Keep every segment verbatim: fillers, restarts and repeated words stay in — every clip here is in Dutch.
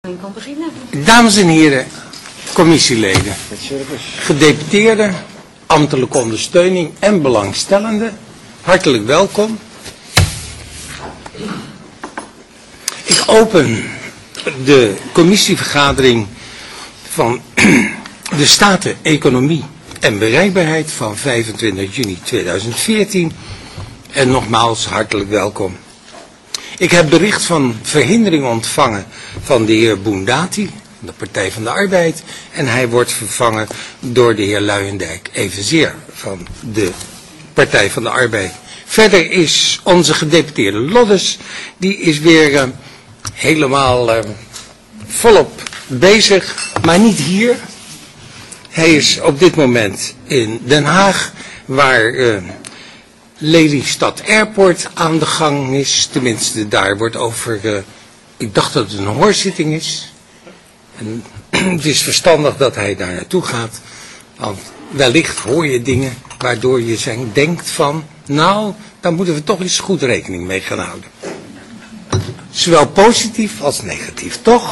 U kan beginnen. Dames en heren, commissieleden, gedeputeerden, ambtelijke ondersteuning en belangstellenden, hartelijk welkom. Ik open de commissievergadering van de Staten Economie en Bereikbaarheid van vijfentwintig juni tweeduizend veertien en nogmaals hartelijk welkom. Ik heb bericht van verhindering ontvangen van de heer Boendati, de Partij van de Arbeid, en hij wordt vervangen door de heer Luijendijk, evenzeer van de Partij van de Arbeid. Verder is onze gedeputeerde Loddes, die is weer uh, helemaal uh, volop bezig, maar niet hier. Hij is op dit moment in Den Haag, waar uh, Lelystad Airport aan de gang is. Tenminste, daar wordt over, uh, ik dacht dat het een hoorzitting is. En het is verstandig dat hij daar naartoe gaat. Want wellicht hoor je dingen waardoor je zijn, denkt van, nou, daar moeten we toch eens goed rekening mee gaan houden. Zowel positief als negatief, toch?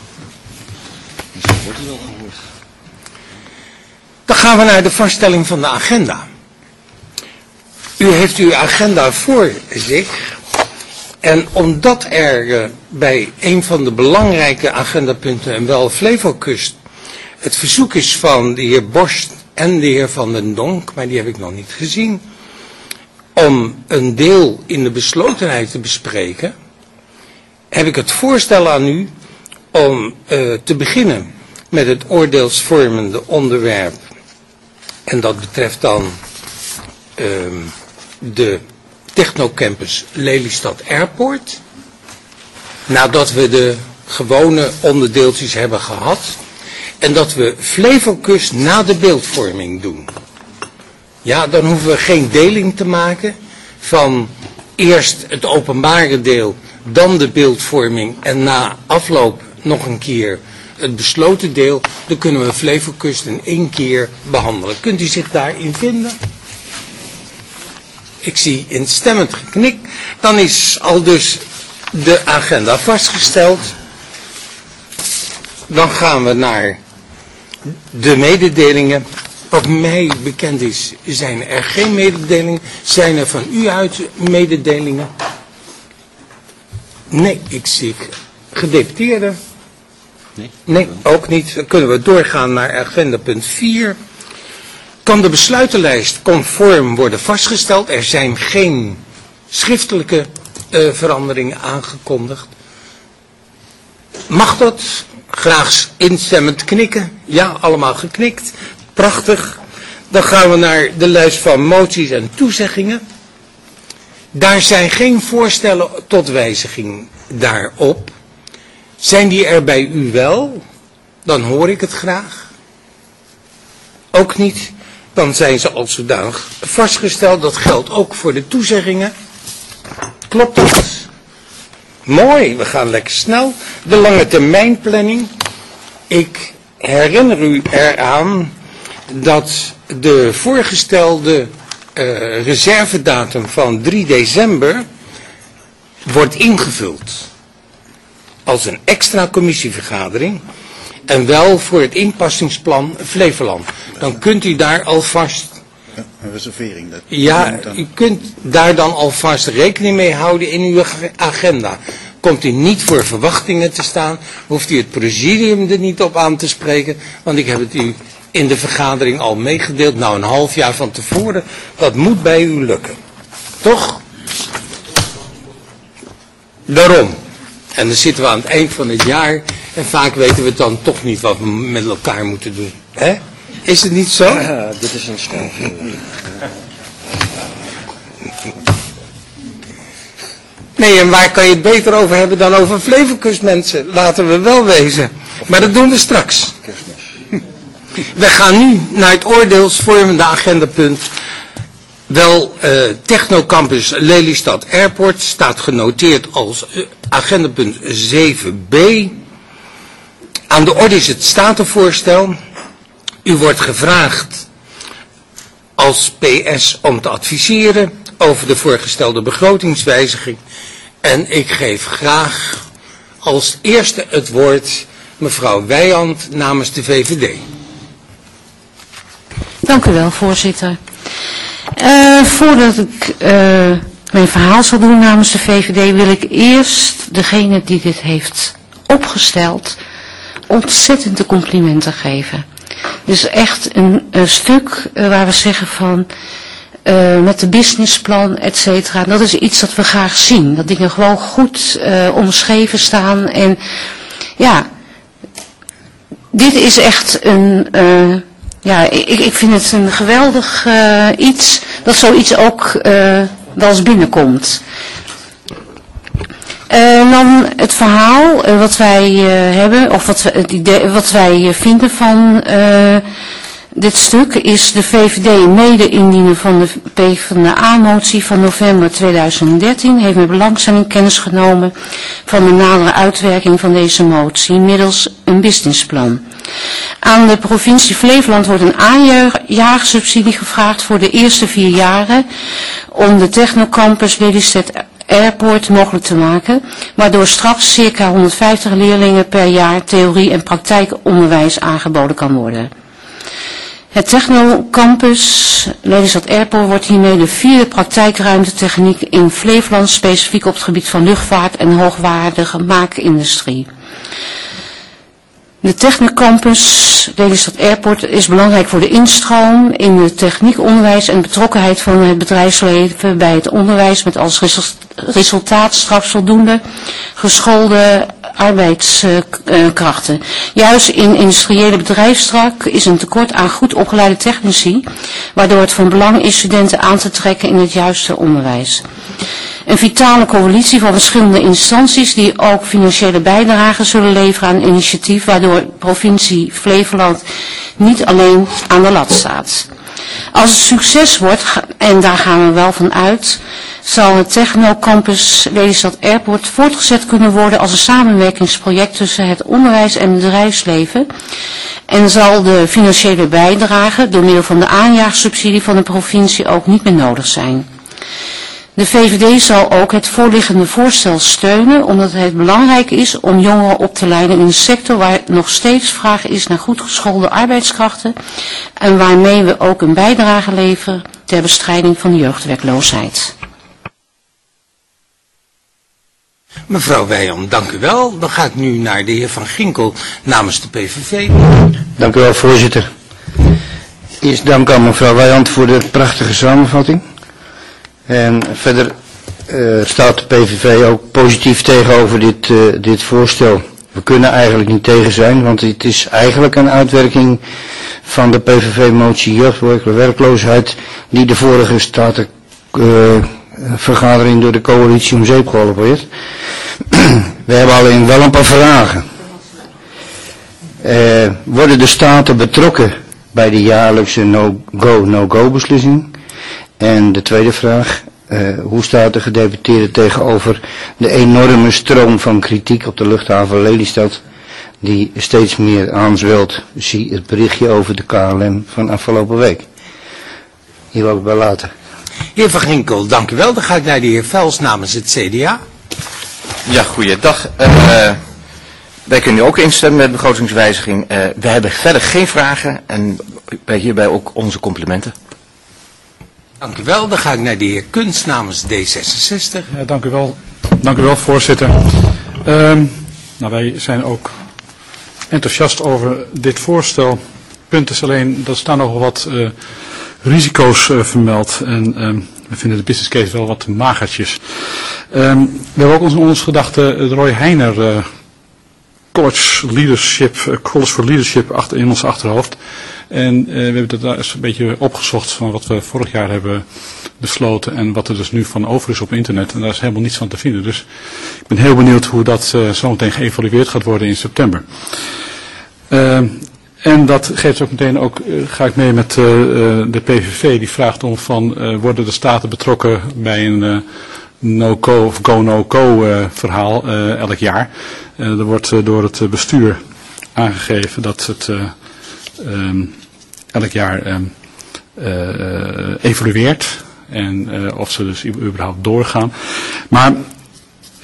Dan gaan we naar de vaststelling van de agenda. U heeft uw agenda voor zich. En omdat er uh, bij een van de belangrijke agendapunten, en wel Flevokust, het verzoek is van de heer Borst en de heer Van den Donk, maar die heb ik nog niet gezien, om een deel in de beslotenheid te bespreken, heb ik het voorstel aan u om uh, te beginnen met het oordeelsvormende onderwerp. En dat betreft dan uh, de Technocampus Lelystad Airport. Nadat we de gewone onderdeeltjes hebben gehad. En dat we Flevokust na de beeldvorming doen. Ja, dan hoeven we geen deling te maken van eerst het openbare deel, dan de beeldvorming en na afloop nog een keer het besloten deel. Dan kunnen we Flevokust in één keer behandelen. Kunt u zich daarin vinden? Ik zie instemmend geknik. Dan is al dus de agenda vastgesteld. Dan gaan we naar de mededelingen. Wat mij bekend is, zijn er geen mededelingen. Zijn er van u uit mededelingen? Nee, ik zie gedeputeerden. Nee, nee, ook niet. Dan kunnen we doorgaan naar agenda punt vier. Kan de besluitenlijst conform worden vastgesteld? Er zijn geen schriftelijke uh, veranderingen aangekondigd. Mag dat? Graag instemmend knikken. Ja, allemaal geknikt. Prachtig. Dan gaan we naar de lijst van moties en toezeggingen. Daar zijn geen voorstellen tot wijziging daarop. Zijn die er bij u wel? Dan hoor ik het graag. Ook niet. Dan zijn ze als zodanig vastgesteld. Dat geldt ook voor de toezeggingen. Klopt dat? Mooi, we gaan lekker snel. De lange termijnplanning. Ik herinner u eraan dat de voorgestelde uh, reservedatum van drie december wordt ingevuld als een extra commissievergadering. En wel voor het inpassingsplan Flevoland. Dan kunt u daar alvast... Een reservering. Dat ja, u kunt daar dan alvast rekening mee houden in uw agenda. Komt u niet voor verwachtingen te staan, hoeft u het presidium er niet op aan te spreken. Want ik heb het u in de vergadering al meegedeeld. Nou, een half jaar van tevoren. Dat moet bij u lukken. Toch? Daarom. En dan zitten we aan het eind van het jaar. En vaak weten we dan toch niet wat we met elkaar moeten doen. Hè? Is het niet zo? Ja, dit is een schijf. Nee, en waar kan je het beter over hebben dan over Flevokust, mensen? Laten we wel wezen. Maar dat doen we straks. We gaan nu naar het oordeelsvormende agendapunt. Wel, uh, Technocampus Lelystad Airport staat genoteerd als uh, agendapunt zeven b. Aan de orde is het statenvoorstel. U wordt gevraagd als P S om te adviseren over de voorgestelde begrotingswijziging. En ik geef graag als eerste het woord mevrouw Wijand namens de V V D. Dank u wel, voorzitter. Uh, voordat ik uh, mijn verhaal zal doen namens de V V D, wil ik eerst degene die dit heeft opgesteld ontzettende complimenten geven. Dus echt een, een stuk uh, waar we zeggen van uh, met de businessplan, et cetera. Dat is iets dat we graag zien. Dat dingen gewoon goed uh, omschreven staan. En ja, dit is echt een... Uh, ja, ik, ik vind het een geweldig uh, iets dat zoiets ook uh, wel eens binnenkomt. Uh, dan het verhaal uh, wat wij uh, hebben, of wat, we, het idee, wat wij uh, vinden van uh, dit stuk, is de V V D mede indiener van de PvdA-motie van november tweeduizend dertien heeft met belangstelling kennis genomen van de nadere uitwerking van deze motie middels een businessplan. Aan de provincie Flevoland wordt een aanjaarsubsidie gevraagd voor de eerste vier jaren om de Technocampus Lelystad Airport mogelijk te maken, waardoor straks circa honderdvijftig leerlingen per jaar theorie- en praktijkonderwijs aangeboden kan worden. Het Technocampus Lelystad Airport wordt hiermee de vierde praktijkruimte techniek in Flevoland, specifiek op het gebied van luchtvaart en hoogwaardige maakindustrie. De Technocampus Lelystad Airport is belangrijk voor de instroom in het techniekonderwijs en betrokkenheid van het bedrijfsleven bij het onderwijs met als resultaat straks voldoende geschoolde arbeidskrachten. Juist in industriële bedrijfstak is een tekort aan goed opgeleide technici, waardoor het van belang is studenten aan te trekken in het juiste onderwijs. Een vitale coalitie van verschillende instanties die ook financiële bijdragen zullen leveren aan een initiatief waardoor provincie Flevoland niet alleen aan de lat staat. Als het succes wordt, en daar gaan we wel van uit, zal het Technocampus Lelystad Airport voortgezet kunnen worden als een samenwerkingsproject tussen het onderwijs en het bedrijfsleven en zal de financiële bijdrage door middel van de aanjaarsubsidie van de provincie ook niet meer nodig zijn. De V V D zal ook het voorliggende voorstel steunen, omdat het belangrijk is om jongeren op te leiden in een sector waar nog steeds vraag is naar goed geschoolde arbeidskrachten en waarmee we ook een bijdrage leveren ter bestrijding van de jeugdwerkloosheid. Mevrouw Wijand, dank u wel. Dan ga ik nu naar de heer Van Ginkel namens de P V V. Dank u wel, voorzitter. Eerst dank aan mevrouw Wijand voor de prachtige samenvatting. En verder uh, staat de P V V ook positief tegenover dit, uh, dit voorstel. We kunnen eigenlijk niet tegen zijn, want het is eigenlijk een uitwerking van de P V V-motie jeugdwerkloosheid die de vorige statenvergadering uh, door de coalitie om zeep geholpen heeft. We hebben alleen wel een paar vragen. Uh, worden de staten betrokken bij de jaarlijkse no-go, no-go beslissing? En de tweede vraag, uh, hoe staat de gedeputeerde tegenover de enorme stroom van kritiek op de luchthaven Lelystad, die steeds meer aanzwelt? Zie het berichtje over de K L M van afgelopen week. Hier wil ik bij laten. Heer Van Ginkel, dank u wel. Dan ga ik naar de heer Vels namens het C D A. Ja, goeiedag. Uh, wij kunnen ook instemmen met begrotingswijziging. Uh, wij hebben verder geen vragen en bij hierbij ook onze complimenten. Dank u wel. Dan ga ik naar de heer Kunst namens D zesenzestig. Ja, dank u wel. Dank u wel, voorzitter. Um, nou, wij zijn ook enthousiast over dit voorstel. Het punt is alleen, er staan nogal wat uh, risico's uh, vermeld. En um, we vinden de business case wel wat magertjes. Um, we hebben ook ons, ons gedachte de Roy Heiner uh, College Leadership, uh, College for Leadership achter, in ons achterhoofd. En uh, we hebben dat daar eens een beetje opgezocht van wat we vorig jaar hebben besloten en wat er dus nu van over is op internet. En daar is helemaal niets van te vinden. Dus ik ben heel benieuwd hoe dat uh, zometeen geëvalueerd gaat worden in september. Uh, en dat geeft ook meteen ook, uh, ga ik mee met uh, de P V V, die vraagt om van, uh, worden de staten betrokken bij een uh, no-go of go-no-go uh, verhaal uh, elk jaar. Uh, er wordt uh, door het bestuur aangegeven dat het uh, um, elk jaar um, uh, uh, evalueert en uh, of ze dus überhaupt doorgaan. Maar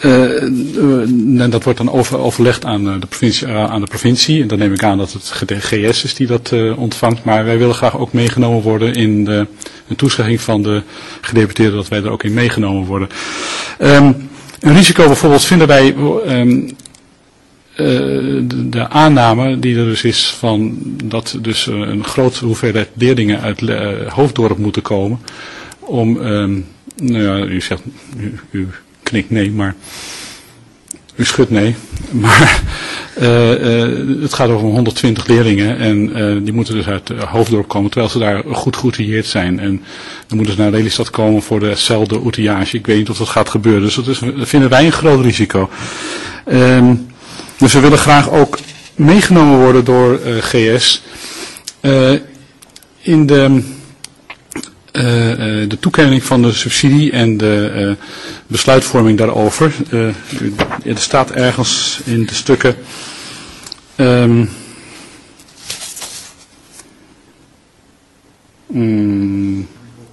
Uh, uh, dat wordt dan over, overlegd aan, uh, de provincie, uh, aan de provincie. En dan neem ik aan dat het de G S is die dat uh, ontvangt. Maar wij willen graag ook meegenomen worden in de, de toezegging van de gedeputeerden, dat wij er ook in meegenomen worden. Um, een risico bijvoorbeeld vinden wij um, uh, de, de aanname die er dus is van dat dus uh, een grote hoeveelheid leerlingen uit uh, Hoofddorp moeten komen. Om, um, nou ja, u zegt, u, u knikt nee, maar u schudt nee. Maar uh, uh, het gaat over honderdtwintig leerlingen en uh, die moeten dus uit uh, Hoofddorp komen, terwijl ze daar goed geoutilleerd zijn. En dan moeten ze naar Lelystad komen voor dezelfde outillage. Ik weet niet of dat gaat gebeuren, dus dat, is, dat vinden wij een groot risico. Um, dus we willen graag ook meegenomen worden door uh, G S uh, in de... Uh, uh, de toekenning van de subsidie en de uh, besluitvorming daarover. Uh, er staat ergens in de stukken um, um,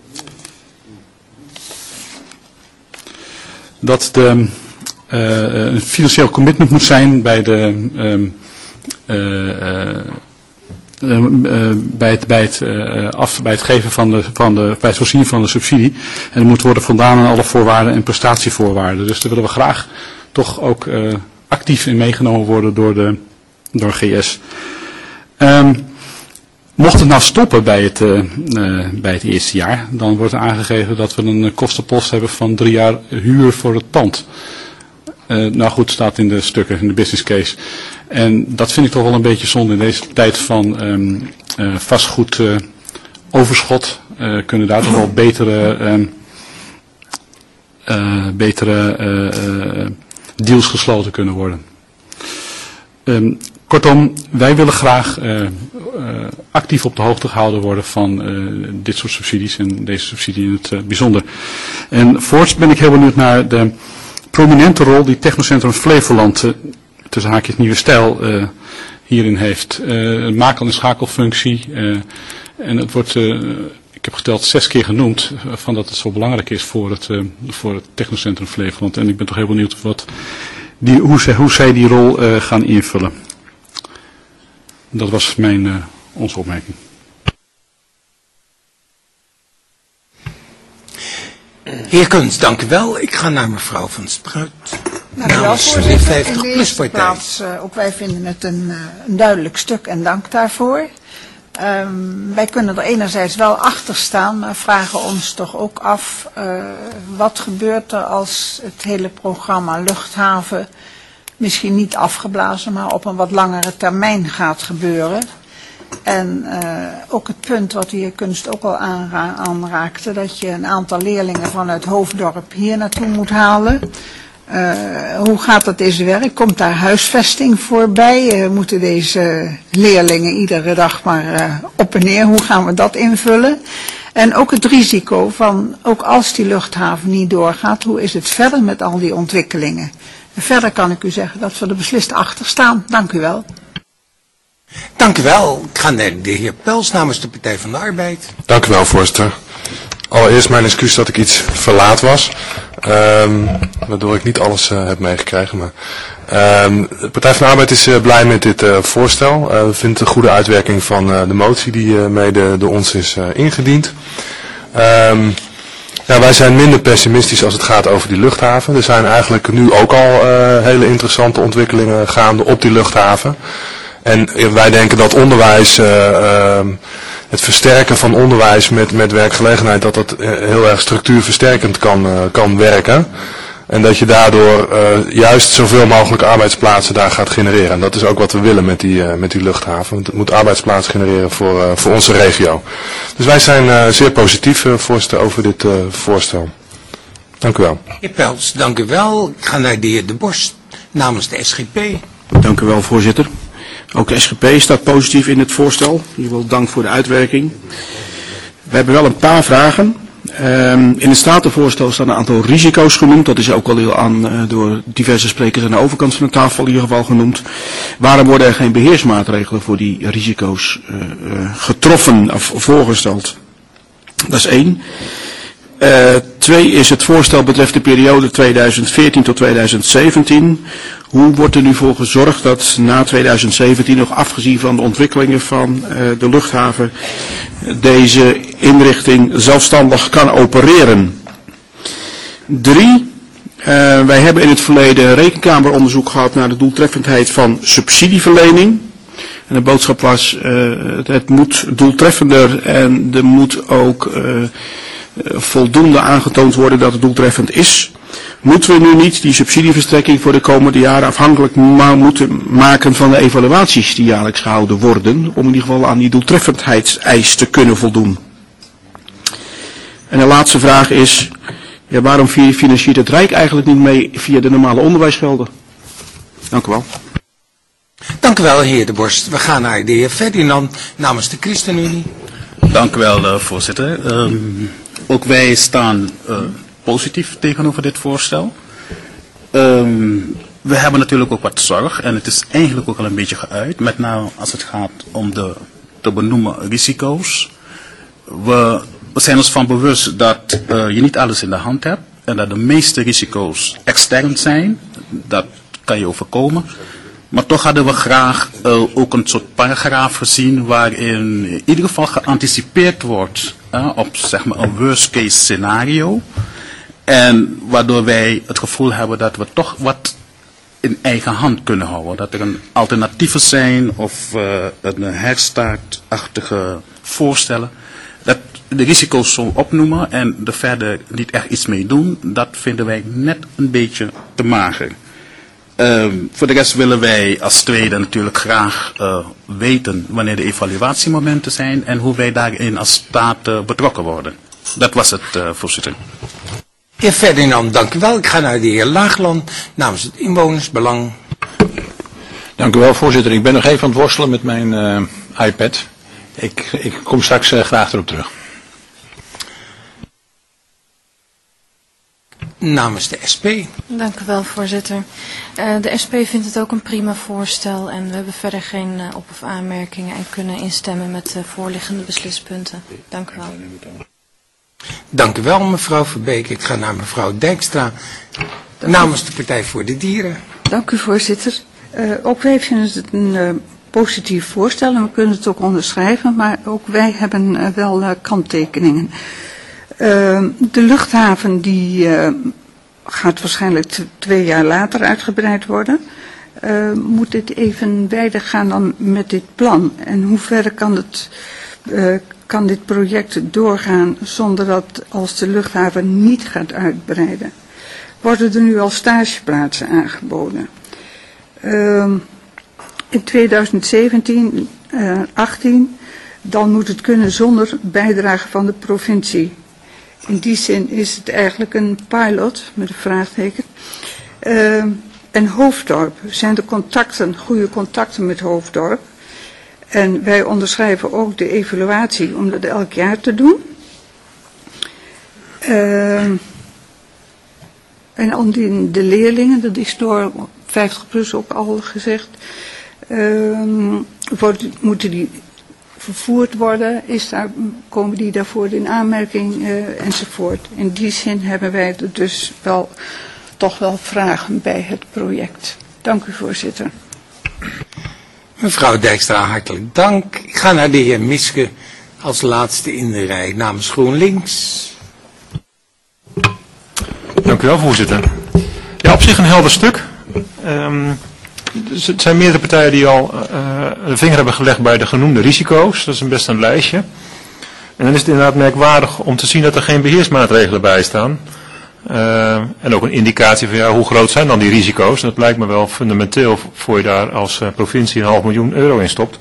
dat de, uh, een financieel commitment moet zijn bij de um, uh, uh, Uh, uh, bij, het, bij, het, uh, af, bij het geven van de, van de, bij het voorzien van de subsidie. En het moet worden voldaan aan alle voorwaarden en prestatievoorwaarden. Dus daar willen we graag toch ook uh, actief in meegenomen worden door, de, door G S. Um, mocht het nou stoppen bij het, uh, uh, bij het eerste jaar, dan wordt er aangegeven dat we een kostenpost hebben van drie jaar huur voor het pand. Uh, nou goed, staat in de stukken, in de business case. En dat vind ik toch wel een beetje zonde in deze tijd van um, uh, vastgoed uh, overschot. Uh, kunnen daar toch wel betere, uh, uh, betere uh, uh, deals gesloten kunnen worden. Um, kortom, wij willen graag uh, uh, actief op de hoogte gehouden worden van uh, dit soort subsidies en deze subsidie in het uh, bijzonder. En voorts ben ik heel benieuwd naar de prominente rol die Technocentrum Flevoland, uh, tussen haakjes nieuwe stijl, uh, hierin heeft. Uh, een makel- en schakelfunctie. Uh, en het wordt, uh, ik heb geteld, zes keer genoemd, uh, van dat het zo belangrijk is voor het, uh, voor het Technocentrum Flevoland. En ik ben toch heel benieuwd wat die, hoe, zij, hoe zij die rol uh, gaan invullen. Dat was mijn, uh, onze opmerking. Heer Kunst, dank u wel. Ik ga naar mevrouw Van Spruit. Dank u wel, voorzitter. In de eerste plaats, uh, ook wij vinden het een, uh, een duidelijk stuk en dank daarvoor. Um, wij kunnen er enerzijds wel achter staan, maar vragen ons toch ook af uh, wat gebeurt er als het hele programma luchthaven misschien niet afgeblazen, maar op een wat langere termijn gaat gebeuren. En uh, ook het punt wat de heer Kunst ook al aanra aanraakte, dat je een aantal leerlingen vanuit Hoofddorp hier naartoe moet halen. Uh, hoe gaat dat deze werk? Komt daar huisvesting voorbij? Uh, moeten deze leerlingen iedere dag maar uh, op en neer? Hoe gaan we dat invullen? En ook het risico van, ook als die luchthaven niet doorgaat, hoe is het verder met al die ontwikkelingen? En verder kan ik u zeggen dat we er beslist achter staan. Dank u wel. Dank u wel. Ik ga naar de heer Pels namens de Partij van de Arbeid. Dank u wel, voorzitter. Allereerst mijn excuus dat ik iets verlaat was, um, waardoor ik niet alles uh, heb meegekregen. Maar, um, de Partij van de Arbeid is uh, blij met dit uh, voorstel. Uh, we vinden het een goede uitwerking van uh, de motie die uh, mede door ons is uh, ingediend. Um, ja, wij zijn minder pessimistisch als het gaat over die luchthaven. Er zijn eigenlijk nu ook al uh, hele interessante ontwikkelingen gaande op die luchthaven. En uh, wij denken dat onderwijs... Uh, uh, Het versterken van onderwijs met, met werkgelegenheid, dat dat heel erg structuurversterkend kan, uh, kan werken. En dat je daardoor uh, juist zoveel mogelijk arbeidsplaatsen daar gaat genereren. En dat is ook wat we willen met die, uh, met die luchthaven. Want het moet arbeidsplaatsen genereren voor, uh, voor onze regio. Dus wij zijn uh, zeer positief, uh, voorzitter, over dit uh, voorstel. Dank u wel. Heer Pels, dank u wel. Ik ga naar de heer De Borst namens de S G P. Dank u wel, voorzitter. Ook de S G P staat positief in het voorstel. In ieder geval dank voor de uitwerking. We hebben wel een paar vragen. Um, in het statenvoorstel staan een aantal risico's genoemd. Dat is ook al heel aan uh, door diverse sprekers aan de overkant van de tafel in ieder geval genoemd. Waarom worden er geen beheersmaatregelen voor die risico's uh, uh, getroffen of voorgesteld? Dat is één. Uh, twee is het voorstel betreft de periode tweeduizend veertien tot tweeduizend zeventien. Hoe wordt er nu voor gezorgd dat na tweeduizend zeventien, nog afgezien van de ontwikkelingen van uh, de luchthaven, deze inrichting zelfstandig kan opereren? Drie, uh, wij hebben in het verleden rekenkameronderzoek gehad naar de doeltreffendheid van subsidieverlening. En de boodschap was, uh, het moet doeltreffender en er moet ook uh, voldoende aangetoond worden dat het doeltreffend is. Moeten we nu niet die subsidieverstrekking voor de komende jaren afhankelijk ma moeten maken van de evaluaties die jaarlijks gehouden worden, om in ieder geval aan die doeltreffendheidseis te kunnen voldoen? En de laatste vraag is, ja, waarom financiert het Rijk eigenlijk niet mee via de normale onderwijsgelden? Dank u wel. Dank u wel, heer De Borst. We gaan naar de heer Ferdinand namens de ChristenUnie. Dank u wel, uh, voorzitter. Um, ook wij staan uh, positief tegenover dit voorstel. Um, we hebben natuurlijk ook wat zorg en het is eigenlijk ook al een beetje geuit, met name als het gaat om de te benoemen risico's. We, we zijn ons van bewust dat uh, je niet alles in de hand hebt en dat de meeste risico's extern zijn. Dat kan je overkomen. Maar toch hadden we graag uh, ook een soort paragraaf gezien waarin in ieder geval geanticipeerd wordt uh, op zeg maar een worst case scenario. En waardoor wij het gevoel hebben dat we toch wat in eigen hand kunnen houden. Dat er een alternatieven zijn of uh, een herstartachtige voorstellen. Dat de risico's zo opnoemen en er verder niet echt iets mee doen, dat vinden wij net een beetje te mager. Uh, voor de rest willen wij als tweede natuurlijk graag uh, weten wanneer de evaluatiemomenten zijn en hoe wij daarin als staat uh, betrokken worden. Dat was het, uh, voorzitter. Heer Ferdinand, dank u wel. Ik ga naar de heer Laagland namens het inwonersbelang. Dank u wel, voorzitter. Ik ben nog even aan het worstelen met mijn uh, iPad. Ik, ik kom straks uh, graag erop terug. Namens de S P. Dank u wel, voorzitter. Uh, de S P vindt het ook een prima voorstel en we hebben verder geen uh, op- of aanmerkingen en kunnen instemmen met de voorliggende beslispunten. Dank u wel. Dank u wel, mevrouw Verbeek. Ik ga naar mevrouw Dijkstra namens de Partij voor de Dieren. Dank u, voorzitter. Uh, ook wij vinden het een uh, positief voorstel en we kunnen het ook onderschrijven, maar ook wij hebben uh, wel uh, kanttekeningen. Uh, de luchthaven die uh, gaat waarschijnlijk twee jaar later uitgebreid worden. Uh, moet dit evenwijdig gaan dan met dit plan? En hoe ver kan, het, uh, kan dit project doorgaan zonder dat als de luchthaven niet gaat uitbreiden? Worden er nu al stageplaatsen aangeboden? Uh, in tweeduizend zeventien, achttien, dan moet het kunnen zonder bijdrage van de provincie. In die zin is het eigenlijk een pilot, met een vraagteken. Uh, en Hoofddorp, zijn er contacten, goede contacten met Hoofddorp? En wij onderschrijven ook de evaluatie om dat elk jaar te doen. Uh, en om de leerlingen, dat is door vijftig plus ook al gezegd, uh, wordt, moeten die vervoerd worden, is daar, komen die daarvoor in aanmerking uh, enzovoort. In die zin hebben wij er dus wel, toch wel vragen bij het project. Dank u, voorzitter. Mevrouw Dijkstra, hartelijk dank. Ik ga naar de heer Miske als laatste in de rij namens GroenLinks. Dank u wel, voorzitter. Ja, op zich een helder stuk. Um, Er zijn meerdere partijen die al uh, de vinger hebben gelegd bij de genoemde risico's. Dat is een best een lijstje. En dan is het inderdaad merkwaardig om te zien dat er geen beheersmaatregelen bij staan. Uh, en ook een indicatie van ja, hoe groot zijn dan die risico's. En dat lijkt me wel fundamenteel voor je daar als uh, provincie een half miljoen euro in stopt.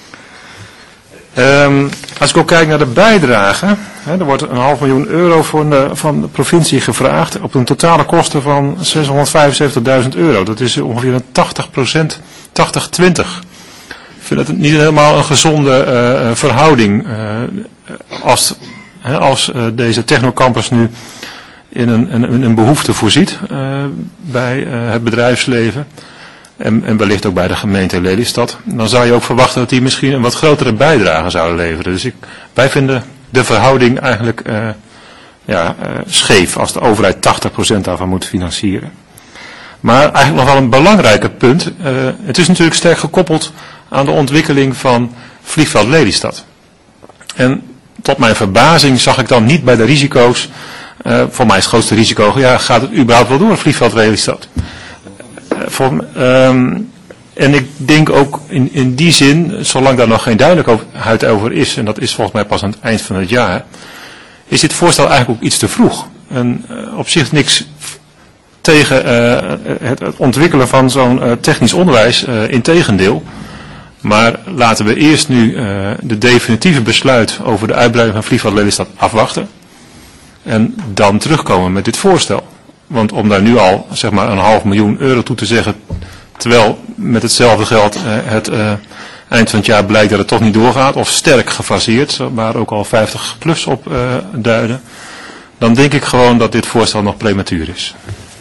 Um, als ik ook kijk naar de bijdrage, hè, er wordt een half miljoen euro van de, van de provincie gevraagd op een totale kosten van zeshonderdvijfenzeventigduizend euro. Dat is ongeveer een tachtig procent, tachtig twintig. Ik vind dat niet helemaal een gezonde uh, verhouding. Uh, als hè, als uh, deze technocampus nu in een, een, een behoefte voorziet uh, bij uh, het bedrijfsleven. En, en wellicht ook bij de gemeente Lelystad. Dan zou je ook verwachten dat die misschien een wat grotere bijdrage zouden leveren. Dus ik, wij vinden de verhouding eigenlijk uh, ja, uh, scheef als de overheid tachtig procent daarvan moet financieren. Maar eigenlijk nog wel een belangrijker punt. Uh, het is natuurlijk sterk gekoppeld aan de ontwikkeling van vliegveld Lelystad. En tot mijn verbazing zag ik dan niet bij de risico's, uh, voor mij is het grootste risico, ja, gaat het überhaupt wel door, het vliegveld Lelystad? Uh, voor, um, en ik denk ook in, in die zin, zolang daar nog geen duidelijkheid over is, en dat is volgens mij pas aan het eind van het jaar, is dit voorstel eigenlijk ook iets te vroeg. En uh, op zich niks tegen uh, het, het ontwikkelen van zo'n uh, technisch onderwijs, uh, integendeel. Maar laten we eerst nu uh, de definitieve besluit over de uitbreiding van vliegveld Lelystad afwachten. En dan terugkomen met dit voorstel. Want om daar nu al zeg maar een half miljoen euro toe te zeggen, terwijl met hetzelfde geld uh, het uh, eind van het jaar blijkt dat het toch niet doorgaat, of sterk gefaseerd, waar ook al vijftig plus op uh, duiden, dan denk ik gewoon dat dit voorstel nog prematuur is.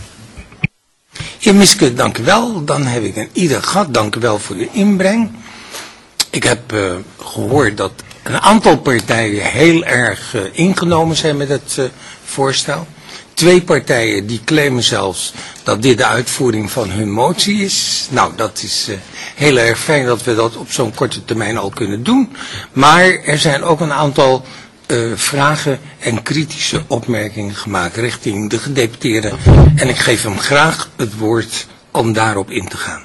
Heer Miske, dank u wel. Dan heb ik een ieder gehad. Dank u wel voor uw inbreng. Ik heb uh, gehoord dat een aantal partijen heel erg uh, ingenomen zijn met het uh, voorstel. Twee partijen die claimen zelfs dat dit de uitvoering van hun motie is. Nou, dat is uh, heel erg fijn dat we dat op zo'n korte termijn al kunnen doen. Maar er zijn ook een aantal uh, vragen en kritische opmerkingen gemaakt richting de gedeputeerde. En ik geef hem graag het woord om daarop in te gaan.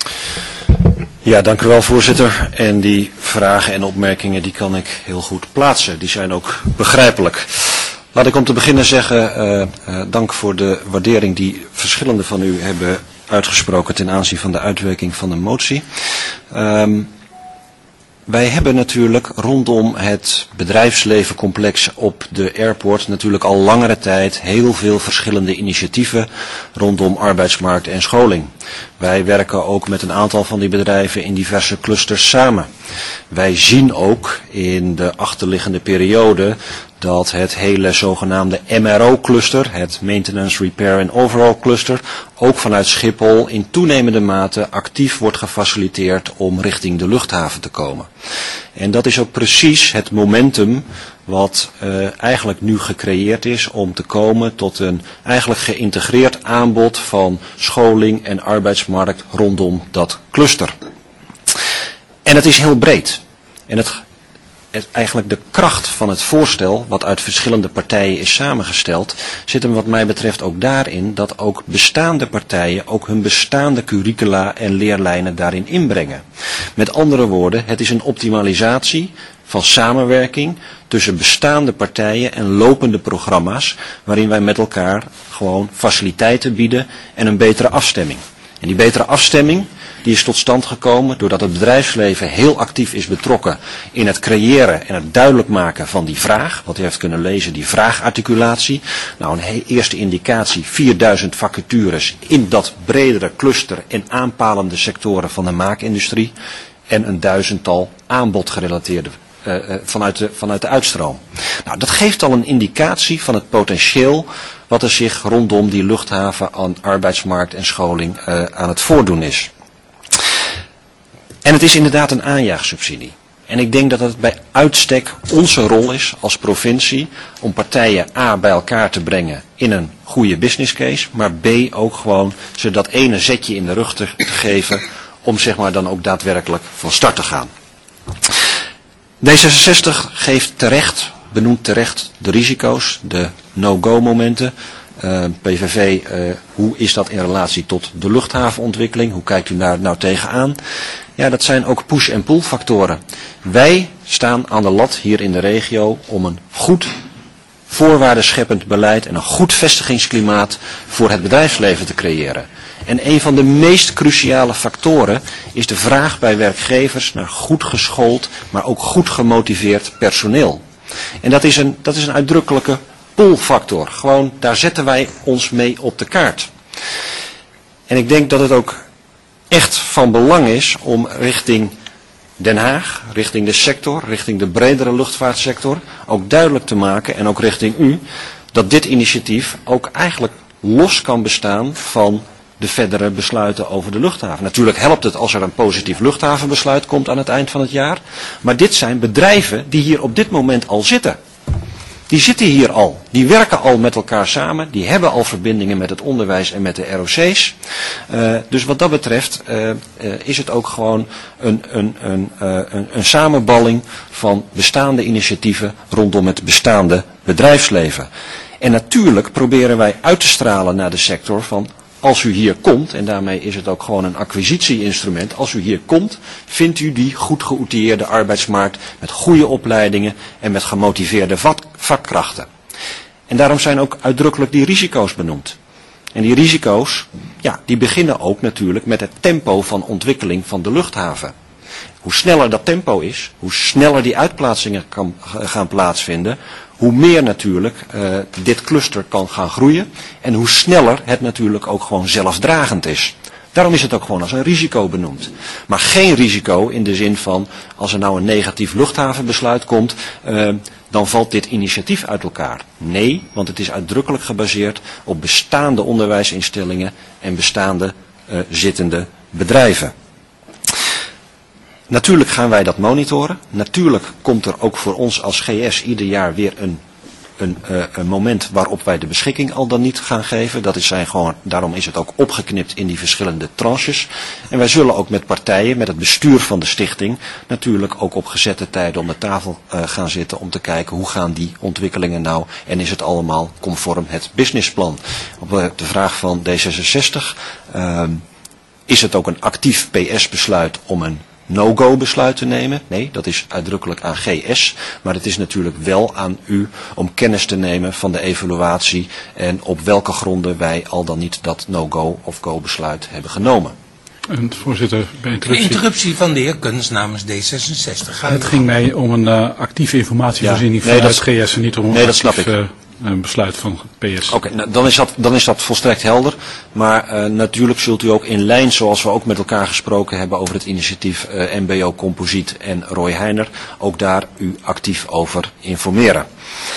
Ja, dank u wel, voorzitter. En die vragen en opmerkingen die kan ik heel goed plaatsen. Die zijn ook begrijpelijk. Laat ik om te beginnen zeggen, uh, uh, dank voor de waardering die verschillende van u hebben uitgesproken ten aanzien van de uitwerking van de motie. Um, wij hebben natuurlijk rondom het bedrijfslevencomplex op de airport natuurlijk al langere tijd heel veel verschillende initiatieven rondom arbeidsmarkt en scholing. Wij werken ook met een aantal van die bedrijven in diverse clusters samen. Wij zien ook in de achterliggende periode dat het hele zogenaamde M R O-cluster, het Maintenance, Repair and Overhaul cluster, ook vanuit Schiphol in toenemende mate actief wordt gefaciliteerd om richting de luchthaven te komen. En dat is ook precies het momentum wat uh, eigenlijk nu gecreëerd is om te komen tot een eigenlijk geïntegreerd aanbod van scholing en arbeidsmarkt rondom dat cluster. En het is heel breed. En het Het, eigenlijk de kracht van het voorstel, wat uit verschillende partijen is samengesteld, zit hem wat mij betreft ook daarin dat ook bestaande partijen ook hun bestaande curricula en leerlijnen daarin inbrengen. Met andere woorden, het is een optimalisatie van samenwerking tussen bestaande partijen en lopende programma's, waarin wij met elkaar gewoon faciliteiten bieden en een betere afstemming. En die betere afstemming, die is tot stand gekomen doordat het bedrijfsleven heel actief is betrokken in het creëren en het duidelijk maken van die vraag. Wat u heeft kunnen lezen, die vraagarticulatie. Nou, een eerste indicatie, vierduizend vacatures in dat bredere cluster en aanpalende sectoren van de maakindustrie. En een duizendtal aanbodgerelateerde uh, uh, vanuit, de, vanuit de uitstroom. Nou, dat geeft al een indicatie van het potentieel wat er zich rondom die luchthaven aan arbeidsmarkt en scholing uh, aan het voordoen is. En het is inderdaad een aanjaagsubsidie. En ik denk dat het bij uitstek onze rol is als provincie om partijen A bij elkaar te brengen in een goede business case, maar B ook gewoon ze dat ene zetje in de rug te geven om zeg maar dan ook daadwerkelijk van start te gaan. D zesenzestig geeft terecht, benoemt terecht de risico's, de no-go momenten. Uh, P V V, uh, hoe is dat in relatie tot de luchthavenontwikkeling? Hoe kijkt u daar nou tegenaan? Ja, dat zijn ook push- en pull factoren. Wij staan aan de lat hier in de regio om een goed voorwaardenscheppend beleid en een goed vestigingsklimaat voor het bedrijfsleven te creëren. En een van de meest cruciale factoren is de vraag bij werkgevers naar goed geschoold, maar ook goed gemotiveerd personeel. En dat is een, dat is een uitdrukkelijke pull-factor. Gewoon, daar zetten wij ons mee op de kaart. En ik denk dat het ook echt van belang is om richting Den Haag, richting de sector, richting de bredere luchtvaartsector, ook duidelijk te maken, en ook richting u, dat dit initiatief ook eigenlijk los kan bestaan van de verdere besluiten over de luchthaven. Natuurlijk helpt het als er een positief luchthavenbesluit komt aan het eind van het jaar, maar dit zijn bedrijven die hier op dit moment al zitten. Die zitten hier al, die werken al met elkaar samen, die hebben al verbindingen met het onderwijs en met de R O C's. Uh, dus wat dat betreft uh, uh, is het ook gewoon een, een, een, uh, een, een samenballing van bestaande initiatieven rondom het bestaande bedrijfsleven. En natuurlijk proberen wij uit te stralen naar de sector van, als u hier komt, en daarmee is het ook gewoon een acquisitie-instrument, als u hier komt, vindt u die goed geoutilleerde arbeidsmarkt met goede opleidingen en met gemotiveerde vakkrachten. En daarom zijn ook uitdrukkelijk die risico's benoemd. En die risico's, ja, die beginnen ook natuurlijk met het tempo van ontwikkeling van de luchthaven. Hoe sneller dat tempo is, hoe sneller die uitplaatsingen kan gaan plaatsvinden, hoe meer natuurlijk uh, dit cluster kan gaan groeien en hoe sneller het natuurlijk ook gewoon zelfdragend is. Daarom is het ook gewoon als een risico benoemd. Maar geen risico in de zin van, als er nou een negatief luchthavenbesluit komt, uh, dan valt dit initiatief uit elkaar. Nee, want het is uitdrukkelijk gebaseerd op bestaande onderwijsinstellingen en bestaande uh, zittende bedrijven. Natuurlijk gaan wij dat monitoren. Natuurlijk komt er ook voor ons als G S ieder jaar weer een, een, uh, een moment waarop wij de beschikking al dan niet gaan geven. Dat is zijn gewoon, daarom is het ook opgeknipt in die verschillende tranches. En wij zullen ook met partijen, met het bestuur van de stichting, natuurlijk ook op gezette tijden om de tafel uh, gaan zitten om te kijken hoe gaan die ontwikkelingen nou en is het allemaal conform het businessplan. Op uh, de vraag van D zesenzestig, uh, is het ook een actief P S-besluit om een no-go besluit te nemen? Nee, dat is uitdrukkelijk aan G S. Maar het is natuurlijk wel aan u om kennis te nemen van de evaluatie en op welke gronden wij al dan niet dat no-go of go besluit hebben genomen. En voorzitter, bij interruptie. De interruptie van de heer Kuns namens D zesenzestig. Ga het ging mij om een uh, actieve informatievoorziening ja, nee, vanuit dat, G S en niet om een nee, dat actief, snap ik. Uh, een besluit van P S. Oké, okay, nou, dan, is dat, dan is dat volstrekt helder. Maar uh, natuurlijk zult u ook in lijn, zoals we ook met elkaar gesproken hebben over het initiatief uh, M B O Composiet en Roy Heijner, ook daar u actief over informeren.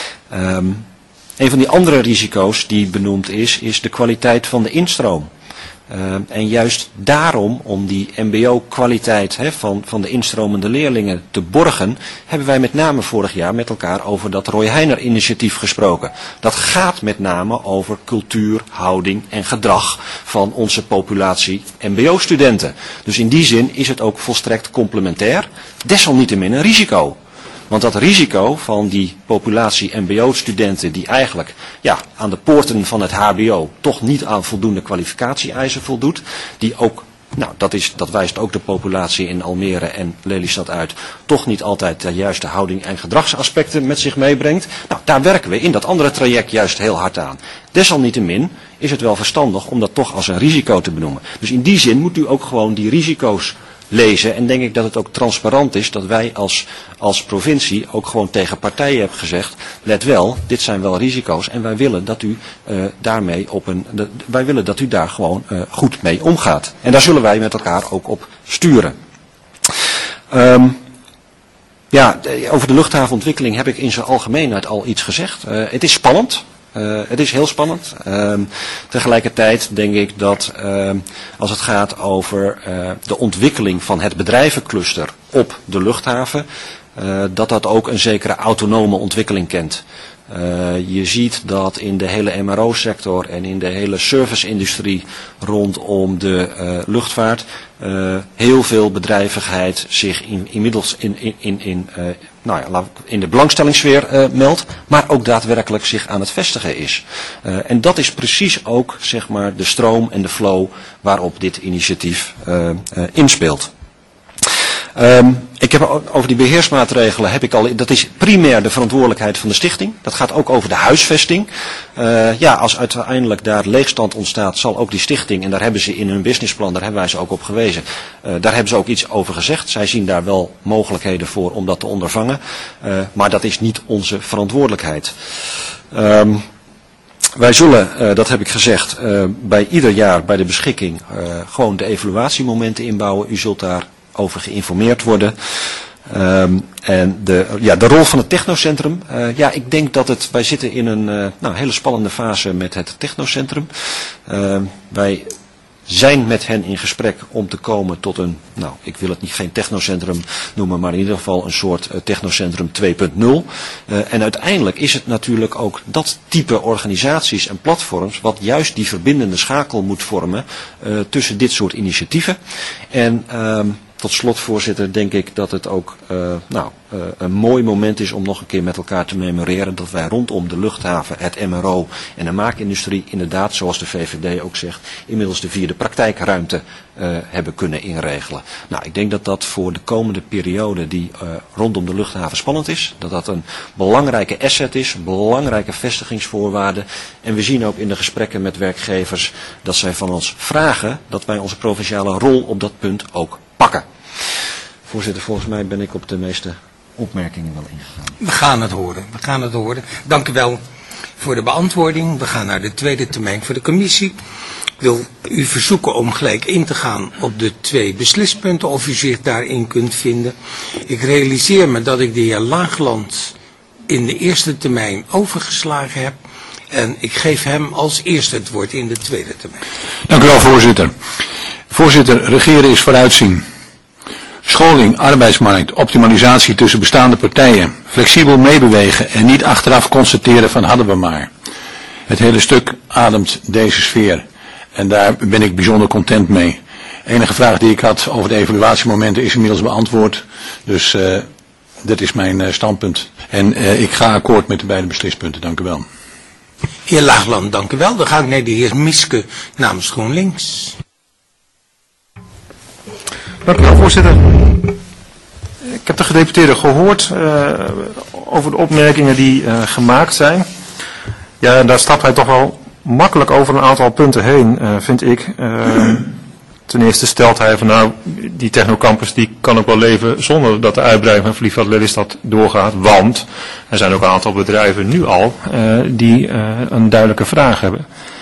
Um, een van die andere risico's die benoemd is, is de kwaliteit van de instroom. Uh, en juist daarom, om die M B O-kwaliteit hè, van, van de instromende leerlingen te borgen, hebben wij met name vorig jaar met elkaar over dat Roy Heijner-initiatief gesproken. Dat gaat met name over cultuur, houding en gedrag van onze populatie M B O-studenten. Dus in die zin is het ook volstrekt complementair, desalniettemin een risico. Want dat risico van die populatie M B O-studenten die eigenlijk ja, aan de poorten van het H B O toch niet aan voldoende kwalificatie-eisen voldoet, die ook, nou dat, is, dat wijst ook de populatie in Almere en Lelystad uit, toch niet altijd de juiste houding en gedragsaspecten met zich meebrengt. Nou, daar werken we in dat andere traject juist heel hard aan. Desalniettemin is het wel verstandig om dat toch als een risico te benoemen. Dus in die zin moet u ook gewoon die risico's lezen en denk ik dat het ook transparant is dat wij als, als provincie ook gewoon tegen partijen hebben gezegd, let wel, dit zijn wel risico's en wij willen dat u uh, daarmee op een, de, wij willen dat u daar gewoon uh, goed mee omgaat. En daar zullen wij met elkaar ook op sturen. Um, ja, over de luchthavenontwikkeling heb ik in zijn algemeenheid al iets gezegd. Uh, het is spannend. Uh, het is heel spannend. Uh, tegelijkertijd denk ik dat uh, als het gaat over uh, de ontwikkeling van het bedrijvencluster op de luchthaven, uh, dat dat ook een zekere autonome ontwikkeling kent. Uh, je ziet dat in de hele M R O-sector en in de hele service-industrie rondom de uh, luchtvaart uh, heel veel bedrijvigheid zich in, inmiddels in, in, in, in, uh, nou ja, in de belangstellingssfeer uh, meldt, maar ook daadwerkelijk zich aan het vestigen is. Uh, en dat is precies ook zeg maar, de stroom en de flow waarop dit initiatief uh, uh, inspeelt. Um, ik heb over die beheersmaatregelen heb ik al, dat is primair de verantwoordelijkheid van de stichting. Dat gaat ook over de huisvesting. Uh, ja, als uiteindelijk daar leegstand ontstaat, zal ook die stichting, en daar hebben ze in hun businessplan, daar hebben wij ze ook op gewezen, uh, daar hebben ze ook iets over gezegd. Zij zien daar wel mogelijkheden voor om dat te ondervangen. Uh, maar dat is niet onze verantwoordelijkheid. Um, Wij zullen, uh, dat heb ik gezegd, uh, bij ieder jaar bij de beschikking uh, gewoon de evaluatiemomenten inbouwen. U zult daar over geïnformeerd worden. Um, en de, ja, de rol van het technocentrum. Uh, ja, ik denk dat het, wij zitten in een uh, nou, hele spannende fase met het technocentrum. Uh, wij zijn met hen in gesprek om te komen tot een, nou, ik wil het niet geen technocentrum noemen, maar in ieder geval een soort uh, technocentrum twee punt nul. Uh, en uiteindelijk is het natuurlijk ook dat type organisaties en platforms wat juist die verbindende schakel moet vormen uh, tussen dit soort initiatieven. En uh, tot slot, voorzitter, denk ik dat het ook uh, nou, uh, een mooi moment is om nog een keer met elkaar te memoreren dat wij rondom de luchthaven, het M R O en de maakindustrie inderdaad, zoals de V V D ook zegt, inmiddels de vierde praktijkruimte uh, hebben kunnen inregelen. Nou, ik denk dat dat voor de komende periode die uh, rondom de luchthaven spannend is, dat dat een belangrijke asset is, een belangrijke vestigingsvoorwaarde. En we zien ook in de gesprekken met werkgevers dat zij van ons vragen dat wij onze provinciale rol op dat punt ook pakken. Voorzitter, volgens mij ben ik op de meeste opmerkingen wel ingegaan. We gaan het horen, we gaan het horen. Dank u wel voor de beantwoording. We gaan naar de tweede termijn voor de commissie. Ik wil u verzoeken om gelijk in te gaan op de twee beslispunten, of u zich daarin kunt vinden. Ik realiseer me dat ik de heer Laagland in de eerste termijn overgeslagen heb. En ik geef hem als eerste het woord in de tweede termijn. Dank u wel, voorzitter. Voorzitter, regeren is vooruitzien. Scholing, arbeidsmarkt, optimalisatie tussen bestaande partijen, flexibel meebewegen en niet achteraf constateren van hadden we maar. Het hele stuk ademt deze sfeer en daar ben ik bijzonder content mee. De enige vraag die ik had over de evaluatiemomenten is inmiddels beantwoord, dus uh, dat is mijn uh, standpunt. En uh, ik ga akkoord met de beide beslispunten, dank u wel. Heer Laagland, dank u wel. Dan ga ik naar de heer Mieske namens GroenLinks. Dank u wel, voorzitter. Ik heb de gedeputeerde gehoord uh, over de opmerkingen die uh, gemaakt zijn. Ja, en daar stapt hij toch wel makkelijk over een aantal punten heen, uh, vind ik. Uh, ten eerste stelt hij van nou, die technocampus die kan ook wel leven zonder dat de uitbreiding van vliegveld Lelystad doorgaat. Want er zijn ook een aantal bedrijven nu al uh, die uh, een duidelijke vraag hebben.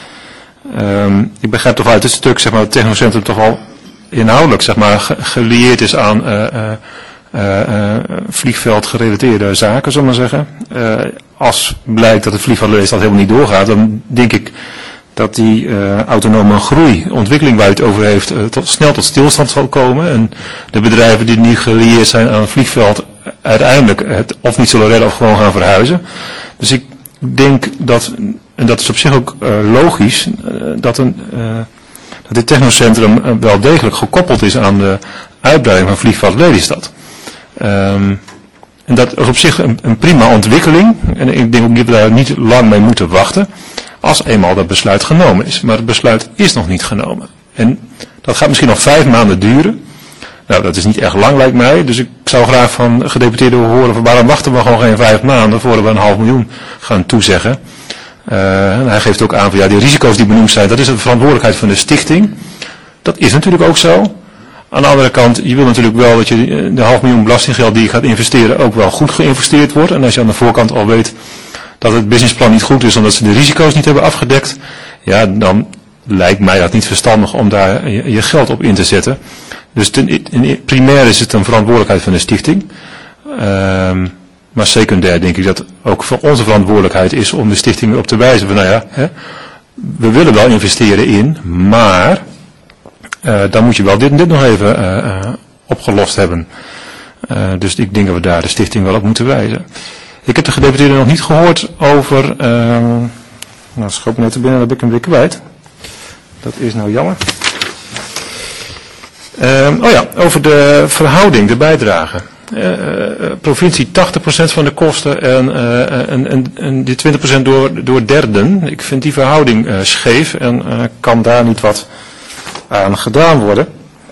Uh, ik begrijp toch uit het stuk, zeg maar, het technocentrum toch wel inhoudelijk, zeg maar, ge gelieerd is aan uh, uh, uh, vliegveld gerelateerde zaken, zullen we maar zeggen. Uh, als blijkt dat het vliegveld Lelystad helemaal niet doorgaat, dan denk ik dat die uh, autonome groei, ontwikkeling waar u het over heeft, uh, tot, snel tot stilstand zal komen. En de bedrijven die nu gelieerd zijn aan het vliegveld uiteindelijk het of niet zullen redden of gewoon gaan verhuizen. Dus ik denk dat, en dat is op zich ook uh, logisch, uh, dat een... Uh, dat dit technocentrum wel degelijk gekoppeld is aan de uitbreiding van vliegveld Lelystad. Um, en dat is op zich een, een prima ontwikkeling. En ik denk ook dat we daar niet lang mee moeten wachten, als eenmaal dat besluit genomen is. Maar het besluit is nog niet genomen. En dat gaat misschien nog vijf maanden duren. Nou, dat is niet erg lang, lijkt mij. Dus ik zou graag van gedeputeerden horen van waarom wachten we gewoon geen vijf maanden voordat we een half miljoen gaan toezeggen. Uh, en hij geeft ook aan van ja, die risico's die benoemd zijn, dat is de verantwoordelijkheid van de stichting. Dat is natuurlijk ook zo. Aan de andere kant, je wil natuurlijk wel dat je de half miljoen belastinggeld die je gaat investeren ook wel goed geïnvesteerd wordt. En als je aan de voorkant al weet dat het businessplan niet goed is omdat ze de risico's niet hebben afgedekt, ja, dan lijkt mij dat niet verstandig om daar je, je geld op in te zetten. Dus ten, in, primair is het een verantwoordelijkheid van de stichting. Uh, Maar secundair denk ik dat ook voor onze verantwoordelijkheid is om de stichting op te wijzen van nou ja, hè, we willen wel investeren in, maar uh, dan moet je wel dit en dit nog even uh, uh, opgelost hebben. Uh, dus ik denk dat we daar de stichting wel op moeten wijzen. Ik heb de gedeputeerde nog niet gehoord over, uh, nou schoot me net te binnen, dat heb ik hem weer kwijt. Dat is nou jammer. Uh, oh ja, over de verhouding, de bijdrage. Uh, provincie tachtig procent van de kosten en, uh, en, en, en die twintig procent door, door derden. Ik vind die verhouding uh, scheef en uh, kan daar niet wat aan gedaan worden.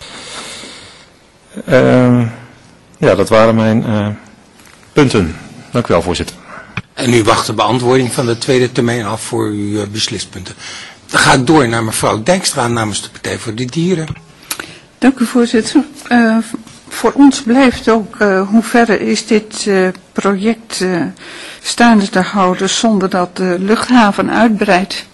Uh, ja, dat waren mijn uh, punten. Dank u wel, voorzitter. En u wacht de beantwoording van de tweede termijn af voor uw uh, beslispunten. Dan ga ik door naar mevrouw Dijkstra namens de Partij voor de Dieren. Dank u, voorzitter. Uh, Voor ons blijft ook uh, hoe verder is dit uh, project uh, staande te houden zonder dat de luchthaven uitbreidt.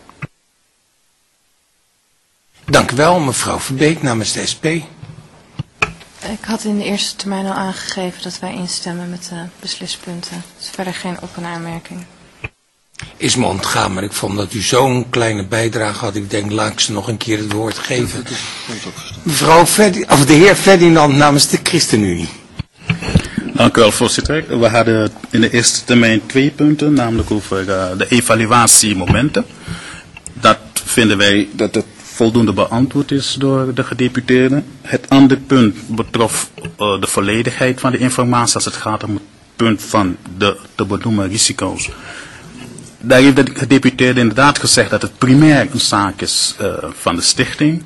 Dank u wel, mevrouw Verbeek namens de S P. Ik had in de eerste termijn al aangegeven dat wij instemmen met de beslispunten. Dus verder geen op- en aanmerking. is me ontgaan. Maar ik vond dat u zo'n kleine bijdrage had. Ik denk, laat ik ze nog een keer het woord geven. Mevrouw Ferdi- of de heer Ferdinand namens de ChristenUnie. Dank u wel, voorzitter. We hadden in de eerste termijn twee punten, namelijk over uh, de evaluatiemomenten. Dat vinden wij dat het voldoende beantwoord is door de gedeputeerden. Het andere punt betrof uh, de volledigheid van de informatie als het gaat om het punt van de te benoemen risico's. Daar heeft de gedeputeerde inderdaad gezegd dat het primair een zaak is uh, van de stichting.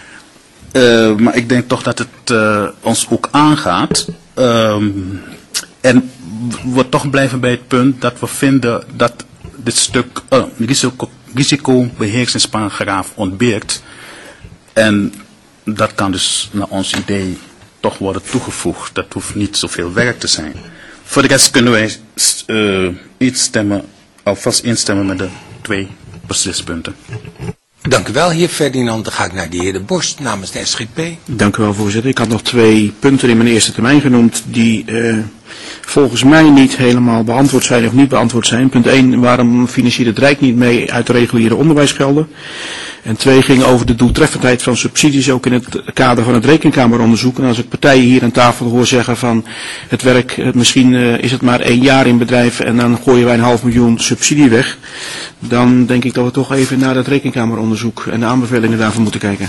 Uh, maar ik denk toch dat het uh, ons ook aangaat. Um, en we toch blijven bij het punt dat we vinden dat dit stuk uh, risico, risicobeheersingsparagraaf ontbeert. En dat kan dus naar ons idee toch worden toegevoegd. Dat hoeft niet zoveel werk te zijn. Voor de rest kunnen wij uh, iets stemmen, alvast instemmen met de twee beslispunten. Dank u wel, heer Ferdinand. Dan ga ik naar de heer De Borst namens de S G P. Dank u wel, voorzitter. Ik had nog twee punten in mijn eerste termijn genoemd die uh, volgens mij niet helemaal beantwoord zijn of niet beantwoord zijn. Punt één, waarom financiert het Rijk niet mee uit de reguliere onderwijsgelden? En twee, ging over de doeltreffendheid van subsidies, ook in het kader van het rekenkameronderzoek. En als ik partijen hier aan tafel hoor zeggen van het werk, misschien uh, is het maar één jaar in bedrijf en dan gooien wij een half miljoen subsidie weg. Dan denk ik dat we toch even naar het rekenkameronderzoek en de aanbevelingen daarvan moeten kijken.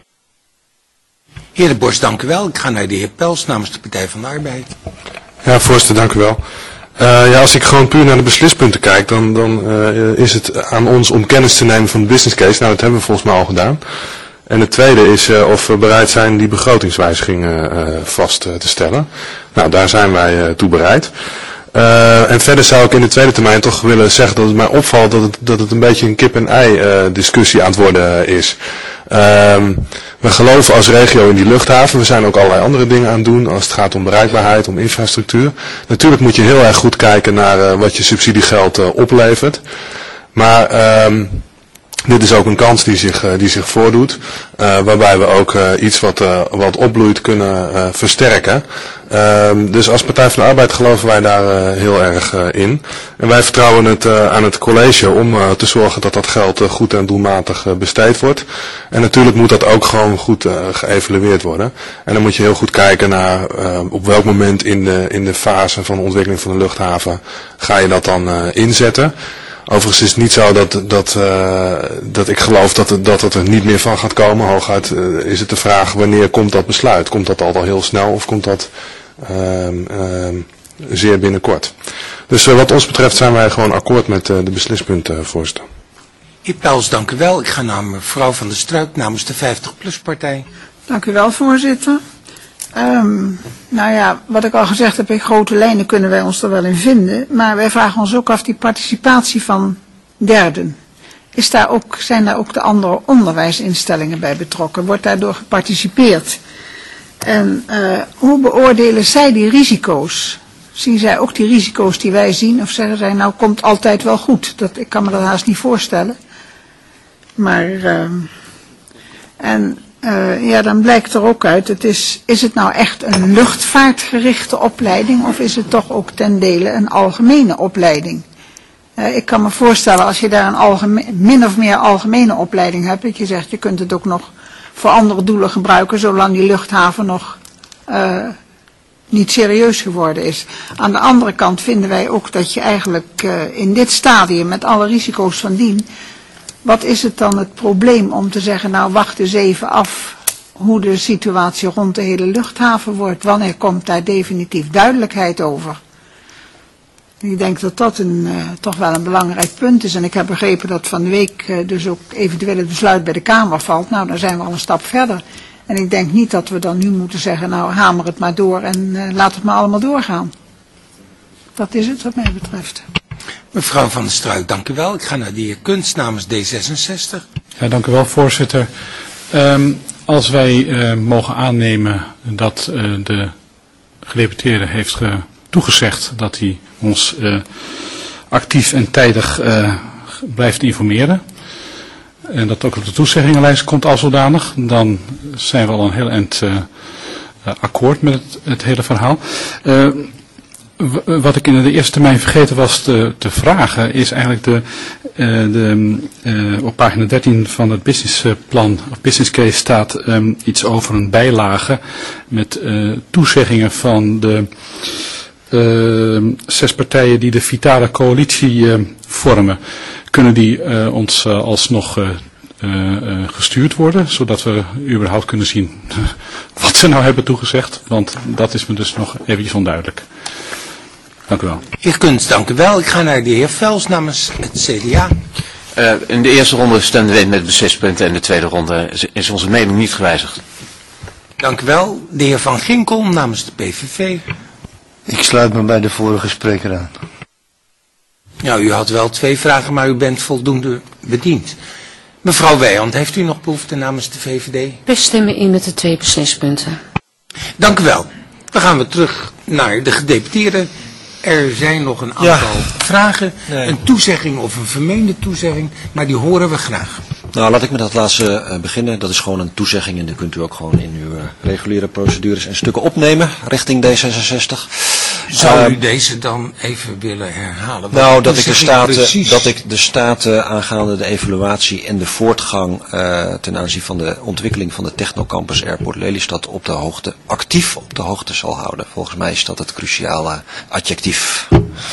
Heer De Borst, dank u wel. Ik ga naar de heer Pels namens de Partij van de Arbeid. Ja, voorzitter, dank u wel. Uh, ja, als ik gewoon puur naar de beslispunten kijk, dan, dan uh, is het aan ons om kennis te nemen van de business case. Nou, dat hebben we volgens mij al gedaan. En het tweede is uh, of we bereid zijn die begrotingswijzigingen uh, vast uh, te stellen. Nou, daar zijn wij uh, toe bereid. Uh, en verder zou ik in de tweede termijn toch willen zeggen dat het mij opvalt dat het, dat het een beetje een kip-en-ei uh, discussie aan het worden is. Uh, we geloven als regio in die luchthaven. We zijn ook allerlei andere dingen aan het doen als het gaat om bereikbaarheid, om infrastructuur. Natuurlijk moet je heel erg goed kijken naar uh, wat je subsidiegeld uh, oplevert. Maar uh, dit is ook een kans die zich, uh, die zich voordoet. Uh, waarbij we ook uh, iets wat, uh, wat opbloeit kunnen uh, versterken. Uh, dus als Partij van de Arbeid geloven wij daar uh, heel erg uh, in. En wij vertrouwen het uh, aan het college om uh, te zorgen dat dat geld uh, goed en doelmatig uh, besteed wordt. En natuurlijk moet dat ook gewoon goed uh, geëvalueerd worden. En dan moet je heel goed kijken naar uh, op welk moment in de, in de fase van de ontwikkeling van de luchthaven ga je dat dan uh, inzetten. Overigens is het niet zo dat, dat, uh, dat ik geloof dat het, dat het er niet meer van gaat komen. Hooguit uh, is het de vraag wanneer komt dat besluit. Komt dat al wel heel snel of komt dat uh, uh, zeer binnenkort. Dus uh, wat ons betreft zijn wij gewoon akkoord met uh, de beslispunten, uh, voorzitter. Heer Pels, dank u wel. Ik ga naar mevrouw Van der Struik namens de vijftig plus partij. Dank u wel, voorzitter. Um, nou ja, wat ik al gezegd heb, in grote lijnen kunnen wij ons er wel in vinden. Maar wij vragen ons ook af die participatie van derden. Is daar ook, zijn daar ook de andere onderwijsinstellingen bij betrokken? Wordt daardoor geparticipeerd? En uh, hoe beoordelen zij die risico's? Zien zij ook die risico's die wij zien? Of zeggen zij, nou komt altijd wel goed? Dat, ik kan me dat haast niet voorstellen. Maar, uh, en... Uh, ja, dan blijkt er ook uit, het is, is het nou echt een luchtvaartgerichte opleiding of is het toch ook ten dele een algemene opleiding? Uh, ik kan me voorstellen als je daar een algemeen, min of meer algemene opleiding hebt, dat je zegt je kunt het ook nog voor andere doelen gebruiken zolang die luchthaven nog uh, niet serieus geworden is. Aan de andere kant vinden wij ook dat je eigenlijk uh, in dit stadium met alle risico's van dien, wat is het dan het probleem om te zeggen, nou wacht eens even af hoe de situatie rond de hele luchthaven wordt. Wanneer komt daar definitief duidelijkheid over? Ik denk dat dat een, uh, toch wel een belangrijk punt is. En ik heb begrepen dat van de week uh, dus ook eventueel het besluit bij de Kamer valt. Nou, dan zijn we al een stap verder. En ik denk niet dat we dan nu moeten zeggen, nou hamer het maar door en uh, laat het maar allemaal doorgaan. Dat is het wat mij betreft. Mevrouw Van der Struik, dank u wel. Ik ga naar de heer Kunst namens D zesenzestig. Ja, dank u wel, voorzitter. Um, als wij uh, mogen aannemen dat uh, de gedeputeerde heeft ge toegezegd dat hij ons uh, actief en tijdig uh, blijft informeren, en dat ook op de toezeggingenlijst komt als zodanig, dan zijn we al een heel eind uh, uh, akkoord met het, het hele verhaal. Uh, Wat ik in de eerste termijn vergeten was te, te vragen, is eigenlijk de, uh, de uh, op pagina dertien van het businessplan, of business case, staat um, iets over een bijlage met uh, toezeggingen van de uh, zes partijen die de vitale coalitie uh, vormen. Kunnen die uh, ons uh, alsnog uh, uh, uh, gestuurd worden, zodat we überhaupt kunnen zien wat ze nou hebben toegezegd? Want dat is me dus nog eventjes onduidelijk. Dank u wel. Heer Kunst, dank u wel. Ik ga naar de heer Vels namens het C D A. Uh, in de eerste ronde stemden we in met beslispunten en in de tweede ronde is, is onze mening niet gewijzigd. Dank u wel. De heer Van Ginkel namens de P V V. Ik sluit me bij de vorige spreker aan. Nou, u had wel twee vragen, maar u bent voldoende bediend. Mevrouw Wijand, heeft u nog behoefte namens de V V D? We stemmen in met de twee beslispunten. Dank u wel. Dan gaan we terug naar de gedeputeerden. Er zijn nog een aantal ja. vragen. Nee. Een toezegging of een vermeende toezegging, maar die horen we graag. Nou, laat ik met dat laatste uh, beginnen. Dat is gewoon een toezegging en die kunt u ook gewoon in uw uh, reguliere procedures en stukken opnemen richting D zesenzestig. Zou u uh, deze dan even willen herhalen? Nou, Wat dat ik, de staten, precies... dat ik de staten aangaande de evaluatie en de voortgang uh, ten aanzien van de ontwikkeling van de Technocampus Airport Lelystad op de hoogte, actief op de hoogte zal houden. Volgens mij is dat het cruciale adjectief.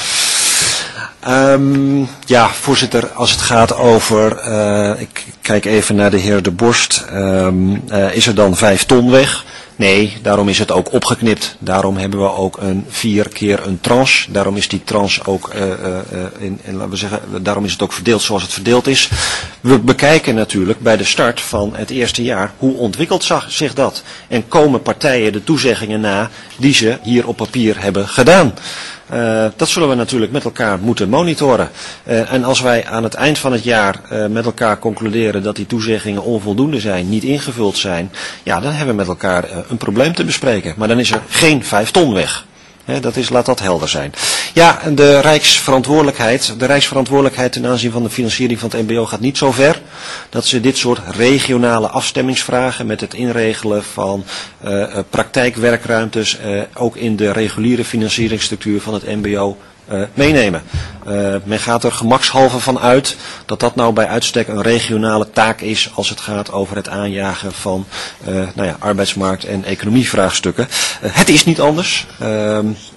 Um, ja, voorzitter, als het gaat over, uh, ik kijk even naar de heer De Borst, um, uh, is er dan vijf ton weg? Nee, daarom is het ook opgeknipt. Daarom hebben we ook een vier keer een tranche. Daarom is die tranche ook, uh, uh, in, in, laten we zeggen, daarom is het ook verdeeld zoals het verdeeld is. We bekijken natuurlijk bij de start van het eerste jaar hoe ontwikkelt zich dat. En komen partijen de toezeggingen na die ze hier op papier hebben gedaan. Uh, dat zullen we natuurlijk met elkaar moeten monitoren. Uh, en als wij aan het eind van het jaar uh, met elkaar concluderen dat die toezeggingen onvoldoende zijn, niet ingevuld zijn, ja, dan hebben we met elkaar uh, een probleem te bespreken. Maar dan is er geen vijf ton weg. He, dat is, laat dat helder zijn. Ja, en de rijksverantwoordelijkheid, de rijksverantwoordelijkheid ten aanzien van de financiering van het M B O gaat niet zo ver dat ze dit soort regionale afstemmingsvragen met het inregelen van uh, praktijkwerkruimtes uh, ook in de reguliere financieringsstructuur van het M B O uh, meenemen. Uh, men gaat er gemakshalve van uit dat dat nou bij uitstek een regionale taak is als het gaat over het aanjagen van uh, nou ja, arbeidsmarkt- en economievraagstukken. Uh, het is niet anders. Uh,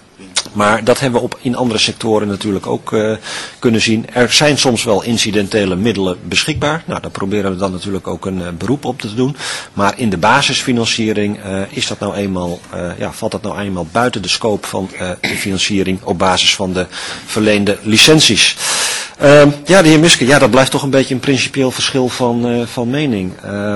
Maar dat hebben we op, in andere sectoren natuurlijk ook uh, kunnen zien. Er zijn soms wel incidentele middelen beschikbaar. Nou, daar proberen we dan natuurlijk ook een uh, beroep op te doen. Maar in de basisfinanciering uh, is dat nou eenmaal, uh, ja, valt dat nou eenmaal buiten de scope van uh, de financiering op basis van de verleende licenties. Uh, ja, de heer Muske, ja, dat blijft toch een beetje een principieel verschil van, uh, van mening. Uh,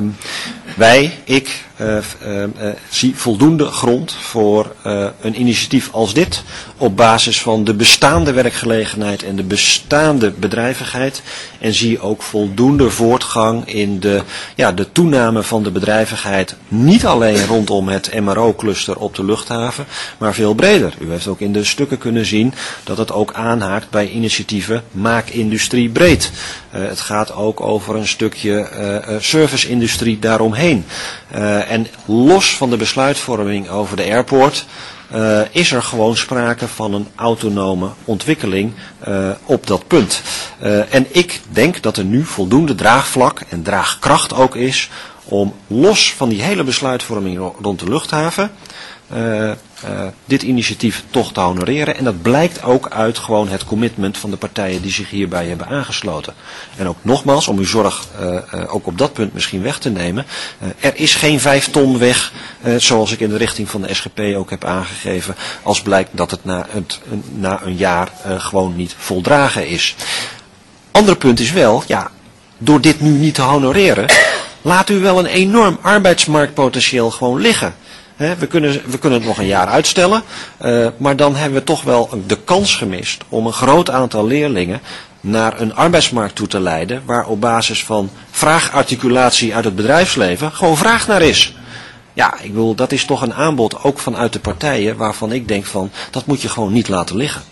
wij, ik, uh, uh, uh, zie voldoende grond voor uh, een initiatief als dit op basis van de bestaande werkgelegenheid en de bestaande bedrijvigheid. En zie ook voldoende voortgang in de, ja, de toename van de bedrijvigheid. Niet alleen rondom het M R O-cluster op de luchthaven, maar veel breder. U heeft ook in de stukken kunnen zien dat het ook aanhaakt bij initiatieven maakindustrie breed. Uh, het gaat ook over een stukje uh, serviceindustrie daaromheen. Uh, en los van de besluitvorming over de airport Uh, is er gewoon sprake van een autonome ontwikkeling uh, op dat punt. Uh, en ik denk dat er nu voldoende draagvlak en draagkracht ook is om los van die hele besluitvorming rond de luchthaven uh, uh, dit initiatief toch te honoreren. En dat blijkt ook uit gewoon het commitment van de partijen die zich hierbij hebben aangesloten. En ook nogmaals, om uw zorg uh, uh, ook op dat punt misschien weg te nemen. Uh, er is geen vijf ton weg, uh, zoals ik in de richting van de S G P ook heb aangegeven, als blijkt dat het na, het, na een jaar uh, gewoon niet voldragen is. Ander punt is wel, ja, door dit nu niet te honoreren, laat u wel een enorm arbeidsmarktpotentieel gewoon liggen. He, we, kunnen, we kunnen het nog een jaar uitstellen, uh, maar dan hebben we toch wel de kans gemist om een groot aantal leerlingen naar een arbeidsmarkt toe te leiden, waar op basis van vraagarticulatie uit het bedrijfsleven gewoon vraag naar is. Ja, ik bedoel, dat is toch een aanbod ook vanuit de partijen waarvan ik denk van, dat moet je gewoon niet laten liggen.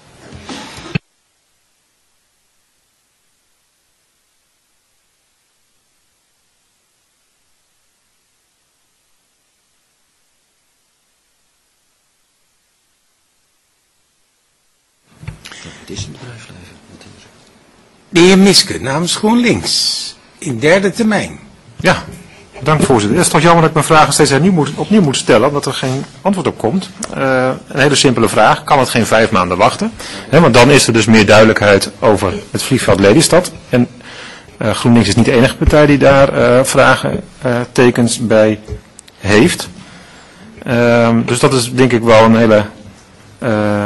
Het is een bedrijfsleven. De heer Miske namens GroenLinks. In derde termijn. Ja, dank voorzitter. Het is toch jammer dat ik mijn vragen steeds opnieuw moet, opnieuw moet stellen, omdat er geen antwoord op komt. Uh, een hele simpele vraag. Kan het geen vijf maanden wachten? He, want dan is er dus meer duidelijkheid over het vliegveld Lelystad. En uh, GroenLinks is niet de enige partij die daar uh, vragen, uh, tekens bij heeft. Uh, dus dat is denk ik wel een hele uh,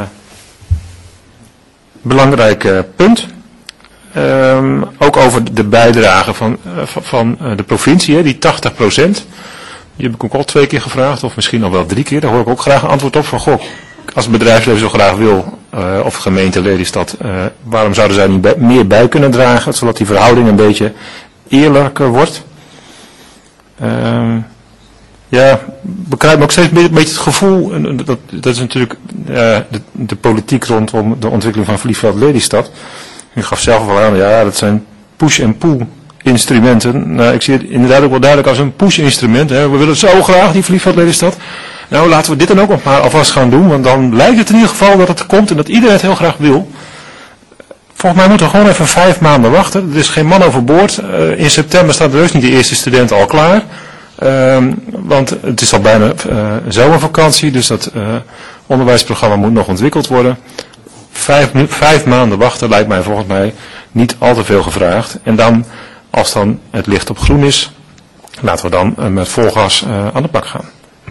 belangrijk uh, punt. Um, ook over de bijdrage van, uh, van, van uh, de provincie, hè, die tachtig procent. Die heb ik ook al twee keer gevraagd, of misschien nog wel drie keer. Daar hoor ik ook graag een antwoord op van, goh, als het bedrijfsleven zo graag wil, uh, of gemeente Lelystad, uh, waarom zouden zij niet bij, meer bij kunnen dragen, zodat die verhouding een beetje eerlijker wordt. Um, ja, begrijp me ook steeds een beetje het gevoel, en dat, dat is natuurlijk uh, de, de politiek rondom de ontwikkeling van vliegveld Lelystad. U gaf zelf wel aan, ja, dat zijn push- en pull instrumenten. Nou, ik zie het inderdaad ook wel duidelijk als een push-instrument. Hè. We willen zo graag die vliegveld Lelystad. Nou, laten we dit dan ook nog maar alvast gaan doen, want dan lijkt het in ieder geval dat het komt en dat iedereen het heel graag wil. Volgens mij moeten we gewoon even vijf maanden wachten. Er is geen man overboord. Uh, in september staat er dus niet de eerste student al klaar. Uh, want het is al bijna uh, zomervakantie, dus dat uh, onderwijsprogramma moet nog ontwikkeld worden. Vijf, vijf maanden wachten lijkt mij volgens mij niet al te veel gevraagd. En dan, als dan het licht op groen is, laten we dan uh, met vol gas uh, aan de bak gaan.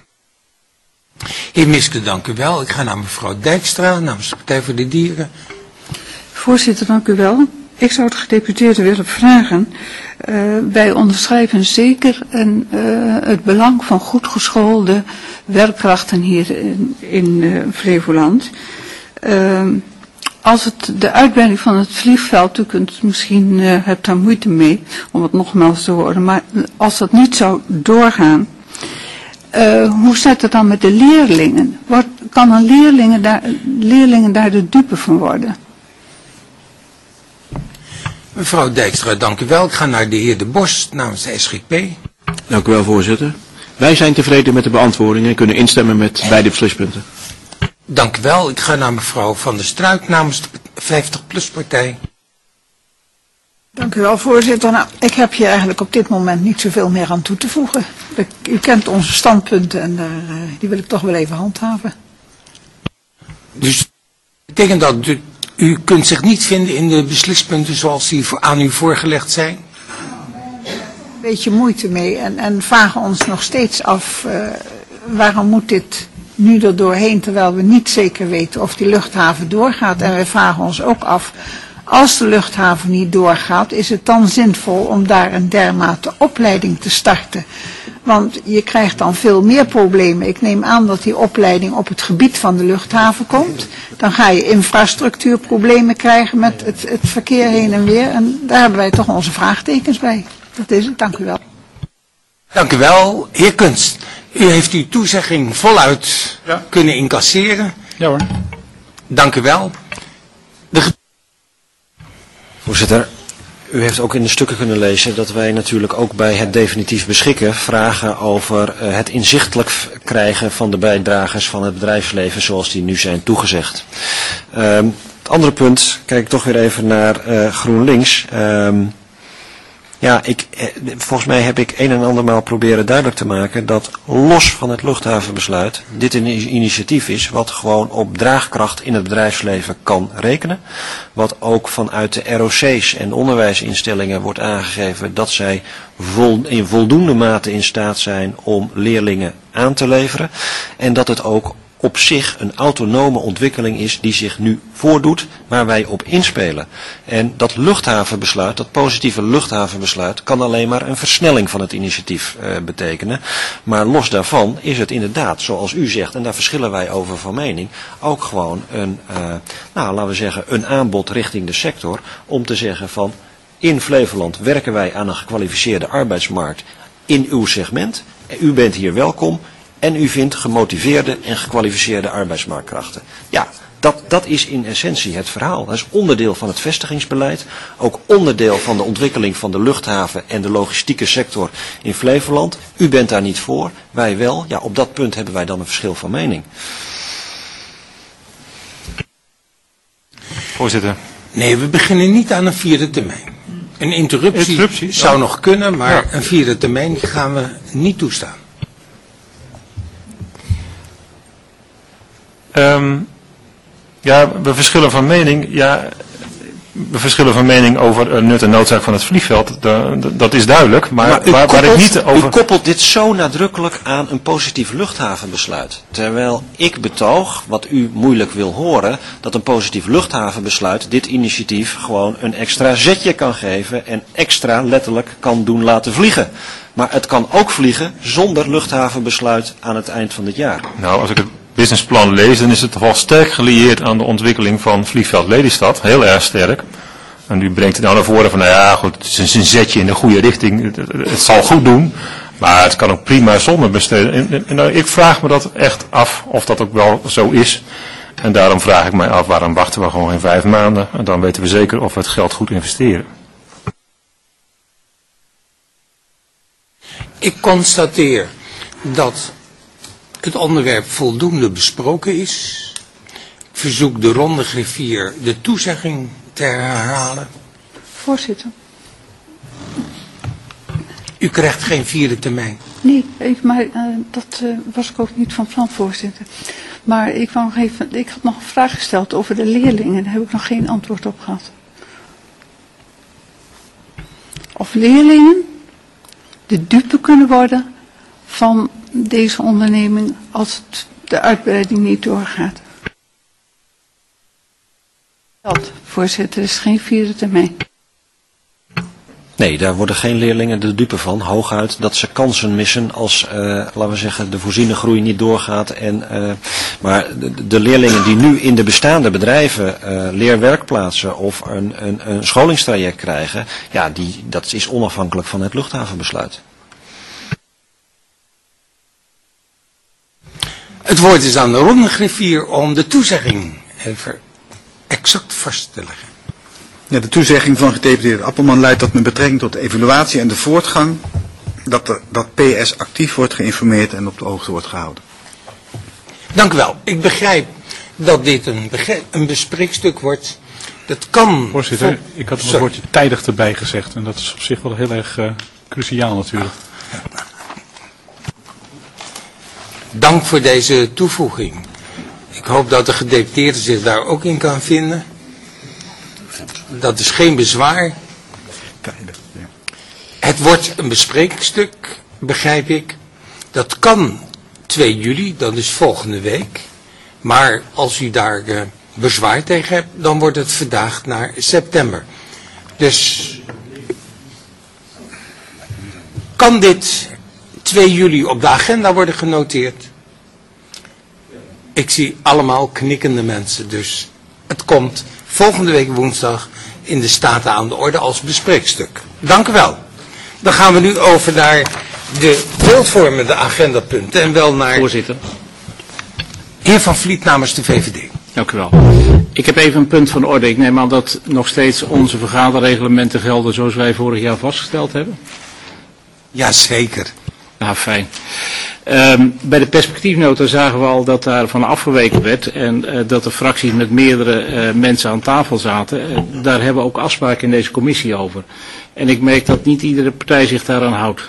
Heer Miske, dank u wel. Ik ga naar mevrouw Dijkstra, namens de Partij voor de Dieren. Voorzitter, dank u wel. Ik zou de gedeputeerde willen vragen. Uh, wij onderschrijven zeker een, uh, het belang van goed geschoolde werkkrachten hier in, in uh, Flevoland. Uh, als het de uitbreiding van het vliegveld, u kunt misschien uh, hebt daar moeite mee om het nogmaals te horen, maar als dat niet zou doorgaan, uh, hoe zit het dan met de leerlingen? Wordt, kan een leerlingen daar, leerlingen daar de dupe van worden? Mevrouw Dijkstra, dank u wel. Ik ga naar de heer De Borst namens de S G P. Dank u wel, voorzitter. Wij zijn tevreden met de beantwoordingen en kunnen instemmen met beide beslispunten. Dank u wel. Ik ga naar mevrouw Van der Struik namens de vijftig plus partij. Dank u wel, voorzitter. Nou, ik heb hier eigenlijk op dit moment niet zoveel meer aan toe te voegen. Ik, u kent onze standpunten en daar, uh, die wil ik toch wel even handhaven. Dus betekent dat u, u kunt zich niet vinden in de beslispunten zoals die voor, aan u voorgelegd zijn? Een beetje moeite mee en, en vragen ons nog steeds af uh, waarom moet dit nu er doorheen, terwijl we niet zeker weten of die luchthaven doorgaat. En wij vragen ons ook af, als de luchthaven niet doorgaat, is het dan zinvol om daar een dermate opleiding te starten? Want je krijgt dan veel meer problemen. Ik neem aan dat die opleiding op het gebied van de luchthaven komt. Dan ga je infrastructuurproblemen krijgen met het, het verkeer heen en weer. En daar hebben wij toch onze vraagtekens bij. Dat is het. Dank u wel. Dank u wel. Heer Kunst, u heeft uw toezegging voluit ja. kunnen incasseren. Ja hoor. Dank u wel. De... Voorzitter, u heeft ook in de stukken kunnen lezen dat wij natuurlijk ook bij het definitief beschikken vragen over uh, het inzichtelijk krijgen van de bijdragers van het bedrijfsleven zoals die nu zijn toegezegd. Uh, het andere punt, kijk ik toch weer even naar uh, GroenLinks. Uh, Ja, ik, volgens mij heb ik een en andermaal proberen duidelijk te maken dat los van het luchthavenbesluit dit een initiatief is wat gewoon op draagkracht in het bedrijfsleven kan rekenen. Wat ook vanuit de R O C's en onderwijsinstellingen wordt aangegeven dat zij vol, in voldoende mate in staat zijn om leerlingen aan te leveren. En dat het ook op zich een autonome ontwikkeling is die zich nu voordoet, waar wij op inspelen. En dat luchthavenbesluit, dat positieve luchthavenbesluit, kan alleen maar een versnelling van het initiatief uh, betekenen. Maar los daarvan is het inderdaad, zoals u zegt, en daar verschillen wij over van mening, ook gewoon een, uh, nou, laten we zeggen, een aanbod richting de sector om te zeggen van, in Flevoland werken wij aan een gekwalificeerde arbeidsmarkt in uw segment. U bent hier welkom. En u vindt gemotiveerde en gekwalificeerde arbeidsmarktkrachten. Ja, dat, dat is in essentie het verhaal. Dat is onderdeel van het vestigingsbeleid. Ook onderdeel van de ontwikkeling van de luchthaven en de logistieke sector in Flevoland. U bent daar niet voor, wij wel. Ja, op dat punt hebben wij dan een verschil van mening. Voorzitter. Nee, we beginnen niet aan een vierde termijn. Een interruptie, interruptie zou ja. nog kunnen, maar ja. een vierde termijn gaan we niet toestaan. Um, ja, we verschillen van mening. Ja, we verschillen van mening over uh, nut en noodzaak van het vliegveld. Da, da, dat is duidelijk. Maar, maar u, waar, koppelt, waar ik niet over... u koppelt dit zo nadrukkelijk aan een positief luchthavenbesluit. Terwijl ik betoog, wat u moeilijk wil horen, dat een positief luchthavenbesluit dit initiatief gewoon een extra zetje kan geven en extra letterlijk kan doen laten vliegen. Maar het kan ook vliegen zonder luchthavenbesluit aan het eind van dit jaar. Nou, als ik het businessplan lees, dan is het toch wel sterk gelieerd aan de ontwikkeling van vliegveld Lelystad. Heel erg sterk. En u brengt het nou naar voren van, nou ja, goed, het is een zetje in de goede richting. Het, het, het zal goed doen, maar het kan ook prima zonder besteden. En, en, en ik vraag me dat echt af of dat ook wel zo is. En daarom vraag ik mij af, waarom wachten we gewoon geen vijf maanden? En dan weten we zeker of we het geld goed investeren. Ik constateer dat het onderwerp voldoende besproken is. Ik verzoek de ronde griffier de toezegging te herhalen. Voorzitter. U krijgt geen vierde termijn. Nee, ik, maar uh, dat uh, was ik ook niet van plan, voorzitter. Maar ik, wou nog even, ik had nog een vraag gesteld over de leerlingen. Daar heb ik nog geen antwoord op gehad. Of leerlingen de dupe kunnen worden van deze onderneming als het, de uitbreiding niet doorgaat. Dat, voorzitter, is geen vierde termijn. Nee, daar worden geen leerlingen de dupe van. Hooguit dat ze kansen missen als, uh, laten we zeggen, de voorziene groei niet doorgaat. En, uh, maar de, de leerlingen die nu in de bestaande bedrijven uh, leerwerkplaatsen of een, een, een scholingstraject krijgen, ja, die, dat is onafhankelijk van het luchthavenbesluit. Het woord is aan de ronde griffier om de toezegging even exact vast te leggen. Ja, de toezegging van gedeputeerde Appelman luidt dat met betrekking tot de evaluatie en de voortgang dat, de, dat P S actief wordt geïnformeerd en op de hoogte wordt gehouden. Dank u wel. Ik begrijp dat dit een, een bespreekstuk wordt. Dat kan... Voorzitter, voor... ik had nog een woordje tijdig erbij gezegd en dat is op zich wel heel erg uh, cruciaal natuurlijk. Dank voor deze toevoeging. Ik hoop dat de gedeputeerde zich daar ook in kan vinden. Dat is geen bezwaar. Het wordt een bespreekstuk, begrijp ik. Dat kan twee juli, dat is volgende week. Maar als u daar uh, bezwaar tegen hebt, dan wordt het verdaagd naar september. Dus kan dit twee juli op de agenda worden genoteerd? Ik zie allemaal knikkende mensen, dus het komt volgende week woensdag in de Staten aan de orde als bespreekstuk. Dank u wel. Dan gaan we nu over naar de beeldvormende agendapunten en wel naar... Voorzitter. Heer Van Vliet namens de V V D. Dank u wel. Ik heb even een punt van orde. Ik neem aan dat nog steeds onze vergaderreglementen gelden zoals wij vorig jaar vastgesteld hebben. Jazeker. Nou, fijn. Um, bij de perspectiefnota zagen we al dat daar van afgeweken werd en uh, dat de fracties met meerdere uh, mensen aan tafel zaten. Uh, daar hebben we ook afspraken in deze commissie over. En ik merk dat niet iedere partij zich daaraan houdt.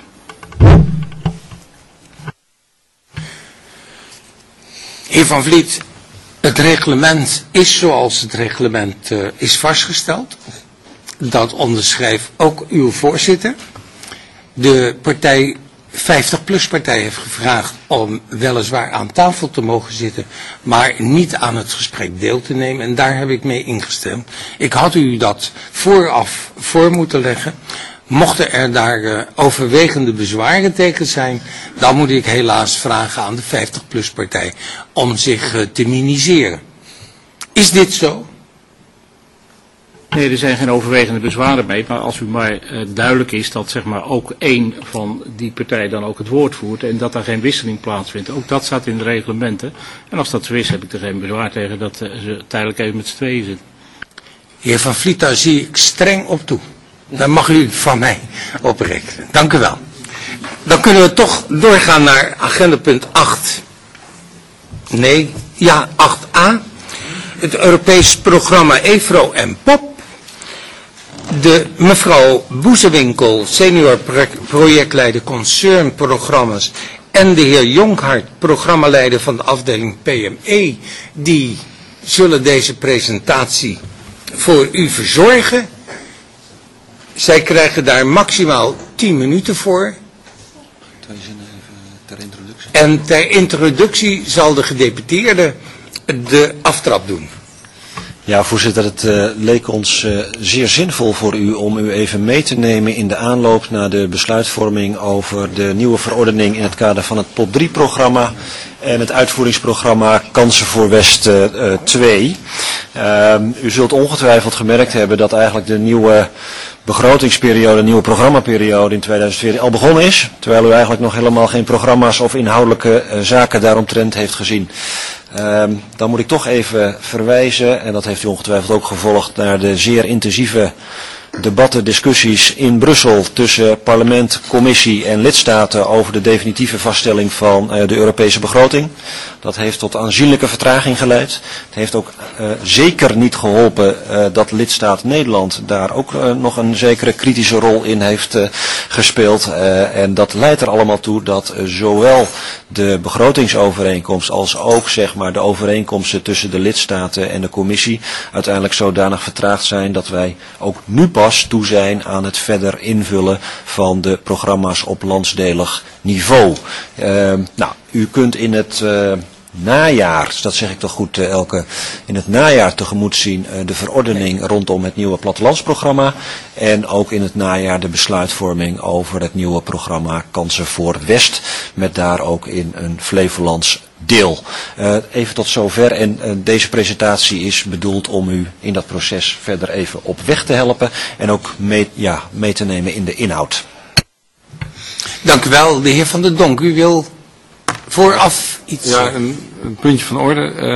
Heer Van Vliet, het reglement is zoals het reglement uh, is vastgesteld. Dat onderschrijft ook uw voorzitter. De partij vijftig plus partij heeft gevraagd om weliswaar aan tafel te mogen zitten, maar niet aan het gesprek deel te nemen. En daar heb ik mee ingestemd. Ik had u dat vooraf voor moeten leggen. Mochten er daar uh, overwegende bezwaren tegen zijn, dan moet ik helaas vragen aan de vijftig plus partij om zich uh, te miniseren. Is dit zo? Nee, er zijn geen overwegende bezwaren mee, maar als u maar uh, duidelijk is dat zeg maar ook één van die partij dan ook het woord voert en dat daar geen wisseling plaatsvindt. Ook dat staat in de reglementen. En als dat zo is, heb ik er geen bezwaar tegen dat uh, ze tijdelijk even met z'n tweeën zitten. Heer Van Vliet, daar zie ik streng op toe. Daar mag u van mij op rekenen. Dank u wel. Dan kunnen we toch doorgaan naar agendapunt acht. Nee, ja, acht a. het Europees programma EVRO en POP. De mevrouw Boezewinkel, senior projectleider concernprogramma's. En de heer Jonkhart, programmaleider van de afdeling P M E. Die zullen deze presentatie voor u verzorgen. Zij krijgen daar maximaal tien minuten voor. Ter introductie. En ter introductie zal de gedeputeerde de aftrap doen. Ja, voorzitter, het uh, leek ons uh, zeer zinvol voor u om u even mee te nemen in de aanloop naar de besluitvorming over de nieuwe verordening in het kader van het P O P drie programma en het uitvoeringsprogramma Kansen voor West uh, uh, twee. Uh, u zult ongetwijfeld gemerkt hebben dat eigenlijk de nieuwe begrotingsperiode, de nieuwe programmaperiode in tweeduizend veertien al begonnen is, terwijl u eigenlijk nog helemaal geen programma's of inhoudelijke uh, zaken daaromtrent heeft gezien. Uh, dan moet ik toch even verwijzen, en dat heeft u ongetwijfeld ook gevolgd, naar de zeer intensieve debatten, discussies in Brussel tussen parlement, commissie en lidstaten over de definitieve vaststelling van uh, de Europese begroting. Dat heeft tot aanzienlijke vertraging geleid. Het heeft ook uh, zeker niet geholpen uh, dat lidstaat Nederland daar ook uh, nog een zekere kritische rol in heeft uh, gespeeld. Uh, en dat leidt er allemaal toe dat uh, zowel de begrotingsovereenkomst als ook zeg maar, de overeenkomsten tussen de lidstaten en de commissie uiteindelijk zodanig vertraagd zijn dat wij ook nu pas toe zijn aan het verder invullen van de programma's op landsdelig niveau. Uh, nou, u kunt in het uh, najaar, dat zeg ik toch goed uh, Elke, in het najaar tegemoet zien uh, de verordening rondom het nieuwe plattelandsprogramma en ook in het najaar de besluitvorming over het nieuwe programma Kansen voor West, met daar ook in een Flevolands deel. Uh, even tot zover en uh, deze presentatie is bedoeld om u in dat proces verder even op weg te helpen en ook mee, ja, mee te nemen in de inhoud. Dank u wel, de heer Van der Donk. U wil vooraf iets... Ja, een, een puntje van orde. Uh,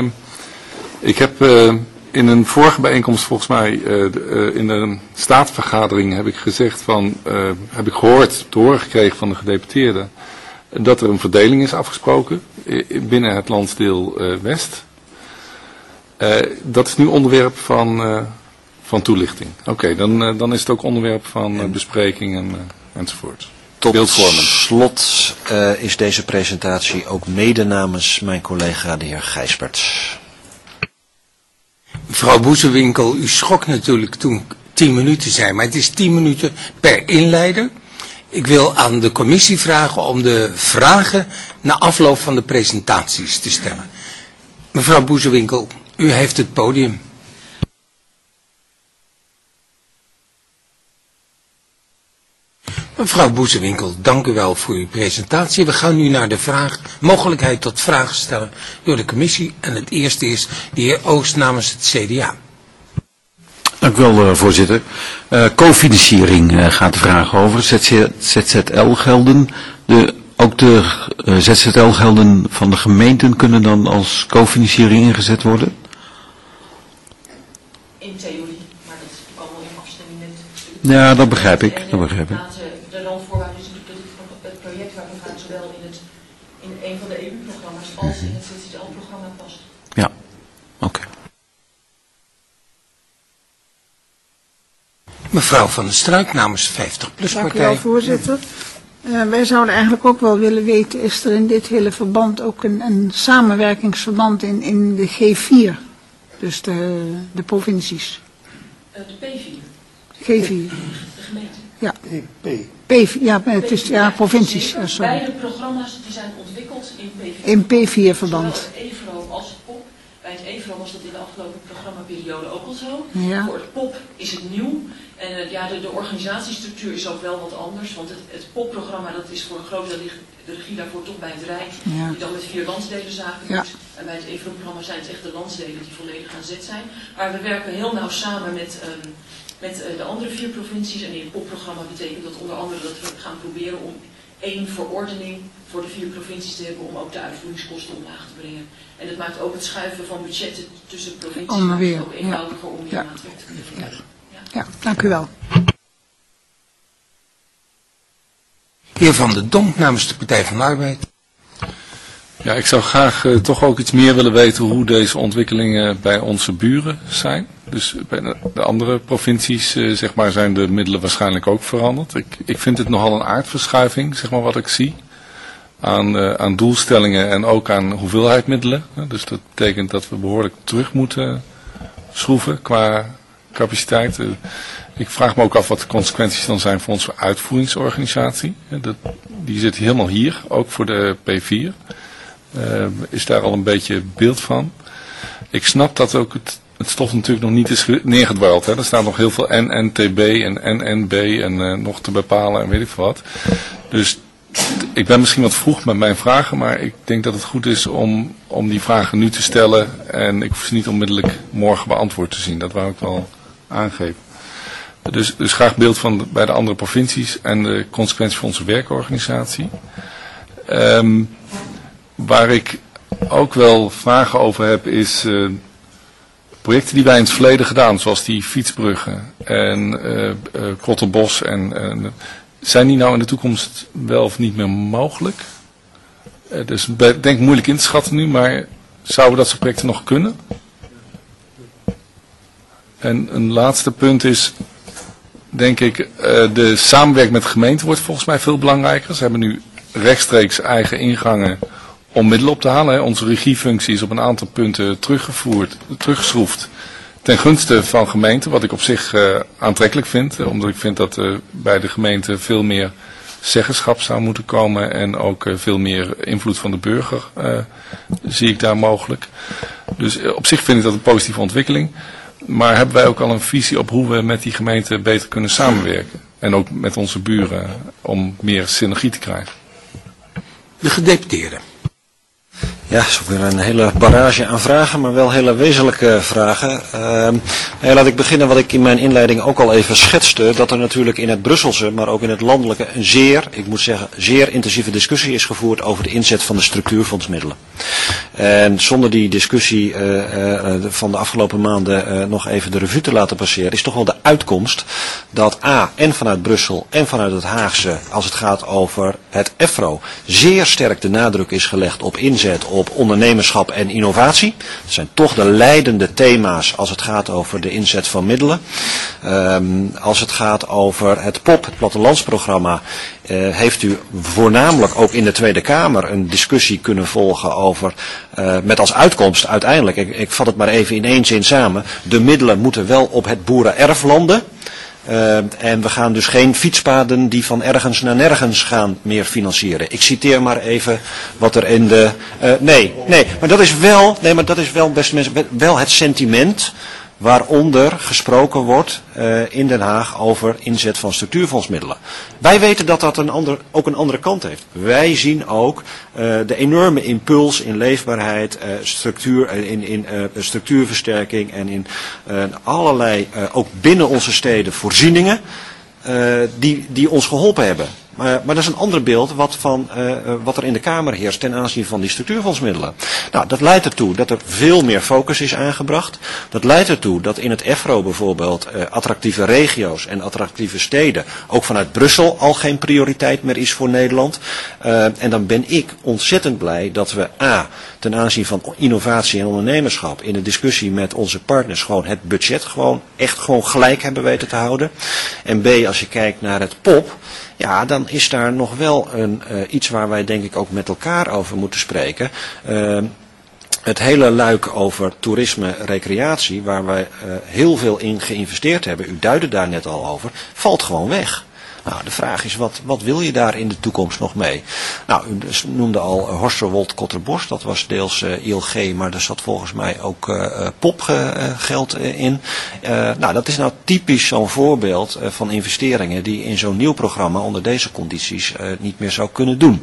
ik heb uh, in een vorige bijeenkomst volgens mij uh, de, uh, in een staatsvergadering heb ik gezegd van, uh, heb ik gehoord, te horen gekregen van de gedeputeerden, dat er een verdeling is afgesproken binnen het landsdeel uh, West. Uh, dat is nu onderwerp van, uh, van toelichting. Oké, okay, dan, uh, dan is het ook onderwerp van uh, bespreking en, uh, enzovoort. Tot slot uh, is deze presentatie ook mede namens mijn collega de heer Gijsbert. Mevrouw Boezewinkel, u schrok natuurlijk toen tien minuten zei, maar het is tien minuten per inleider. Ik wil aan de commissie vragen om de vragen na afloop van de presentaties te stellen. Mevrouw Boezewinkel, u heeft het podium. Mevrouw Boezewinkel, dank u wel voor uw presentatie. We gaan nu naar de vraag, mogelijkheid tot vragen stellen door de commissie. En het eerste is de heer Oost namens het C D A. Dank u wel, uh, voorzitter. Uh, cofinanciering uh, gaat de vraag over. Z Z L-gelden. De, ook de uh, Z Z L-gelden van de gemeenten kunnen dan als cofinanciering ingezet worden? In theorie, maar dat is natuurlijk allemaal in afstemming met... Ja, dat begrijp ik. Dat begrijp ik. De randvoorwaarde is natuurlijk dat het project waar we gaan zowel in, het, in een van de E U-programma's als in het Z Z L-programma past. Ja, oké. Okay. Mevrouw Van der Struik namens vijftig plus partij. Dank u wel, voorzitter. Uh, wij zouden eigenlijk ook wel willen weten, is er in dit hele verband ook een, een samenwerkingsverband in, in de G vier? Dus de, de provincies. Uh, de P vier. G vier. De gemeente. Ja. P. P vier, ja, het is, ja, provincies. Uh, sorry. Beide programma's die zijn ontwikkeld in P vier. In P vier verband. Zowel het EVRO als het P O P. Bij het EVRO was dat in de afgelopen programmaperiode ook al zo. Ja. Voor het P O P is het nieuw. En uh, ja, de, de organisatiestructuur is ook wel wat anders, want het, het P O P-programma dat is voor een groot deel de regie daarvoor toch bij het Rijk, ja. die dan met vier landsdelen zaken ja. doet. En bij het EVRO-programma zijn het echt de landsdelen die volledig aan zet zijn. Maar we werken heel nauw samen met, um, met uh, de andere vier provincies. En in het P O P-programma betekent dat onder andere dat we gaan proberen om één verordening voor de vier provincies te hebben om ook de uitvoeringskosten omlaag te brengen. En dat maakt ook het schuiven van budgetten tussen provincies ook eenvoudiger om die maatwerk te kunnen verkrijgen. Ja, dank u wel. Heer Van der Donk namens de Partij van de Arbeid. Ja, ik zou graag uh, toch ook iets meer willen weten hoe deze ontwikkelingen bij onze buren zijn. Dus bij de, de andere provincies uh, zeg maar, zijn de middelen waarschijnlijk ook veranderd. Ik, ik vind het nogal een aardverschuiving, zeg maar, wat ik zie. Aan, uh, aan doelstellingen en ook aan hoeveelheid middelen. Dus dat betekent dat we behoorlijk terug moeten schroeven qua capaciteit. Uh, ik vraag me ook af wat de consequenties dan zijn voor onze uitvoeringsorganisatie. Uh, dat, die zit helemaal hier, ook voor de P vier. Uh, is daar al een beetje beeld van. Ik snap dat ook het, het stof natuurlijk nog niet is neergedwaald. Hè. Er staat nog heel veel N N T B en N N B en uh, nog te bepalen en weet ik veel wat. Dus ik ben misschien wat vroeg met mijn vragen, maar ik denk dat het goed is om, om die vragen nu te stellen. En ik hoef ze niet onmiddellijk morgen beantwoord te zien. Dat wou ik wel aangeven. Dus, dus graag beeld van de, bij de andere provincies en de consequenties voor onze werkorganisatie. Um, waar ik ook wel vragen over heb is uh, projecten die wij in het verleden gedaan, zoals die fietsbruggen en uh, uh, Krottenbos. En, uh, zijn die nou in de toekomst wel of niet meer mogelijk? Uh, dus ik denk moeilijk in te schatten nu, maar zouden dat soort projecten nog kunnen? En een laatste punt is, denk ik, uh, de samenwerking met de gemeente wordt volgens mij veel belangrijker. Ze hebben nu rechtstreeks eigen ingangen om middelen op te halen. Hè. Onze regiefunctie is op een aantal punten teruggevoerd, teruggeschroefd ten gunste van gemeenten, wat ik op zich uh, aantrekkelijk vind. Uh, omdat ik vind dat uh, bij de gemeente veel meer zeggenschap zou moeten komen en ook uh, veel meer invloed van de burger uh, zie ik daar mogelijk. Dus uh, op zich vind ik dat een positieve ontwikkeling. Maar hebben wij ook al een visie op hoe we met die gemeente beter kunnen samenwerken? En ook met onze buren om meer synergie te krijgen. De gedeputeerde. Ja, zo weer een hele barrage aan vragen, maar wel hele wezenlijke vragen. Uh, ja, laat ik beginnen wat ik in mijn inleiding ook al even schetste. Dat er natuurlijk in het Brusselse, maar ook in het landelijke, een zeer, ik moet zeggen, zeer intensieve discussie is gevoerd over de inzet van de structuurfondsmiddelen. En zonder die discussie uh, uh, van de afgelopen maanden uh, nog even de revue te laten passeren, is toch wel de uitkomst dat A, en vanuit Brussel en vanuit het Haagse, als het gaat over het E F R O, zeer sterk de nadruk is gelegd op inzet, op ondernemerschap en innovatie. Dat zijn toch de leidende thema's als het gaat over de inzet van middelen. Um, als het gaat over het P O P, het plattelandsprogramma, uh, heeft u voornamelijk ook in de Tweede Kamer een discussie kunnen volgen over, uh, met als uitkomst uiteindelijk, ik, ik vat het maar even in één zin samen, de middelen moeten wel op het boerenerf landen. Uh, en we gaan dus geen fietspaden die van ergens naar nergens gaan meer financieren. Ik citeer maar even wat er in de... Uh, nee, nee, maar dat is wel, nee, maar dat is wel, beste mensen, wel het sentiment waaronder gesproken wordt uh, in Den Haag over inzet van structuurfondsmiddelen. Wij weten dat dat een ander, ook een andere kant heeft. Wij zien ook uh, de enorme impuls in leefbaarheid, uh, structuur, uh, in, in uh, structuurversterking en in uh, allerlei, uh, ook binnen onze steden, voorzieningen uh, die, die ons geholpen hebben. Maar, maar dat is een ander beeld wat, van, uh, wat er in de Kamer heerst ten aanzien van die structuurfondsmiddelen. Nou, dat leidt ertoe dat er veel meer focus is aangebracht. Dat leidt ertoe dat in het E F R O bijvoorbeeld uh, attractieve regio's en attractieve steden, ook vanuit Brussel, al geen prioriteit meer is voor Nederland. Uh, en dan ben ik ontzettend blij dat we A, ten aanzien van innovatie en ondernemerschap in de discussie met onze partners gewoon het budget gewoon echt gewoon gelijk hebben weten te houden. En B, als je kijkt naar het P O P, ja, dan is daar nog wel een, uh, iets waar wij denk ik ook met elkaar over moeten spreken. Uh, het hele luik over toerisme, recreatie, waar wij uh, heel veel in geïnvesteerd hebben, u duidde daar net al over, valt gewoon weg. Nou, de vraag is, wat, wat wil je daar in de toekomst nog mee? Nou, u noemde al uh, Horsterwold, Kotterbos, dat was deels uh, I L G, maar er zat volgens mij ook uh, P O P uh, geld uh, in. Uh, nou, dat is nou typisch zo'n voorbeeld uh, van investeringen die in zo'n nieuw programma onder deze condities uh, niet meer zou kunnen doen.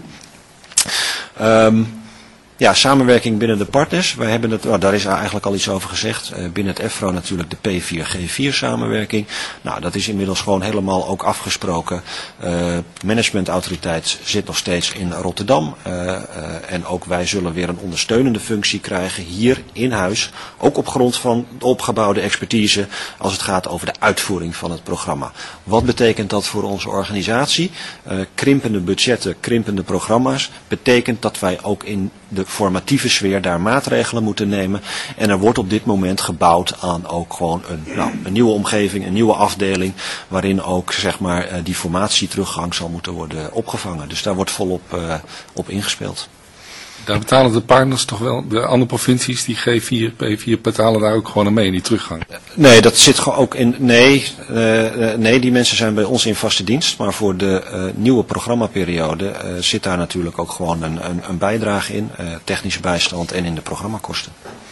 Um, Ja, samenwerking binnen de partners. Wij hebben het, nou, daar is eigenlijk al iets over gezegd. Uh, binnen het E F R O natuurlijk de P vier G vier samenwerking. Nou, dat is inmiddels gewoon helemaal ook afgesproken. Uh, managementautoriteit zit nog steeds in Rotterdam. Uh, uh, en ook wij zullen weer een ondersteunende functie krijgen hier in huis. Ook op grond van de opgebouwde expertise als het gaat over de uitvoering van het programma. Wat betekent dat voor onze organisatie? Uh, krimpende budgetten, krimpende programma's. Betekent dat wij ook in de formatieve sfeer daar maatregelen moeten nemen. En er wordt op dit moment gebouwd aan ook gewoon een, nou, een nieuwe omgeving, een nieuwe afdeling, waarin ook zeg maar, die formatieteruggang zal moeten worden opgevangen. Dus daar wordt volop uh, op ingespeeld. Daar betalen de partners toch wel, de andere provincies, die G vier, P vier, betalen daar ook gewoon aan mee in die teruggang? Nee, dat zit gewoon ook in, nee, uh, nee, die mensen zijn bij ons in vaste dienst, maar voor de uh, nieuwe programmaperiode uh, zit daar natuurlijk ook gewoon een, een, een bijdrage in, uh, technische bijstand en in de programmakosten.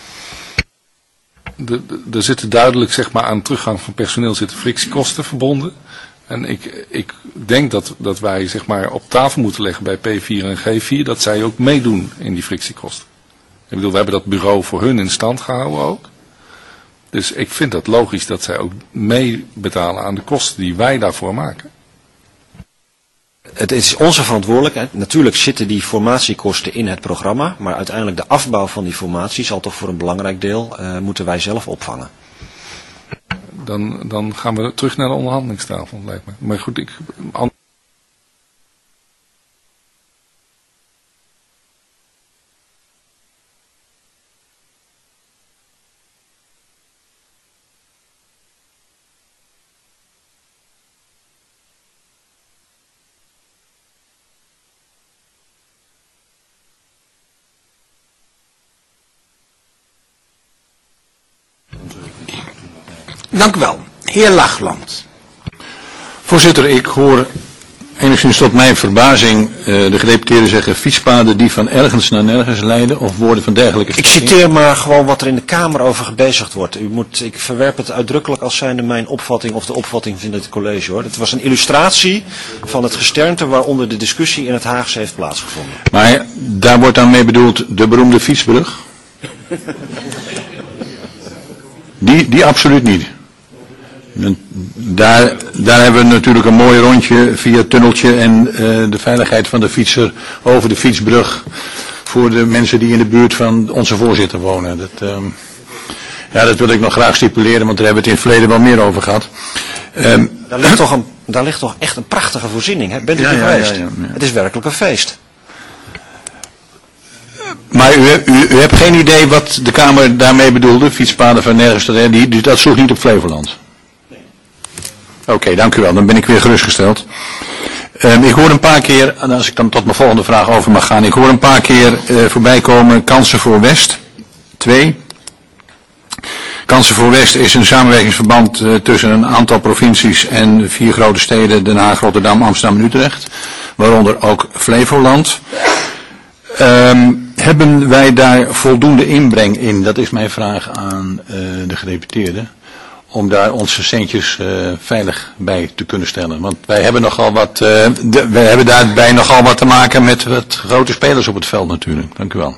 Er zitten duidelijk zeg maar, aan teruggang van personeel zitten frictiekosten verbonden. En ik, ik denk dat, dat wij zeg maar, op tafel moeten leggen bij P vier en G vier dat zij ook meedoen in die frictiekosten. Ik bedoel, we hebben dat bureau voor hun in stand gehouden ook. Dus ik vind het logisch dat zij ook meebetalen aan de kosten die wij daarvoor maken. Het is onze verantwoordelijkheid. Natuurlijk zitten die formatiekosten in het programma, maar uiteindelijk de afbouw van die formatie zal toch voor een belangrijk deel uh, moeten wij zelf opvangen. Dan, dan gaan we terug naar de onderhandelingstafel, lijkt me. Maar goed, ik... Dank u wel. Heer Lachland. Voorzitter, ik hoor enigszins tot mijn verbazing uh, de gedeputeerden zeggen fietspaden die van ergens naar nergens leiden of woorden van dergelijke. Ik citeer maar gewoon wat er in de Kamer over gebezigd wordt. U moet, ik verwerp het uitdrukkelijk als zijnde mijn opvatting of de opvatting van het college hoor. Het was een illustratie van het gesternte waaronder de discussie in het Haagse heeft plaatsgevonden. Maar daar wordt dan mee bedoeld de beroemde fietsbrug? Die, die absoluut niet. Daar, daar hebben we natuurlijk een mooi rondje via het tunneltje en uh, de veiligheid van de fietser over de fietsbrug voor de mensen die in de buurt van onze voorzitter wonen. Dat, um, ja, dat wil ik nog graag stipuleren, want daar hebben we het in het verleden wel meer over gehad. Um, daar, ligt toch een, daar ligt toch echt een prachtige voorziening, hè? Bent u ja, er ja, geweest? ja, ja, ja. Het is werkelijk een feest. Maar u, u, u hebt geen idee wat de Kamer daarmee bedoelde, fietspaden van nergens, die, die, dat sloeg niet op Flevoland? Oké, okay, dank u wel. Dan ben ik weer gerustgesteld. Um, ik hoor een paar keer, en als ik dan tot mijn volgende vraag over mag gaan, ik hoor een paar keer uh, voorbij komen kansen voor West. Twee. Kansen voor West is een samenwerkingsverband uh, tussen een aantal provincies en vier grote steden, Den Haag, Rotterdam, Amsterdam en Utrecht. Waaronder ook Flevoland. Um, hebben wij daar voldoende inbreng in? Dat is mijn vraag aan uh, de gedeputeerden. Om daar onze centjes uh, veilig bij te kunnen stellen. Want wij hebben nogal wat, uh, de, wij hebben daarbij nogal wat te maken met wat grote spelers op het veld natuurlijk. Dank u wel.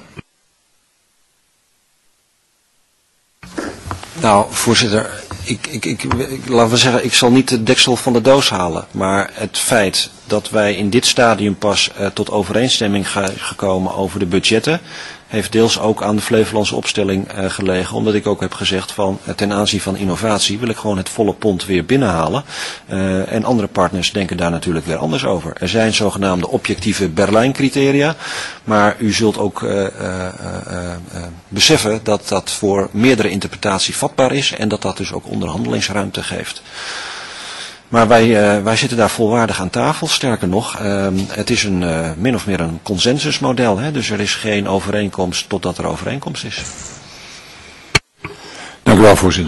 Nou, voorzitter, ik, ik, ik, ik, laten we zeggen, ik zal niet de deksel van de doos halen. Maar het feit dat wij in dit stadium pas uh, tot overeenstemming zijn gekomen over de budgetten, heeft deels ook aan de Flevolandse opstelling uh, gelegen. Omdat ik ook heb gezegd van uh, ten aanzien van innovatie wil ik gewoon het volle pond weer binnenhalen. Uh, en andere partners denken daar natuurlijk weer anders over. Er zijn zogenaamde objectieve Berlijn-criteria. Maar u zult ook uh, uh, uh, uh, beseffen dat dat voor meerdere interpretatie vatbaar is. En dat dat dus ook onderhandelingsruimte geeft. Maar wij, uh, wij zitten daar volwaardig aan tafel. Sterker nog, uh, het is een, uh, min of meer een consensusmodel. Hè? Dus er is geen overeenkomst totdat er overeenkomst is. Dank u wel, voorzitter.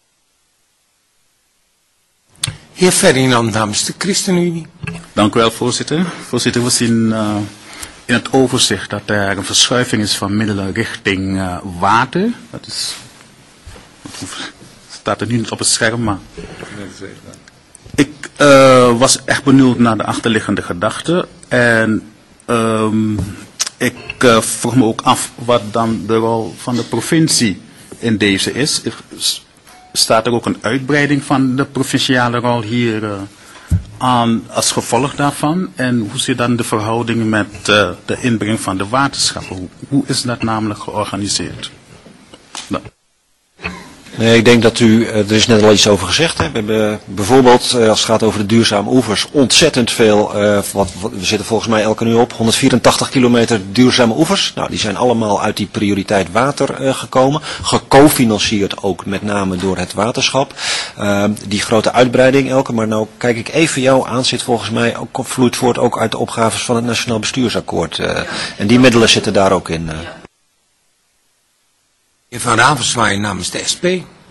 Heer Ferdinand namens de ChristenUnie. Dank u wel, voorzitter. Voorzitter, we zien uh, in het overzicht dat er een verschuiving is van middelen richting uh, water. Dat is, staat er nu niet op het scherm, maar... Ik uh, was echt benieuwd naar de achterliggende gedachten. En um, ik uh, vroeg me ook af wat dan de rol van de provincie in deze is. Staat er ook een uitbreiding van de provinciale rol hier uh, aan als gevolg daarvan? En hoe zit dan de verhouding met uh, de inbreng van de waterschappen? Hoe, hoe is dat namelijk georganiseerd? Nou. Nee, ik denk dat u, er is net al iets over gezegd. Hè. We hebben bijvoorbeeld, als het gaat over de duurzame oevers, ontzettend veel, uh, wat, wat, we zitten volgens mij elke nu op, honderdvierentachtig kilometer duurzame oevers. Nou, die zijn allemaal uit die prioriteit water uh, gekomen. Gecofinancierd ook met name door het waterschap. Uh, die grote uitbreiding elke, maar nou kijk ik even jou aan, zit volgens mij ook, vloeit voort ook uit de opgaves van het Nationaal Bestuursakkoord. Uh, en die middelen zitten daar ook in. Uh. Van Ravenswaai namens de S P.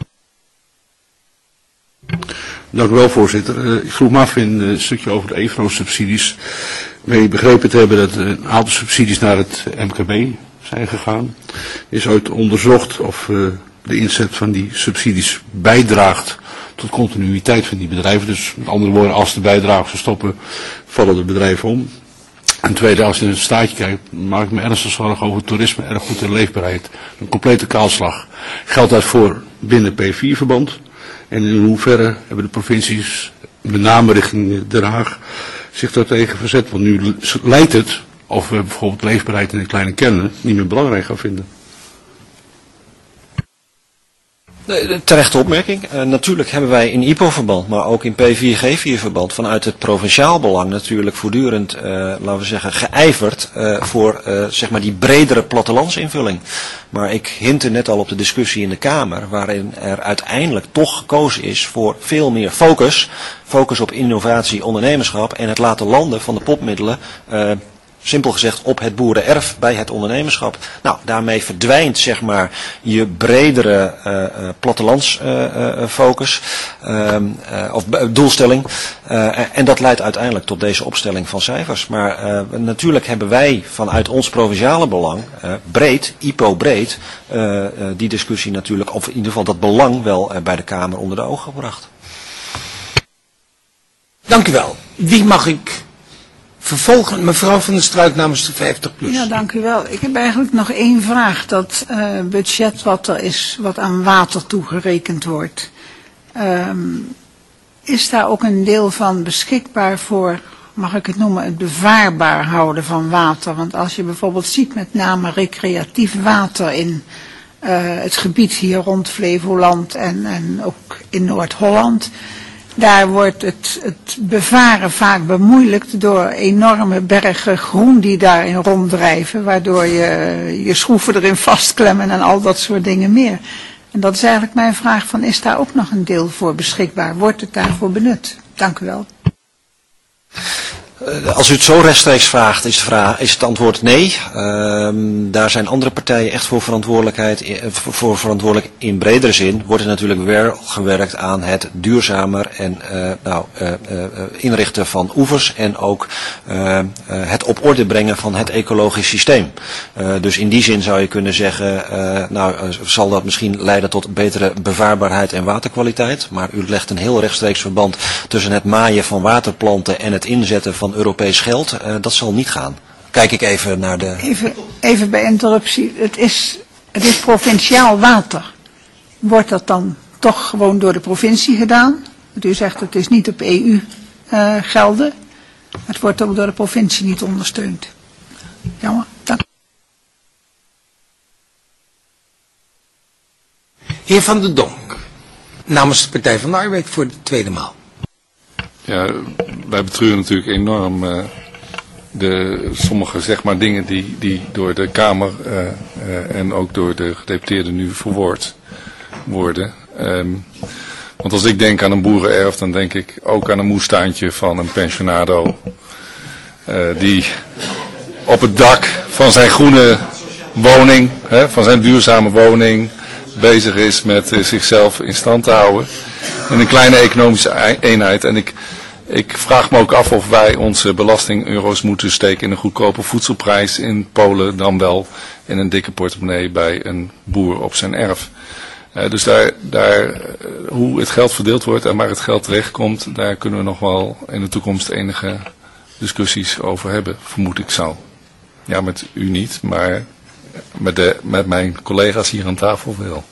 Dank u wel, voorzitter. Uh, ik vroeg me af in een uh, stukje over de E V R O-subsidies. Wij begrepen te hebben dat een aantal subsidies naar het M K B zijn gegaan. Is ooit onderzocht of uh, de inzet van die subsidies bijdraagt tot continuïteit van die bedrijven. Dus met andere woorden, als de bijdragen stoppen, vallen de bedrijven om. En tweede, als je in het staatje kijkt, maak ik me ernstig zorgen over toerisme, erfgoed en leefbaarheid. Een complete kaalslag. Geldt dat voor binnen P vier verband? En in hoeverre hebben de provincies, met name richting Den Haag, zich daartegen verzet? Want nu lijkt het of we bijvoorbeeld leefbaarheid in de kleine kernen niet meer belangrijk gaan vinden. Terechte opmerking. Uh, natuurlijk hebben wij in I P O-verband, maar ook in P vier G vier-verband vanuit het provinciaal belang natuurlijk voortdurend, uh, laten we zeggen, geijverd uh, voor uh, zeg maar die bredere plattelandsinvulling. Maar ik hintte net al op de discussie in de Kamer, waarin er uiteindelijk toch gekozen is voor veel meer focus. Focus op innovatie, ondernemerschap en het laten landen van de popmiddelen, uh, simpel gezegd op het boerenerf bij het ondernemerschap. Nou, daarmee verdwijnt zeg maar je bredere uh, uh, plattelandsfocus uh, uh, uh, of uh, doelstelling. Uh, en dat leidt uiteindelijk tot deze opstelling van cijfers. Maar uh, natuurlijk hebben wij vanuit ons provinciale belang uh, breed, I P O breed, uh, uh, die discussie natuurlijk, of in ieder geval dat belang wel uh, bij de Kamer onder de ogen gebracht. Dank u wel. Wie mag ik vervolgen? Mevrouw van der Struik namens de vijftig plus. Ja, dank u wel. Ik heb eigenlijk nog één vraag. Dat uh, budget wat er is, wat aan water toegerekend wordt. Um, is daar ook een deel van beschikbaar voor, mag ik het noemen, het bevaarbaar houden van water? Want als je bijvoorbeeld ziet met name recreatief water in uh, het gebied hier rond Flevoland en, en ook in Noord-Holland, daar wordt het, het bevaren vaak bemoeilijkt door enorme bergen groen die daarin ronddrijven, waardoor je je schroeven erin vastklemmen en al dat soort dingen meer. En dat is eigenlijk mijn vraag van, is daar ook nog een deel voor beschikbaar? Wordt het daarvoor benut? Dank u wel. Als u het zo rechtstreeks vraagt, is, de vraag, is het antwoord nee. Uh, daar zijn andere partijen echt voor verantwoordelijkheid, voor verantwoordelijk in bredere zin. Wordt er natuurlijk wel gewerkt aan het duurzamer en uh, nou, uh, uh, inrichten van oevers en ook uh, uh, het op orde brengen van het ecologisch systeem. Uh, dus in die zin zou je kunnen zeggen, uh, nou uh, zal dat misschien leiden tot betere bevaarbaarheid en waterkwaliteit. Maar u legt een heel rechtstreeks verband tussen het maaien van waterplanten en het inzetten van Europees geld, uh, dat zal niet gaan. Kijk ik even naar de... Even, even bij interruptie. Het is, het is provinciaal water. Wordt dat dan toch gewoon door de provincie gedaan? Want u zegt het is niet op E U uh, gelden. Het wordt ook door de provincie niet ondersteund. Jammer, dank. Heer Van der Donk, namens de Partij van de Arbeid voor de tweede maal. Ja, wij betreuren natuurlijk enorm uh, de, sommige zeg maar, dingen die, die door de Kamer uh, uh, en ook door de gedeputeerden nu verwoord worden. Um, want als ik denk aan een boerenerf, dan denk ik ook aan een moestuintje van een pensionado. Uh, die op het dak van zijn groene woning, hè, van zijn duurzame woning, bezig is met uh, zichzelf in stand te houden. In een kleine economische eenheid. En ik, ik vraag me ook af of wij onze belasting-euro's moeten steken in een goedkope voedselprijs in Polen, dan wel in een dikke portemonnee bij een boer op zijn erf. Uh, dus daar, daar, uh, hoe het geld verdeeld wordt en waar het geld terechtkomt, daar kunnen we nog wel in de toekomst enige discussies over hebben, vermoed ik zo. Ja, met u niet, maar met, de, met mijn collega's hier aan tafel wel.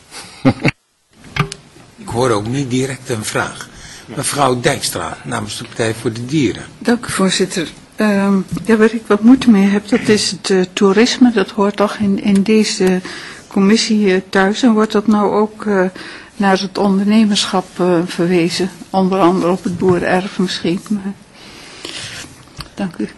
Ik hoor ook niet direct een vraag. Mevrouw Dijkstra, namens de Partij voor de Dieren. Dank u, voorzitter. Uh, ja, waar ik wat moeite mee heb, dat is het uh, toerisme. Dat hoort toch in, in deze commissie uh, thuis. En wordt dat nou ook uh, naar het ondernemerschap uh, verwezen. Onder andere op het boerenerf misschien. Maar... Dank u.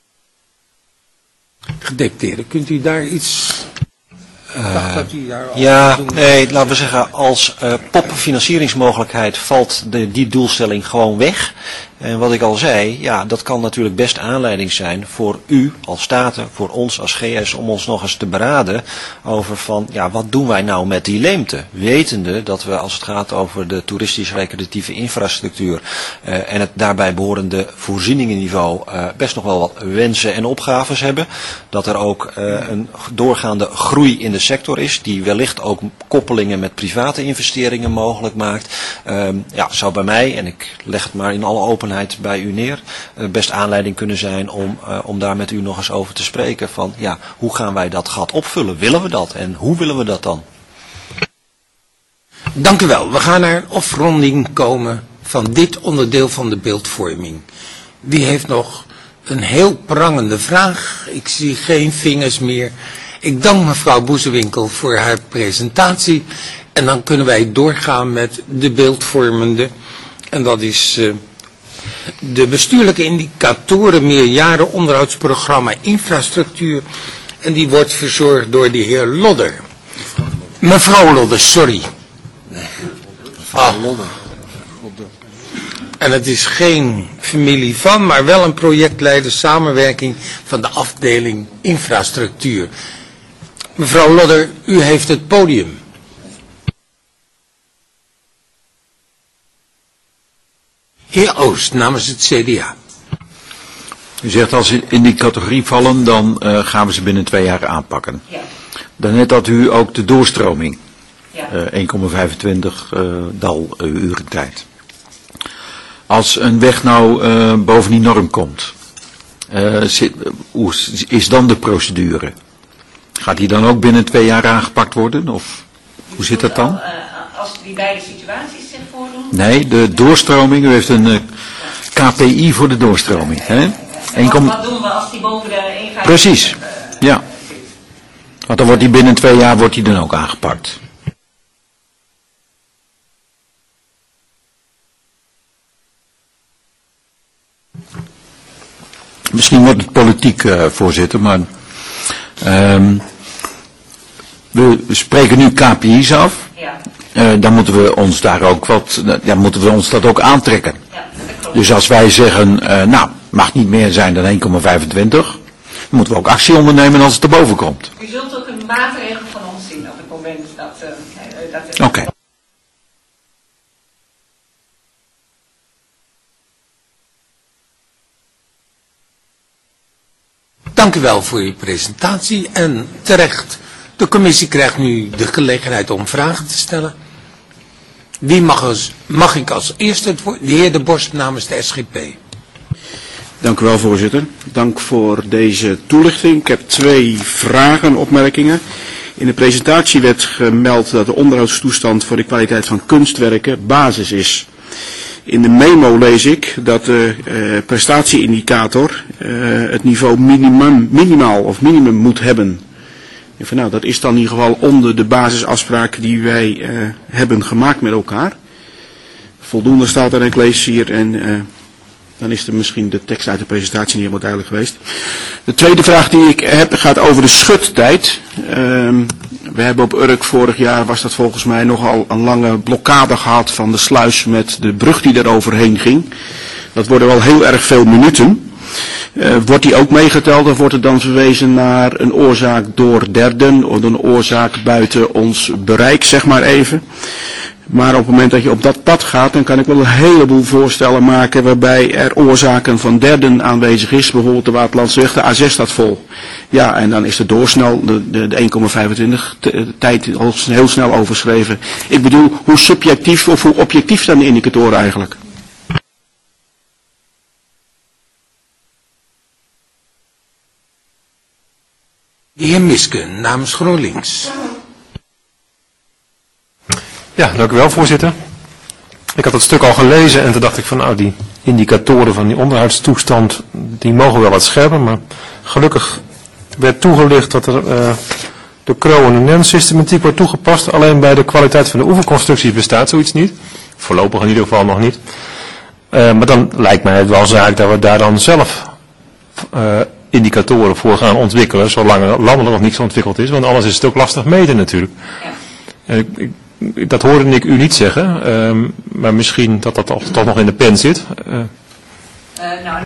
Gedeputeerde, kunt u daar iets... Uh, ja, nee, laten we zeggen, als uh, popfinancieringsmogelijkheid valt de, die doelstelling gewoon weg. En wat ik al zei, ja, dat kan natuurlijk best aanleiding zijn voor u als Staten, voor ons als G S, om ons nog eens te beraden over van, ja, wat doen wij nou met die leemte? Wetende dat we, als het gaat over de toeristisch-recreatieve infrastructuur uh, en het daarbij behorende voorzieningenniveau, uh, best nog wel wat wensen en opgaves hebben. Dat er ook uh, een doorgaande groei in de sector is, die wellicht ook koppelingen met private investeringen mogelijk maakt. Uh, ja, zou bij mij, en ik leg het maar in alle openheid bij u neer, uh, best aanleiding kunnen zijn om, uh, om daar met u nog eens over te spreken van, ja, hoe gaan wij dat gat opvullen? Willen we dat? En hoe willen we dat dan? Dank u wel. We gaan naar een afronding komen van dit onderdeel van de beeldvorming. Wie heeft nog een heel prangende vraag? Ik zie geen vingers meer. Ik dank mevrouw Boezewinkel voor haar presentatie. En dan kunnen wij doorgaan met de beeldvormende. En dat is uh, de bestuurlijke indicatoren meerjaren onderhoudsprogramma infrastructuur. En die wordt verzorgd door de heer Lodder. Mevrouw Lodder, sorry. Nee, mevrouw Lodder. En het is geen familie van, maar wel een projectleider samenwerking van de afdeling infrastructuur. Mevrouw Lodder, u heeft het podium. Heer Oost, namens het C D A. U zegt als ze in die categorie vallen, dan uh, gaan we ze binnen twee jaar aanpakken. Ja. Daarnet had u ook de doorstroming. Ja. Uh, één komma vijfentwintig uh, dal uh, uren tijd. Als een weg nou uh, boven die norm komt, uh, zit, hoe is dan de procedure? Gaat die dan ook binnen twee jaar aangepakt worden? Of hoe zit dat dan? Al, uh, als die beide situaties zich voordoen? Nee, de doorstroming, u heeft een uh, K P I voor de doorstroming. Hè? En wat, wat doen we als die boven de één komma vijf? Precies, ja. Want dan wordt die binnen twee jaar wordt die dan ook aangepakt. Misschien wordt het politiek, uh, voorzitter, maar um, we spreken nu K P I's af. Ja. Uh, dan moeten we ons daar ook wat, uh, ja, moeten we ons dat ook aantrekken. Ja, dus als wij zeggen, uh, nou, mag niet meer zijn dan één komma vijfentwintig, dan moeten we ook actie ondernemen als het erboven komt. U zult ook een maatregel van ons zien op het moment dat... Uh, dat Oké. Okay. Dank u wel voor uw presentatie en terecht, de commissie krijgt nu de gelegenheid om vragen te stellen. Wie mag, als, mag ik als eerste het woord? De heer De Borst namens de S G P. Dank u wel, voorzitter. Dank voor deze toelichting. Ik heb twee vragen, opmerkingen. In de presentatie werd gemeld dat de onderhoudstoestand voor de kwaliteit van kunstwerken basis is. In de memo lees ik dat de uh, prestatieindicator uh, het niveau minimum, minimaal of minimum moet hebben. En van, nou, dat is dan in ieder geval onder de basisafspraken die wij uh, hebben gemaakt met elkaar. Voldoende staat er, en ik lees hier, en uh, dan is er misschien de tekst uit de presentatie niet helemaal duidelijk geweest. De tweede vraag die ik heb gaat over de schuttijd. Um, we hebben op Urk vorig jaar, was dat volgens mij nogal een lange blokkade gehad van de sluis met de brug die er overheen ging. Dat worden wel heel erg veel minuten. Uh, wordt die ook meegeteld of wordt er dan verwezen naar een oorzaak door derden of een oorzaak buiten ons bereik, zeg maar even. Maar op het moment dat je op dat pad gaat, dan kan ik wel een heleboel voorstellen maken waarbij er oorzaken van derden aanwezig is. Bijvoorbeeld de Waterlandseweg, de A zes staat vol. Ja, en dan is de doorsnel, de, de, de één komma vijfentwintig tijd heel snel overschreven. Ik bedoel, hoe subjectief of hoe objectief zijn de indicatoren eigenlijk? De heer Miske namens GroenLinks. Ja, dank u wel, voorzitter. Ik had het stuk al gelezen en toen dacht ik van nou, die indicatoren van die onderhoudstoestand, die mogen wel wat scherper, maar gelukkig werd toegelicht dat er uh, De Cronen-systematiek wordt toegepast, alleen bij de kwaliteit van de oefenconstructies bestaat zoiets niet. Voorlopig in ieder geval nog niet. Uh, maar dan lijkt mij het wel zaak dat we daar dan zelf uh, indicatoren voor gaan ontwikkelen, zolang er landelijk nog niets ontwikkeld is, want anders is het ook lastig meten natuurlijk. Ja. Uh, ik, dat hoorde ik u niet zeggen, uh, maar misschien dat dat toch, toch nog in de pen zit. Uh, uh, nou.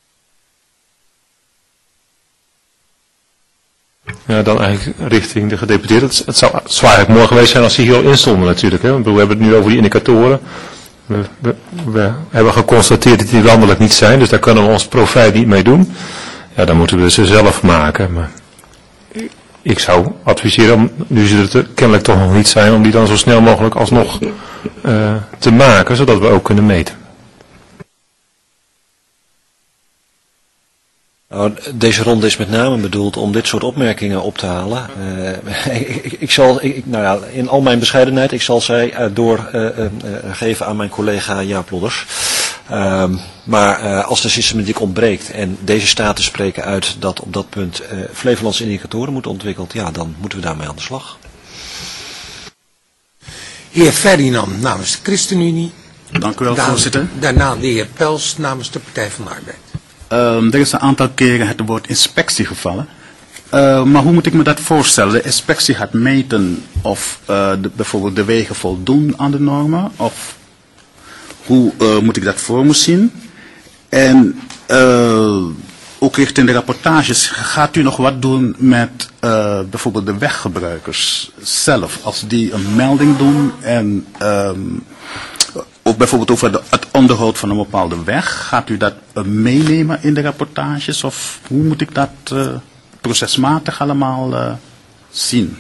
Ja, dan eigenlijk richting de gedeputeerden. Het, het zou zwaar mooi geweest zijn als die hier al in stonden natuurlijk. Hè? We hebben het nu over die indicatoren. We, we, we hebben geconstateerd dat die landelijk niet zijn, dus daar kunnen we ons profijt niet mee doen. Ja, dan moeten we ze zelf maken. Maar ik zou adviseren, om, nu ze er kennelijk toch nog niet zijn, om die dan zo snel mogelijk alsnog uh, te maken, zodat we ook kunnen meten. Nou, deze ronde is met name bedoeld om dit soort opmerkingen op te halen. Uh, ik, ik, ik zal, ik, nou ja, in al mijn bescheidenheid, ik zal zij uh, doorgeven uh, uh, aan mijn collega Jaap Lodders. Uh, maar uh, als de systematiek ontbreekt en deze staten spreken uit dat op dat punt uh, Flevolandse indicatoren moeten ontwikkeld, ja, dan moeten we daarmee aan de slag. Heer Ferdinand namens de ChristenUnie. Dank u wel, Daarna, voorzitter. Daarna de heer Pels namens de Partij van de Arbeid. Um, er is een aantal keren het woord inspectie gevallen. Uh, maar hoe moet ik me dat voorstellen? De inspectie gaat meten of uh, de, bijvoorbeeld de wegen voldoen aan de normen? Of hoe uh, moet ik dat voor me zien? En uh, ook richting de rapportages, gaat u nog wat doen met uh, bijvoorbeeld de weggebruikers zelf? Als die een melding doen en um, ook bijvoorbeeld over de, het onderhoud van een bepaalde weg, gaat u dat uh, meenemen in de rapportages? Of hoe moet ik dat uh, procesmatig allemaal uh, zien?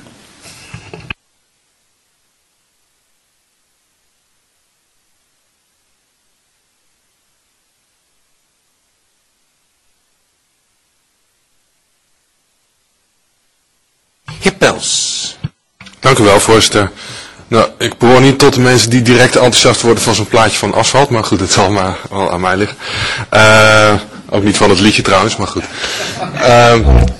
Heer Pels. Dank u wel, voorzitter. Nou, ik behoor niet tot de mensen die direct enthousiast worden van zo'n plaatje van asfalt, maar goed, het zal maar wel aan mij liggen. Uh, ook niet van het liedje trouwens, maar goed. Uh,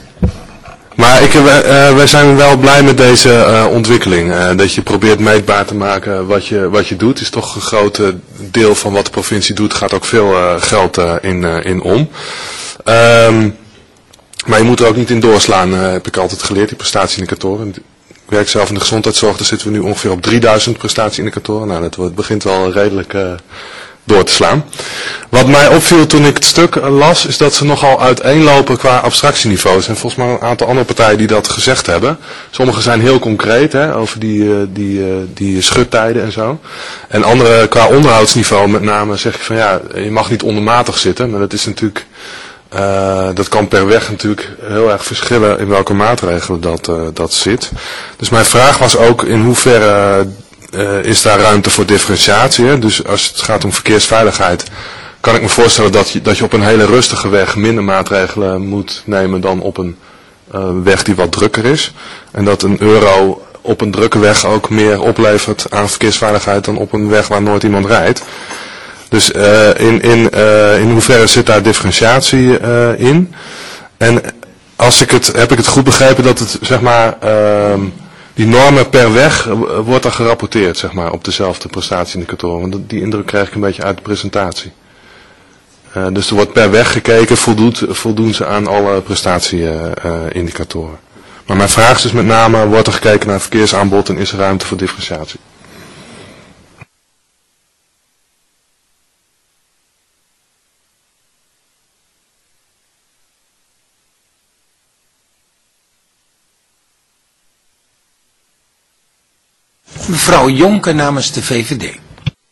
maar ik, uh, wij zijn wel blij met deze uh, ontwikkeling. Uh, dat je probeert meetbaar te maken wat je, wat je doet. Is toch een groot uh, deel van wat de provincie doet, gaat ook veel uh, geld uh, in, uh, in om. Uh, maar je moet er ook niet in doorslaan, uh, heb ik altijd geleerd, die prestatieindicatoren. Ik werk zelf in de gezondheidszorg, daar zitten we nu ongeveer op drieduizend prestatieindicatoren. Nou, dat wordt, begint wel redelijk uh, door te slaan. Wat mij opviel toen ik het stuk uh, las, is dat ze nogal uiteenlopen qua abstractieniveau. Er zijn volgens mij een aantal andere partijen die dat gezegd hebben. Sommige zijn heel concreet, hè, over die, uh, die, uh, die schuttijden en zo. En andere qua onderhoudsniveau met name zeg je van ja, je mag niet ondermatig zitten, maar dat is natuurlijk... Uh, dat kan per weg natuurlijk heel erg verschillen in welke maatregelen dat, uh, dat zit. Dus mijn vraag was ook in hoeverre uh, is daar ruimte voor differentiatie. Hè? Dus als het gaat om verkeersveiligheid kan ik me voorstellen dat je, dat je op een hele rustige weg minder maatregelen moet nemen dan op een uh, weg die wat drukker is. En dat een euro op een drukke weg ook meer oplevert aan verkeersveiligheid dan op een weg waar nooit iemand rijdt. Dus uh, in, in, uh, in hoeverre zit daar differentiatie uh, in? En als ik het, heb ik het goed begrepen dat het, zeg maar, uh, die normen per weg uh, wordt er gerapporteerd, zeg maar, op dezelfde prestatieindicatoren. Want die indruk krijg ik een beetje uit de presentatie. Uh, dus er wordt per weg gekeken, voldoet, voldoen ze aan alle prestatieindicatoren. Uh, maar mijn vraag is dus met name, wordt er gekeken naar verkeersaanbod en is er ruimte voor differentiatie? Mevrouw Jonker namens de V V D.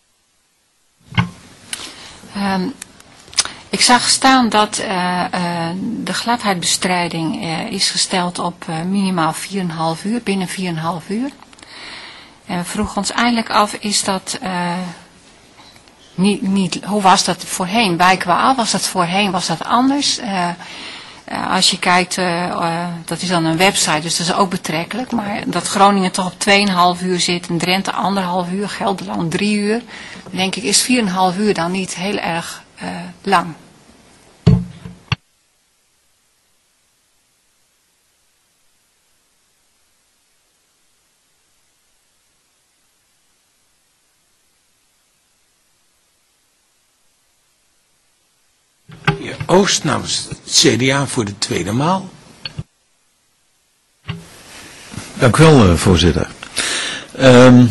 Um, ik zag staan dat uh, uh, de gladheidbestrijding uh, is gesteld op uh, minimaal vier komma vijf uur, binnen vier komma vijf uur. En we vroegen ons eigenlijk af, is dat uh, niet, niet, hoe was dat voorheen? Bij kwaal was dat voorheen, was dat anders? Uh, Uh, als je kijkt, uh, uh, dat is dan een website, dus dat is ook betrekkelijk. Maar dat Groningen toch op twee komma vijf uur zit en Drenthe anderhalf uur, Gelderland drie uur. Dan denk ik, is vier komma vijf uur dan niet heel erg uh, lang? Oost namens het C D A voor de tweede maal. Dank u wel, uh, voorzitter. Um,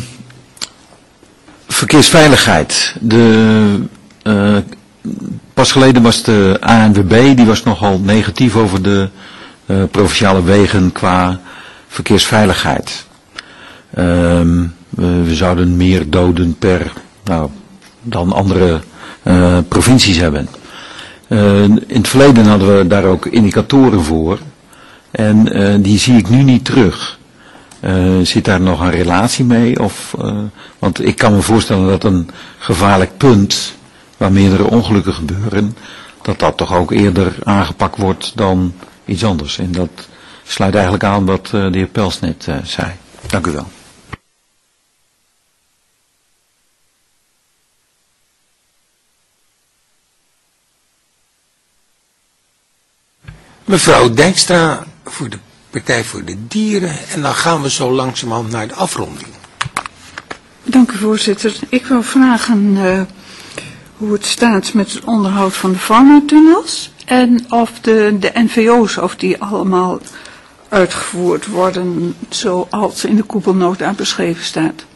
verkeersveiligheid. De, uh, pas geleden was de A N W B, die was nogal negatief over de uh, provinciale wegen qua verkeersveiligheid. Um, we, we zouden meer doden per, nou, dan andere uh, provincies hebben. Uh, in het verleden hadden we daar ook indicatoren voor. En uh, die zie ik nu niet terug. Uh, zit daar nog een relatie mee? Of, uh, want ik kan me voorstellen dat een gevaarlijk punt, waar meerdere ongelukken gebeuren, dat dat toch ook eerder aangepakt wordt dan iets anders. En dat sluit eigenlijk aan wat uh, de heer Pels net uh, zei. Dank u wel. Mevrouw Dijkstra voor de Partij voor de Dieren. En dan gaan we zo langzamerhand naar de afronding. Dank u, voorzitter. Ik wil vragen uh, hoe het staat met het onderhoud van de faunatunnels. En of de, de N V O's, of die allemaal uitgevoerd worden zoals in de koepelnota beschreven staat.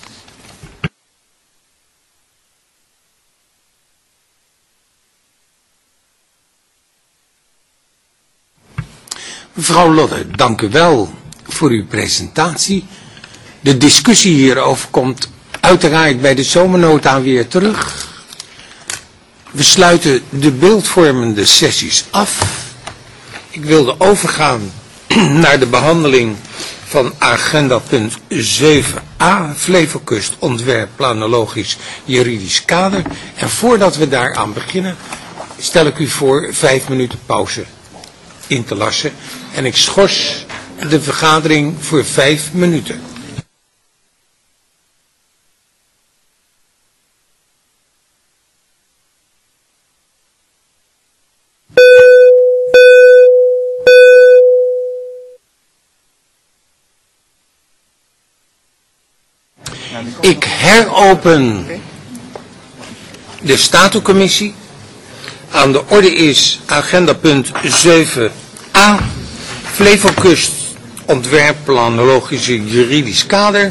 Mevrouw Lodder, dank u wel voor uw presentatie. De discussie hierover komt uiteraard bij de zomernota weer terug. We sluiten de beeldvormende sessies af. Ik wilde overgaan naar de behandeling van agenda punt zeven a, Flevokust ontwerp planologisch juridisch kader. En voordat we daaraan beginnen, stel ik u voor vijf minuten pauze in te lassen. En ik schors de vergadering voor vijf minuten. Ik heropen de Statucommissie. Aan de orde is agenda punt zeven a, Flevokust ontwerp planologische juridisch kader.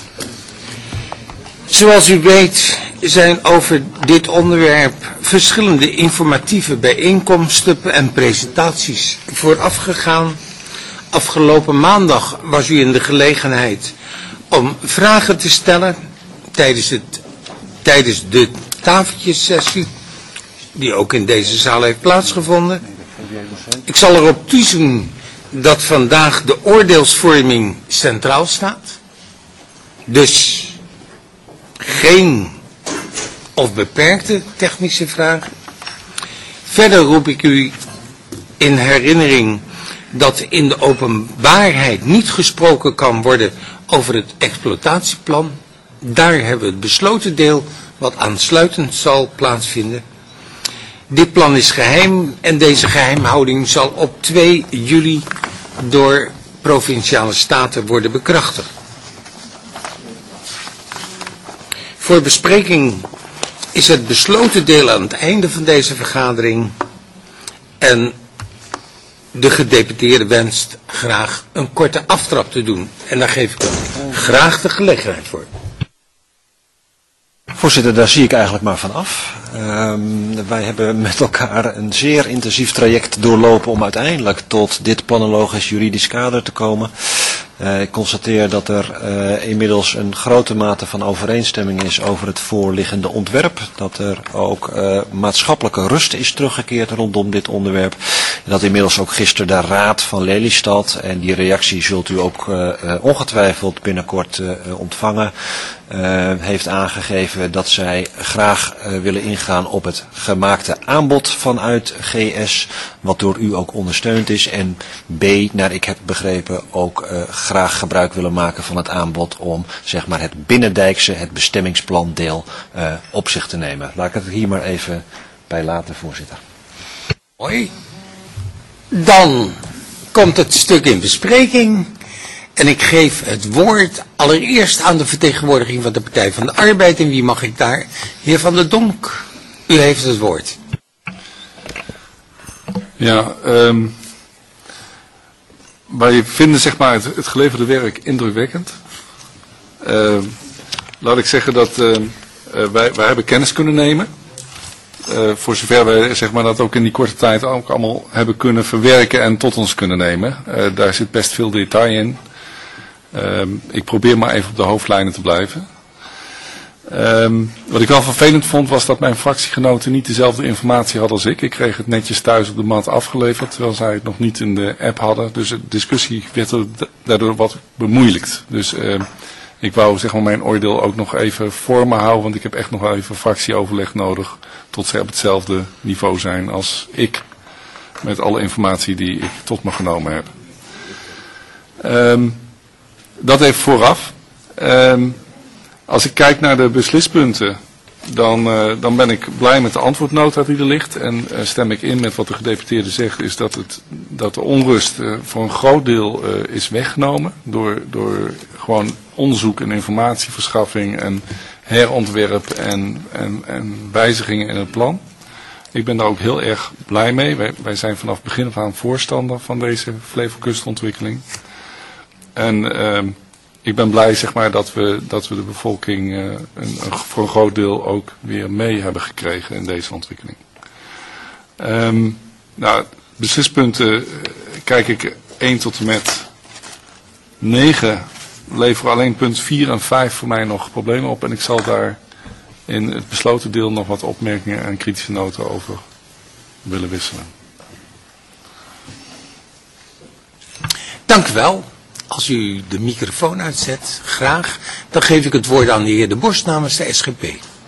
Zoals u weet zijn over dit onderwerp verschillende informatieve bijeenkomsten en presentaties voorafgegaan. Afgelopen maandag was u in de gelegenheid om vragen te stellen tijdens, het, tijdens de tafeltjessessie, die ook in deze zaal heeft plaatsgevonden. Ik zal erop toezien dat vandaag de oordeelsvorming centraal staat. Dus geen of beperkte technische vragen. Verder roep ik u in herinnering dat in de openbaarheid niet gesproken kan worden over het exploitatieplan. Daar hebben we het besloten deel wat aansluitend zal plaatsvinden. Dit plan is geheim en deze geheimhouding zal op twee juli door provinciale staten worden bekrachtigd. Voor bespreking is het besloten deel aan het einde van deze vergadering en de gedeputeerde wenst graag een korte aftrap te doen. En daar geef ik hem graag de gelegenheid voor. Voorzitter, daar zie ik eigenlijk maar van af. Um, wij hebben met elkaar een zeer intensief traject doorlopen om uiteindelijk tot dit planologisch juridisch kader te komen. Uh, ik constateer dat er uh, inmiddels een grote mate van overeenstemming is over het voorliggende ontwerp. Dat er ook uh, maatschappelijke rust is teruggekeerd rondom dit onderwerp. En dat inmiddels ook gisteren de Raad van Lelystad, en die reactie zult u ook uh, uh, ongetwijfeld binnenkort uh, ontvangen, uh, heeft aangegeven dat zij graag uh, willen ingaan op het gemaakte aanbod vanuit G S, wat door u ook ondersteund is. En B, naar ik heb begrepen, ook uh, graag gebruik willen maken van het aanbod om zeg maar het binnendijkse, het bestemmingsplandeel uh, op zich te nemen. Laat ik het hier maar even bij laten, voorzitter. Mooi. Dan komt het stuk in bespreking en ik geef het woord allereerst aan de vertegenwoordiging van de Partij van de Arbeid. En wie mag ik daar? Heer Van der Donk, u heeft het woord. Ja, um, wij vinden zeg maar het, het geleverde werk indrukwekkend. Uh, laat ik zeggen dat uh, uh, wij, wij hebben kennis kunnen nemen. Uh, voor zover wij zeg maar, dat ook in die korte tijd ook allemaal hebben kunnen verwerken en tot ons kunnen nemen. Uh, daar zit best veel detail in. Uh, ik probeer maar even op de hoofdlijnen te blijven. Um, wat ik wel vervelend vond was dat mijn fractiegenoten niet dezelfde informatie hadden als ik. Ik kreeg het netjes thuis op de mat afgeleverd, terwijl zij het nog niet in de app hadden. Dus de discussie werd er daardoor wat bemoeilijkt. Dus uh, ik wou zeg maar, mijn oordeel ook nog even voor me houden, want ik heb echt nog wel even fractieoverleg nodig tot zij op hetzelfde niveau zijn als ik. Met alle informatie die ik tot me genomen heb. Um, dat even vooraf. Um, Als ik kijk naar de beslispunten, dan, uh, dan ben ik blij met de antwoordnota die er ligt. En uh, stem ik in met wat de gedeputeerde zegt, is dat, het, dat de onrust uh, voor een groot deel uh, is weggenomen. Door, door gewoon onderzoek en informatieverschaffing en herontwerp en, en, en wijzigingen in het plan. Ik ben daar ook heel erg blij mee. Wij, wij zijn vanaf begin af aan voorstander van deze Flevokustontwikkeling. En... Uh, Ik ben blij zeg maar, dat, we, dat we de bevolking uh, een, een, voor een groot deel ook weer mee hebben gekregen in deze ontwikkeling. Um, nou, beslispunten uh, kijk ik één tot en met negen leveren alleen punt vier en vijf voor mij nog problemen op. En ik zal daar in het besloten deel nog wat opmerkingen en kritische noten over willen wisselen. Dank u wel. Als u de microfoon uitzet, graag. Dan geef ik het woord aan de heer De Borst namens de S G P.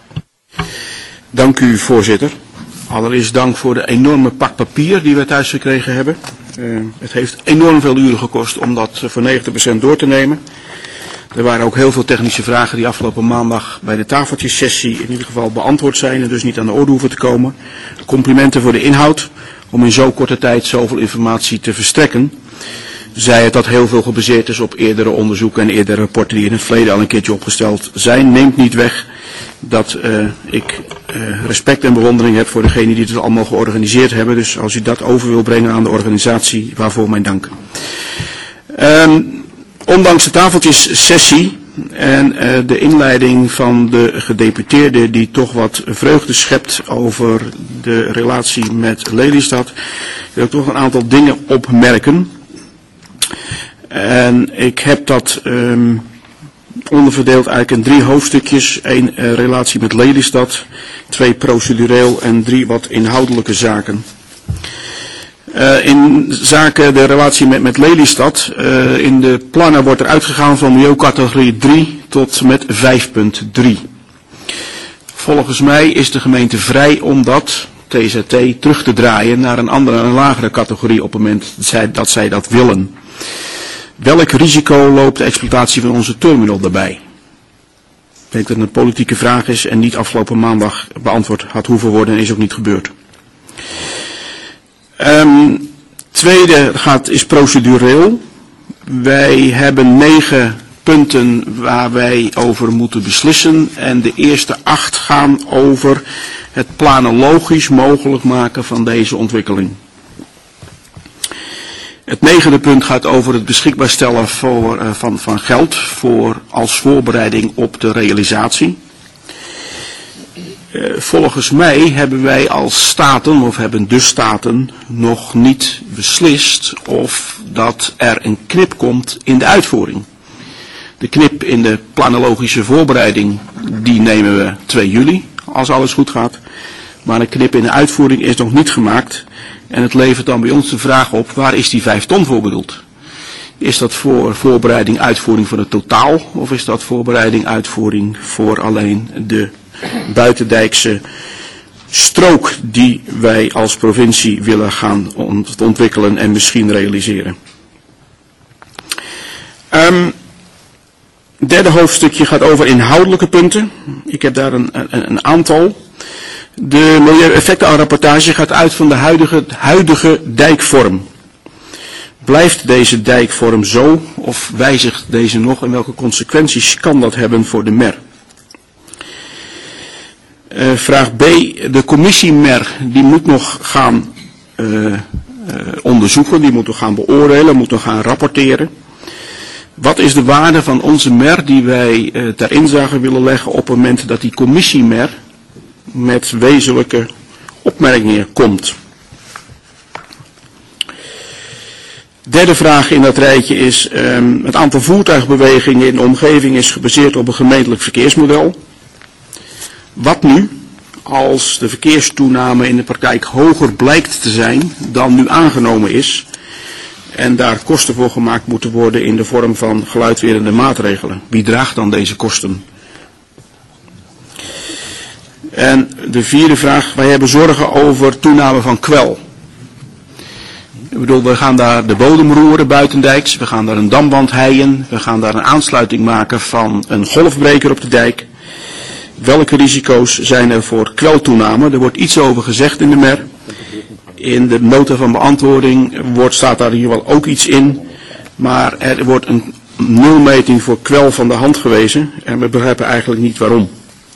Dank u, voorzitter. Allereerst dank voor de enorme pak papier die we thuis gekregen hebben. Uh, het heeft enorm veel uren gekost om dat voor negentig procent door te nemen. Er waren ook heel veel technische vragen die afgelopen maandag bij de tafeltjessessie in ieder geval beantwoord zijn en dus niet aan de orde hoeven te komen. Complimenten voor de inhoud om in zo korte tijd zoveel informatie te verstrekken. Zij het dat heel veel gebaseerd is op eerdere onderzoeken en eerdere rapporten die in het verleden al een keertje opgesteld zijn, neemt niet weg dat uh, ik uh, respect en bewondering heb voor degenen die het allemaal georganiseerd hebben. Dus als u dat over wil brengen aan de organisatie, waarvoor mijn dank. Um, ondanks de tafeltjessessie en uh, de inleiding van de gedeputeerde die toch wat vreugde schept over de relatie met Lelystad, wil ik toch een aantal dingen opmerken. En ik heb dat um, onderverdeeld eigenlijk in drie hoofdstukjes. Eén uh, relatie met Lelystad, twee procedureel en drie wat inhoudelijke zaken. Uh, in zaken de relatie met, met Lelystad, uh, in de plannen wordt er uitgegaan van milieucategorie drie tot met vijf punt drie. Volgens mij is de gemeente vrij om dat T Z T terug te draaien naar een andere, een lagere categorie op het moment dat zij dat, zij dat willen. Welk risico loopt de exploitatie van onze terminal daarbij? Ik denk dat het een politieke vraag is en niet afgelopen maandag beantwoord had hoeven worden en is ook niet gebeurd. Um, tweede gaat, is procedureel. Wij hebben negen punten waar wij over moeten beslissen en de eerste acht gaan over het planologisch mogelijk maken van deze ontwikkeling. Het negende punt gaat over het beschikbaar stellen voor, uh, van, van geld voor, als voorbereiding op de realisatie. Uh, volgens mij hebben wij als staten, of hebben de staten, nog niet beslist of dat er een knip komt in de uitvoering. De knip in de planologische voorbereiding, die nemen we twee juli, als alles goed gaat. Maar een knip in de uitvoering is nog niet gemaakt. En het levert dan bij ons de vraag op, waar is die vijf ton voor bedoeld? Is dat voor voorbereiding, uitvoering van het totaal? Of is dat voorbereiding, uitvoering voor alleen de buitendijkse strook die wij als provincie willen gaan ont- ontwikkelen en misschien realiseren? Um, het derde hoofdstukje gaat over inhoudelijke punten. Ik heb daar een, een, een aantal. De milieueffectenrapportage gaat uit van de huidige, huidige dijkvorm. Blijft deze dijkvorm zo of wijzigt deze nog en welke consequenties kan dat hebben voor de mer? Uh, vraag B, de commissie mer die moet nog gaan uh, uh, onderzoeken, die moeten we gaan beoordelen, moeten we gaan rapporteren. Wat is de waarde van onze M E R die wij uh, ter inzage willen leggen op het moment dat die commissie M E R met wezenlijke opmerkingen komt? Derde vraag in dat rijtje is, um, het aantal voertuigbewegingen in de omgeving is gebaseerd op een gemeentelijk verkeersmodel. Wat nu als de verkeerstoename in de praktijk hoger blijkt te zijn dan nu aangenomen is en daar kosten voor gemaakt moeten worden in de vorm van geluidwerende maatregelen? Wie draagt dan deze kosten? En de vierde vraag, wij hebben zorgen over toename van kwel. Ik bedoel, we gaan daar de bodem roeren buitendijks, we gaan daar een damband heien, we gaan daar een aansluiting maken van een golfbreker op de dijk. Welke risico's zijn er voor kweltoename? Er wordt iets over gezegd in de M E R. In de nota van beantwoording wordt, staat daar hier wel ook iets in, maar er wordt een nulmeting voor kwel van de hand gewezen en we begrijpen eigenlijk niet waarom.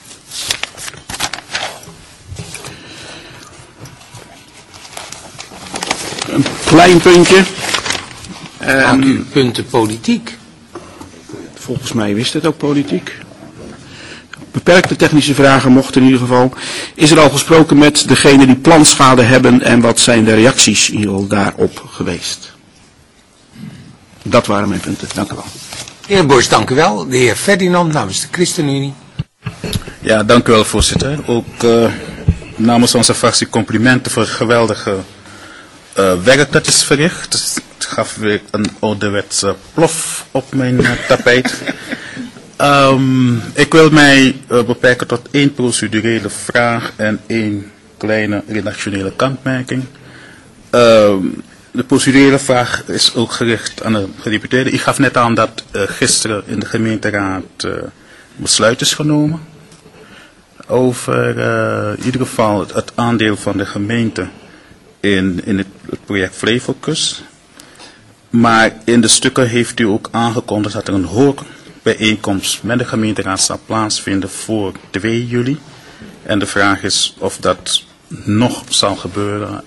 Een klein puntje. Maakt u punten politiek? Volgens mij wist het ook politiek. Beperkte technische vragen mochten in ieder geval. Is er al gesproken met degene die planschade hebben en wat zijn de reacties hier daarop geweest? Dat waren mijn punten. Dank u wel. De heer Boys, dank u wel. De heer Ferdinand namens de ChristenUnie. Ja, dank u wel, voorzitter. Ook uh, namens onze fractie complimenten voor het geweldige uh, werk dat is verricht. Het gaf weer een ouderwetse plof op mijn uh, tapijt. Um, ik wil mij uh, beperken tot één procedurele vraag en één kleine redactionele kantmerking. Um, de procedurele vraag is ook gericht aan de gedeputeerde. Ik gaf net aan dat uh, gisteren in de gemeenteraad uh, besluit is genomen over uh, in ieder geval het, het aandeel van de gemeente in, in het, het project Flevokust. Maar in de stukken heeft u ook aangekondigd dat er een hoorbijeenkomst met de gemeenteraad zal plaatsvinden voor twee juli. En de vraag is of dat nog zal gebeuren.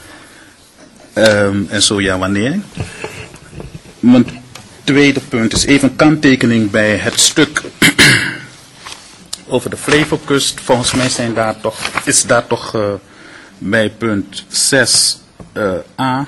Um, en zo ja, wanneer? Mijn tweede punt is even een kanttekening bij het stuk over de Flevokust. Volgens mij zijn daar toch, is daar toch uh, bij punt zes uh, a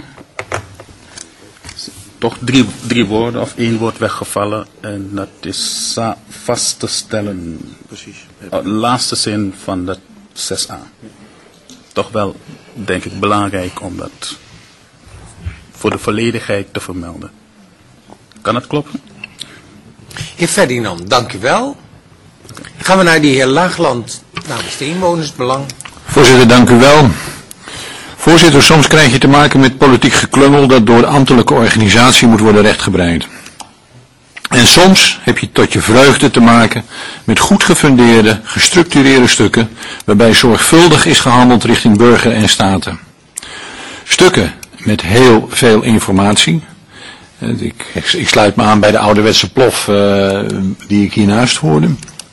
toch drie, drie woorden of één woord weggevallen. En dat is vast te stellen. Precies. Uh, laatste zin van dat zes a. Toch wel, denk ik, belangrijk om dat voor de volledigheid te vermelden. Kan het kloppen? Heer Ferdinand, dank u wel. Gaan we naar de heer Laagland namens de inwonersbelang. Voorzitter, dank u wel. Voorzitter, soms krijg je te maken met politiek geklungel dat door de ambtelijke organisatie moet worden rechtgebreid. En soms heb je tot je vreugde te maken met goed gefundeerde, gestructureerde stukken waarbij zorgvuldig is gehandeld richting burger en staten. Stukken met heel veel informatie. Ik, ik sluit me aan bij de ouderwetse plof uh, die ik hiernaast hoorde.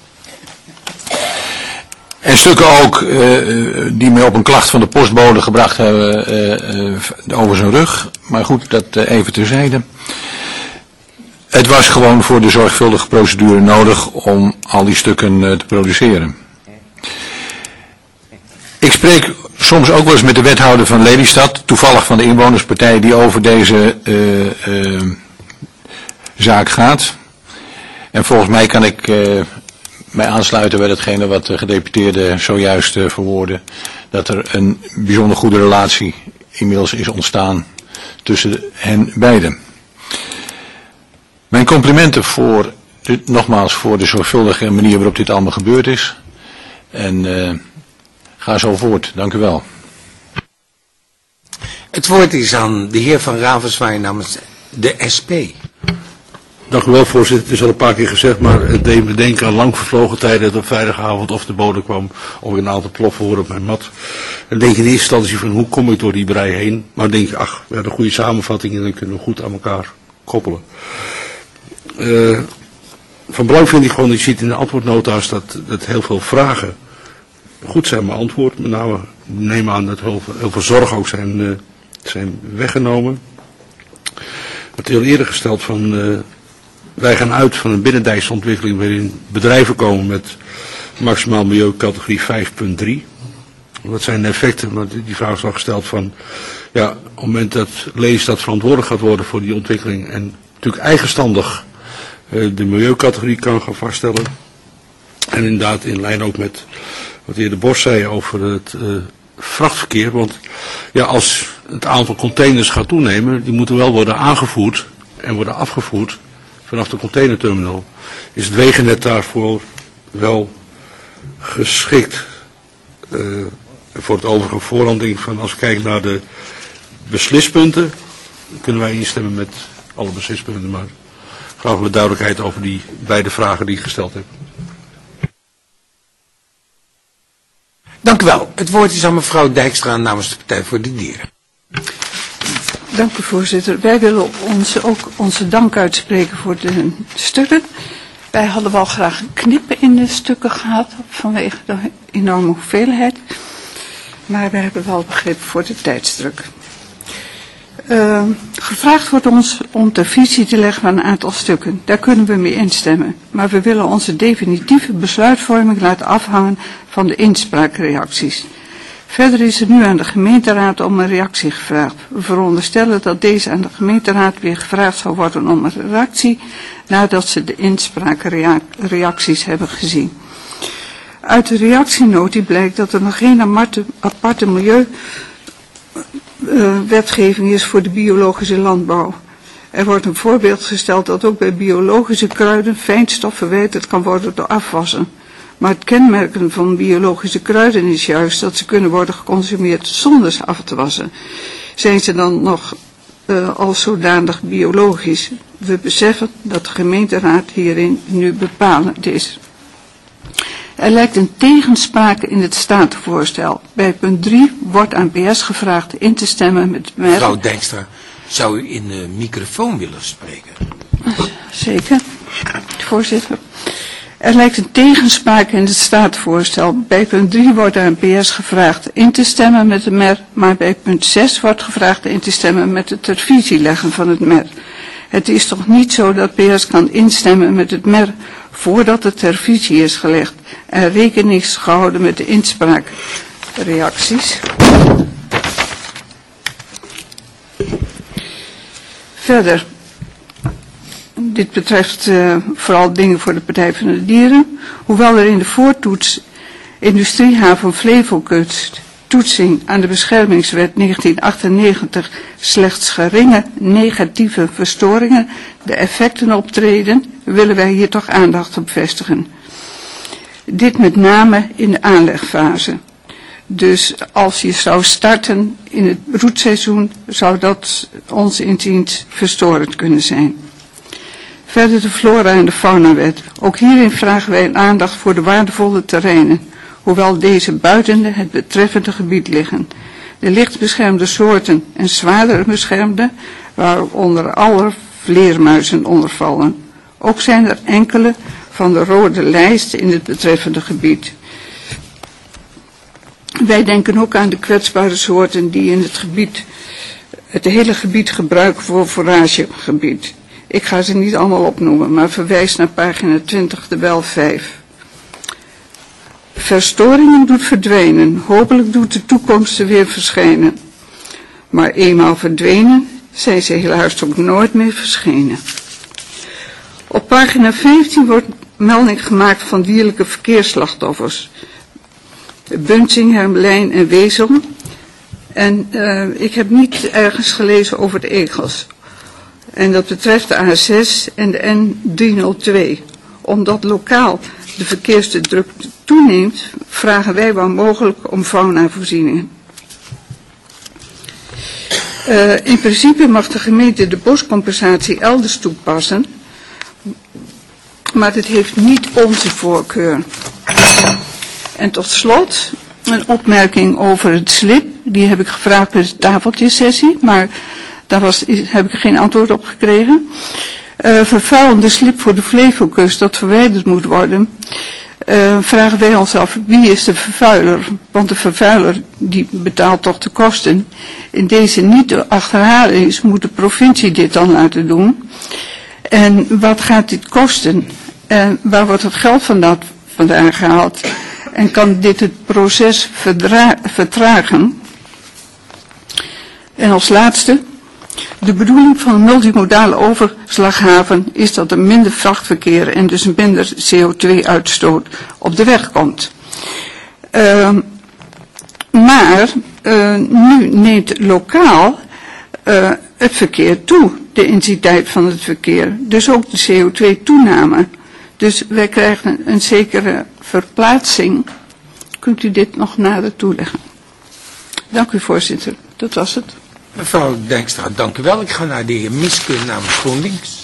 En stukken ook uh, die me op een klacht van de postbode gebracht hebben uh, uh, over zijn rug. Maar goed, dat uh, even terzijde. Het was gewoon voor de zorgvuldige procedure nodig om al die stukken uh, te produceren. Ik spreek soms ook wel eens met de wethouder van Lelystad, toevallig van de inwonerspartij die over deze uh, uh, zaak gaat. En volgens mij kan ik uh, mij aansluiten bij datgene wat de gedeputeerde zojuist uh, verwoordde. Dat er een bijzonder goede relatie inmiddels is ontstaan tussen hen beiden. Mijn complimenten voor, dit, nogmaals voor de zorgvuldige manier waarop dit allemaal gebeurd is. En uh, ga zo voort. Dank u wel. Het woord is aan de heer Van Ravenswaay namens de S P. Dank u wel, voorzitter. Het is al een paar keer gezegd, maar het deed me denken aan lang vervlogen tijden dat op vrijdagavond of de bode kwam of ik een aantal ploffen hoorde op mijn mat. Dan denk je in eerste instantie van hoe kom ik door die brei heen? Maar dan denk je, ach, we hebben een goede samenvatting en dan kunnen we goed aan elkaar koppelen. Uh, van belang vind ik gewoon, je ziet in de antwoordnota's dat, dat heel veel vragen goed zijn beantwoord. Met name neem aan dat heel veel, heel veel zorgen ook zijn, uh, zijn weggenomen. Het heel eerder gesteld van, uh, wij gaan uit van een binnendijkse ontwikkeling waarin bedrijven komen met maximaal milieucategorie vijf punt drie. Wat zijn de effecten? Want die vraag is al gesteld van, ja, op het moment dat Lelystad verantwoordelijk gaat worden voor die ontwikkeling en natuurlijk eigenstandig uh, de milieucategorie kan gaan vaststellen. En inderdaad in lijn ook met wat de heer De Bos zei over het uh, vrachtverkeer. Want ja, als het aantal containers gaat toenemen, die moeten wel worden aangevoerd en worden afgevoerd vanaf de containerterminal. Is het wegennet daarvoor wel geschikt? Uh, voor het overige voorhanding van, als we kijken naar de beslispunten, kunnen wij instemmen met alle beslispunten, maar graag wat duidelijkheid over die beide vragen die ik gesteld heb. Dank u wel. Het woord is aan mevrouw Dijkstra namens de Partij voor de Dieren. Dank u, voorzitter. Wij willen onze, ook onze dank uitspreken voor de stukken. Wij hadden wel graag een knippen in de stukken gehad vanwege de enorme hoeveelheid. Maar we hebben wel begrepen voor de tijdsdruk. Uh, gevraagd wordt ons om de visie te leggen van een aantal stukken. Daar kunnen we mee instemmen. Maar we willen onze definitieve besluitvorming laten afhangen van de inspraakreacties. Verder is er nu aan de gemeenteraad om een reactie gevraagd. We veronderstellen dat deze aan de gemeenteraad weer gevraagd zal worden om een reactie nadat ze de inspraakreacties hebben gezien. Uit de reactienotie blijkt dat er nog geen aparte, aparte milieuwetgeving uh, is voor de biologische landbouw. Er wordt een voorbeeld gesteld dat ook bij biologische kruiden fijnstof verwijderd kan worden door afwassen. Maar het kenmerken van biologische kruiden is juist dat ze kunnen worden geconsumeerd zonder ze af te wassen. Zijn ze dan nog uh, als zodanig biologisch? We beseffen dat de gemeenteraad hierin nu bepalend is. Er lijkt een tegenspraak in het statenvoorstel. Bij punt drie wordt aan P S gevraagd in te stemmen met... Mevrouw Dijkstra, zou u in de microfoon willen spreken? Zeker, voorzitter. Er lijkt een tegenspraak in het statenvoorstel. Bij punt drie wordt aan P S gevraagd in te stemmen met de M E R, maar bij punt zes wordt gevraagd in te stemmen met het ter visie leggen van het M E R. Het is toch niet zo dat P S kan instemmen met het M E R voordat het ter visie is gelegd en rekening is gehouden met de inspraakreacties. Verder, dit betreft uh, vooral dingen voor de Partij van de Dieren. Hoewel er in de voortoets Industriehaven Flevokust toetsing aan de beschermingswet negentien achtennegentig slechts geringe negatieve verstoringen de effecten optreden, willen wij hier toch aandacht op vestigen. Dit met name in de aanlegfase. Dus als je zou starten in het broedseizoen, zou dat ons inziens verstorend kunnen zijn. Verder de flora- en de faunawet. Ook hierin vragen wij een aandacht voor de waardevolle terreinen, hoewel deze buiten het betreffende gebied liggen. De licht beschermde soorten en zwaarder beschermde, waaronder alle vleermuizen onder vallen. Ook zijn er enkele van de rode lijst in het betreffende gebied. Wij denken ook aan de kwetsbare soorten die in het gebied, het hele gebied gebruiken voor foragegebied. Ik ga ze niet allemaal opnoemen, maar verwijs naar pagina twintig, de wel vijf. Verstoringen doet verdwijnen, hopelijk doet de toekomst ze weer verschijnen. Maar eenmaal verdwenen, zijn ze helaas ook nooit meer verschenen. Op pagina vijftien wordt melding gemaakt van dierlijke verkeersslachtoffers. Bunzing, hermelijn en wezel. En uh, ik heb niet ergens gelezen over de egels. En dat betreft de A zes en de N driehonderdtwee. Omdat lokaal de verkeersdruk toeneemt, vragen wij waar mogelijk om faunavoorzieningen. Uh, in principe mag de gemeente de boscompensatie elders toepassen, maar dit heeft niet onze voorkeur. En tot slot een opmerking over het slip. Die heb ik gevraagd bij de tafeltjesessie, maar daar was, heb ik geen antwoord op gekregen. Uh, vervuilende slip voor de Flevokust dat verwijderd moet worden. uh, vragen wij ons af, wie is de vervuiler? Want de vervuiler die betaalt toch de kosten. In deze niet te achterhalen is, moet de provincie dit dan laten doen. En wat gaat dit kosten? En waar wordt het geld vandaan, vandaan gehaald? En kan dit het proces verdra- vertragen? En als laatste, de bedoeling van een multimodale overslaghaven is dat er minder vrachtverkeer en dus minder C O twee uitstoot op de weg komt. Uh, maar uh, nu neemt lokaal uh, het verkeer toe, de intensiteit van het verkeer, dus ook de C O twee toename. Dus wij krijgen een zekere verplaatsing. Kunt u dit nog nader toeleggen? Dank u, voorzitter. Dat was het. Mevrouw Dijkstra, dank u wel. Ik ga naar de heer Miske namens GroenLinks.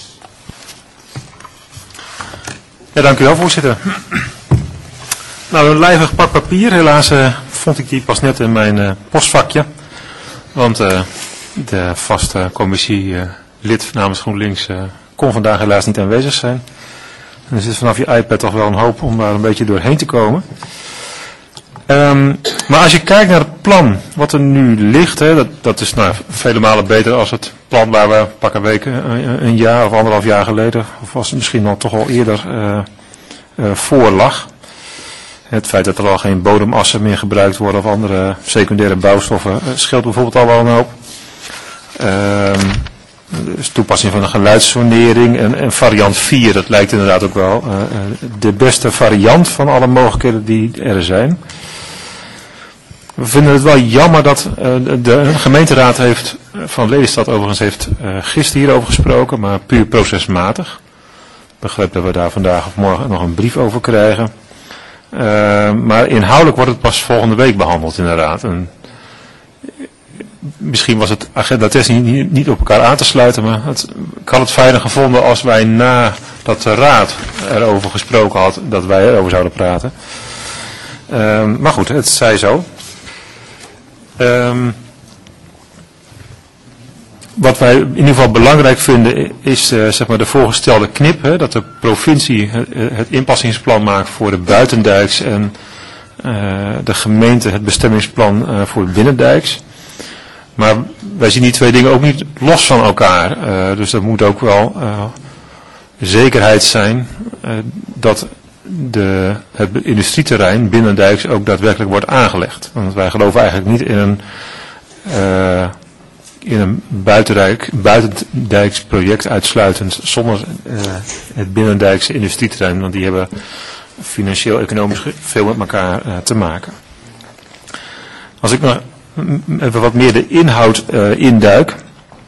Ja, dank u wel, voorzitter. Nou, een lijvig pak papier. Helaas uh, vond ik die pas net in mijn uh, postvakje. Want uh, de vaste commissielid uh, namens GroenLinks uh, kon vandaag helaas niet aanwezig zijn. En er zit vanaf je iPad toch wel een hoop om daar een beetje doorheen te komen. Um, maar als je kijkt naar het plan wat er nu ligt, hè, dat, dat is nou vele malen beter als het plan waar we pakken weken, een, een jaar of anderhalf jaar geleden, of was het misschien al toch al eerder uh, uh, voor lag. Het feit dat er al geen bodemassen meer gebruikt worden of andere secundaire bouwstoffen uh, scheelt bijvoorbeeld al wel een hoop. Um, dus toepassing van een geluidssonering en, en variant vier, dat lijkt inderdaad ook wel uh, de beste variant van alle mogelijkheden die er zijn. We vinden het wel jammer dat uh, de, de gemeenteraad heeft, van Lelystad overigens heeft uh, gisteren hierover gesproken, maar puur procesmatig. Ik begrijp dat we daar vandaag of morgen nog een brief over krijgen. Uh, maar inhoudelijk wordt het pas volgende week behandeld in de raad. En misschien was het agendatest niet, niet, niet op elkaar aan te sluiten, maar het, ik had het fijner gevonden als wij nadat de raad erover gesproken had, dat wij erover zouden praten. Uh, maar goed, het zij zo. Um, wat wij in ieder geval belangrijk vinden is uh, zeg maar de voorgestelde knip, hè, dat de provincie het, het inpassingsplan maakt voor de buitendijks en uh, de gemeente het bestemmingsplan uh, voor de binnendijks. Maar wij zien die twee dingen ook niet los van elkaar. Uh, dus er moet ook wel uh, zekerheid zijn uh, dat de, het industrieterrein binnendijks ook daadwerkelijk wordt aangelegd. Want wij geloven eigenlijk niet in een, uh, in een buitendijk, buitendijks project uitsluitend zonder uh, het binnendijkse industrieterrein. Want die hebben financieel-economisch veel met elkaar uh, te maken. Als ik nog even wat meer de inhoud uh, induik.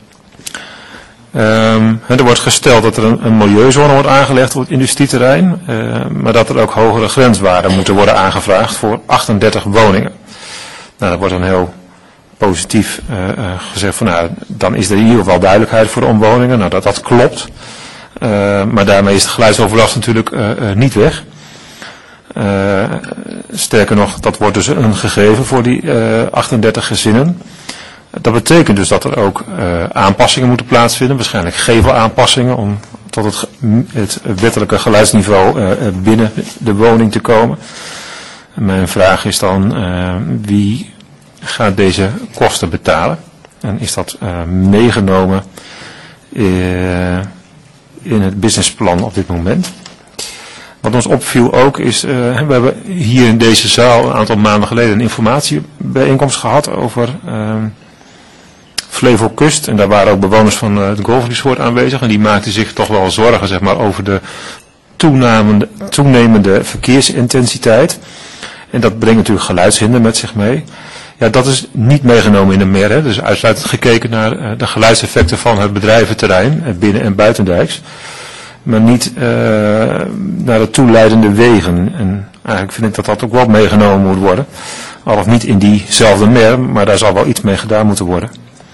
Um, er wordt gesteld dat er een, een milieuzone wordt aangelegd op het industrieterrein, uh, maar dat er ook hogere grenswaarden moeten worden aangevraagd voor achtendertig woningen. Nou, dat wordt dan heel positief uh, uh, gezegd van nou, dan is er in ieder geval duidelijkheid voor de omwoningen. Nou, dat, dat klopt. Uh, maar daarmee is de geluidsoverlast natuurlijk uh, uh, niet weg. Uh, sterker nog, dat wordt dus een gegeven voor die uh, achtendertig gezinnen. Dat betekent dus dat er ook uh, aanpassingen moeten plaatsvinden, waarschijnlijk gevelaanpassingen om tot het, het wettelijke geluidsniveau uh, binnen de woning te komen. En mijn vraag is dan, uh, wie gaat deze kosten betalen? En is dat uh, meegenomen uh, in het businessplan op dit moment? Wat ons opviel ook is, uh, we hebben hier in deze zaal een aantal maanden geleden een informatiebijeenkomst gehad over uh, Flevolkust. En daar waren ook bewoners van uh, het golfresort aanwezig. En die maakten zich toch wel zorgen zeg maar, over de toenemende, toenemende verkeersintensiteit. En dat brengt natuurlijk geluidshinder met zich mee. Ja, dat is niet meegenomen in de M E R. Hè. Dus uitsluitend gekeken naar uh, de geluidseffecten van het bedrijventerrein, uh, binnen- en buitendijks. Maar niet uh, naar de toeleidende wegen. En eigenlijk vind ik dat dat ook wel meegenomen moet worden. Al of niet in diezelfde M E R, maar daar zal wel iets mee gedaan moeten worden.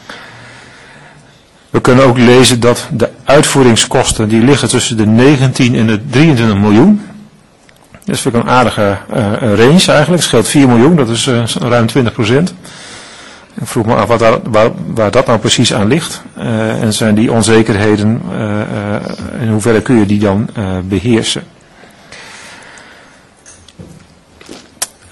We kunnen ook lezen dat de uitvoeringskosten, die liggen tussen de negentien en de drieëntwintig miljoen. Dat vind ik een aardige uh, range eigenlijk. Het scheelt vier miljoen, dat is uh, ruim twintig procent. Ik vroeg me af wat daar, waar, waar dat nou precies aan ligt. Uh, en zijn die onzekerheden, uh, uh, in hoeverre kun je die dan uh, beheersen?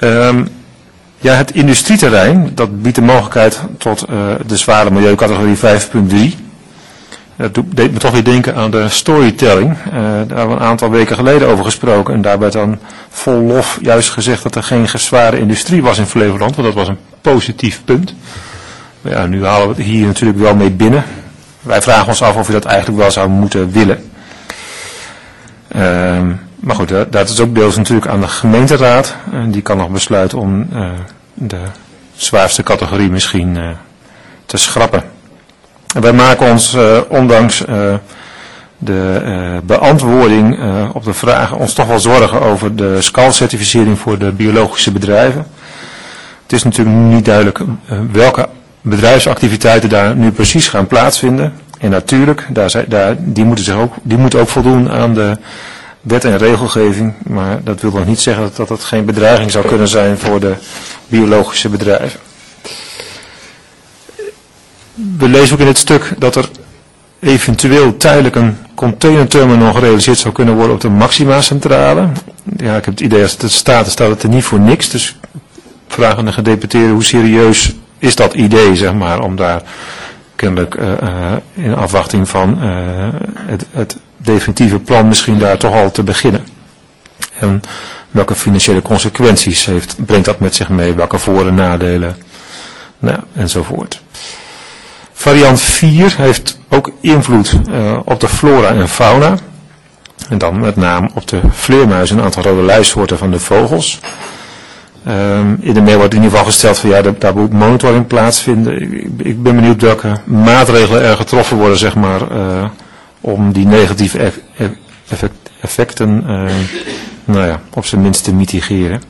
Um, ja, het industrieterrein, dat biedt de mogelijkheid tot uh, de zware milieucategorie vijf punt drie. Dat deed me toch weer denken aan de storytelling. Uh, daar hebben we een aantal weken geleden over gesproken. En daar werd dan vol lof juist gezegd dat er geen zware industrie was in Flevoland. Want dat was een positief punt. Maar ja, nu halen we het hier natuurlijk wel mee binnen. Wij vragen ons af of je dat eigenlijk wel zou moeten willen. Uh, maar goed, dat, dat is ook deels natuurlijk aan de gemeenteraad. En die kan nog besluiten om uh, de zwaarste categorie misschien uh, te schrappen. En wij maken ons, uh, ondanks uh, de uh, beantwoording uh, op de vragen, ons toch wel zorgen over de S C A L-certificering voor de biologische bedrijven. Het is natuurlijk niet duidelijk uh, welke bedrijfsactiviteiten daar nu precies gaan plaatsvinden. En natuurlijk, daar zijn, daar, die, moeten zich ook, die moeten ook voldoen aan de wet en regelgeving. Maar dat wil nog niet zeggen dat, dat het geen bedreiging zou kunnen zijn voor de biologische bedrijven. We lezen ook in het stuk dat er eventueel tijdelijk een containerterminal gerealiseerd zou kunnen worden op de Maxima Centrale. Ja, ik heb het idee als het staat, dan staat het er niet voor niks. Dus ik vraag aan de gedeputeerde hoe serieus is dat idee, zeg maar, om daar kennelijk uh, uh, in afwachting van uh, het, het definitieve plan misschien daar toch al te beginnen. En welke financiële consequenties heeft, brengt dat met zich mee, welke voor- en nadelen, nou, enzovoort. Variant vier heeft ook invloed uh, op de flora en fauna. En dan met name op de vleermuizen en een aantal rode lijstsoorten van de vogels. Um, in de mail wordt in ieder geval gesteld van ja, daar moet monitoring plaatsvinden. Ik, ik ben benieuwd welke maatregelen er getroffen worden, zeg maar, uh, om die negatieve effect, effecten uh, nou ja, op zijn minst te mitigeren.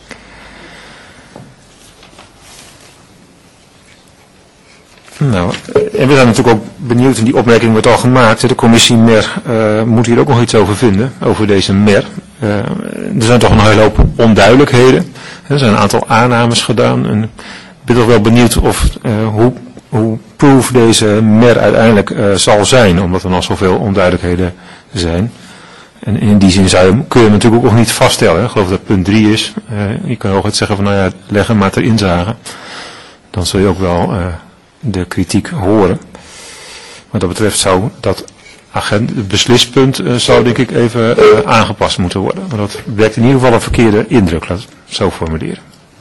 Nou, en we zijn natuurlijk ook benieuwd, en die opmerking wordt al gemaakt, de commissie M E R uh, moet hier ook nog iets over vinden, over deze M E R. Uh, er zijn toch een hele hoop onduidelijkheden. Er zijn een aantal aannames gedaan en ik ben toch wel benieuwd of, uh, hoe, hoe proof deze M E R uiteindelijk uh, zal zijn, omdat er nog zoveel onduidelijkheden zijn. En in die zin zou je, kun je natuurlijk ook nog niet vaststellen. Hè. Ik geloof dat het punt drie is. Uh, je kan hooguit zeggen van nou ja, leg hem maar ter inzage. Dan zul je ook wel uh, de kritiek horen. Wat dat betreft zou dat agent, het beslispunt uh, zou denk ik even uh, aangepast moeten worden. Maar dat werkt in ieder geval een verkeerde indruk, laat ik het zo formuleren.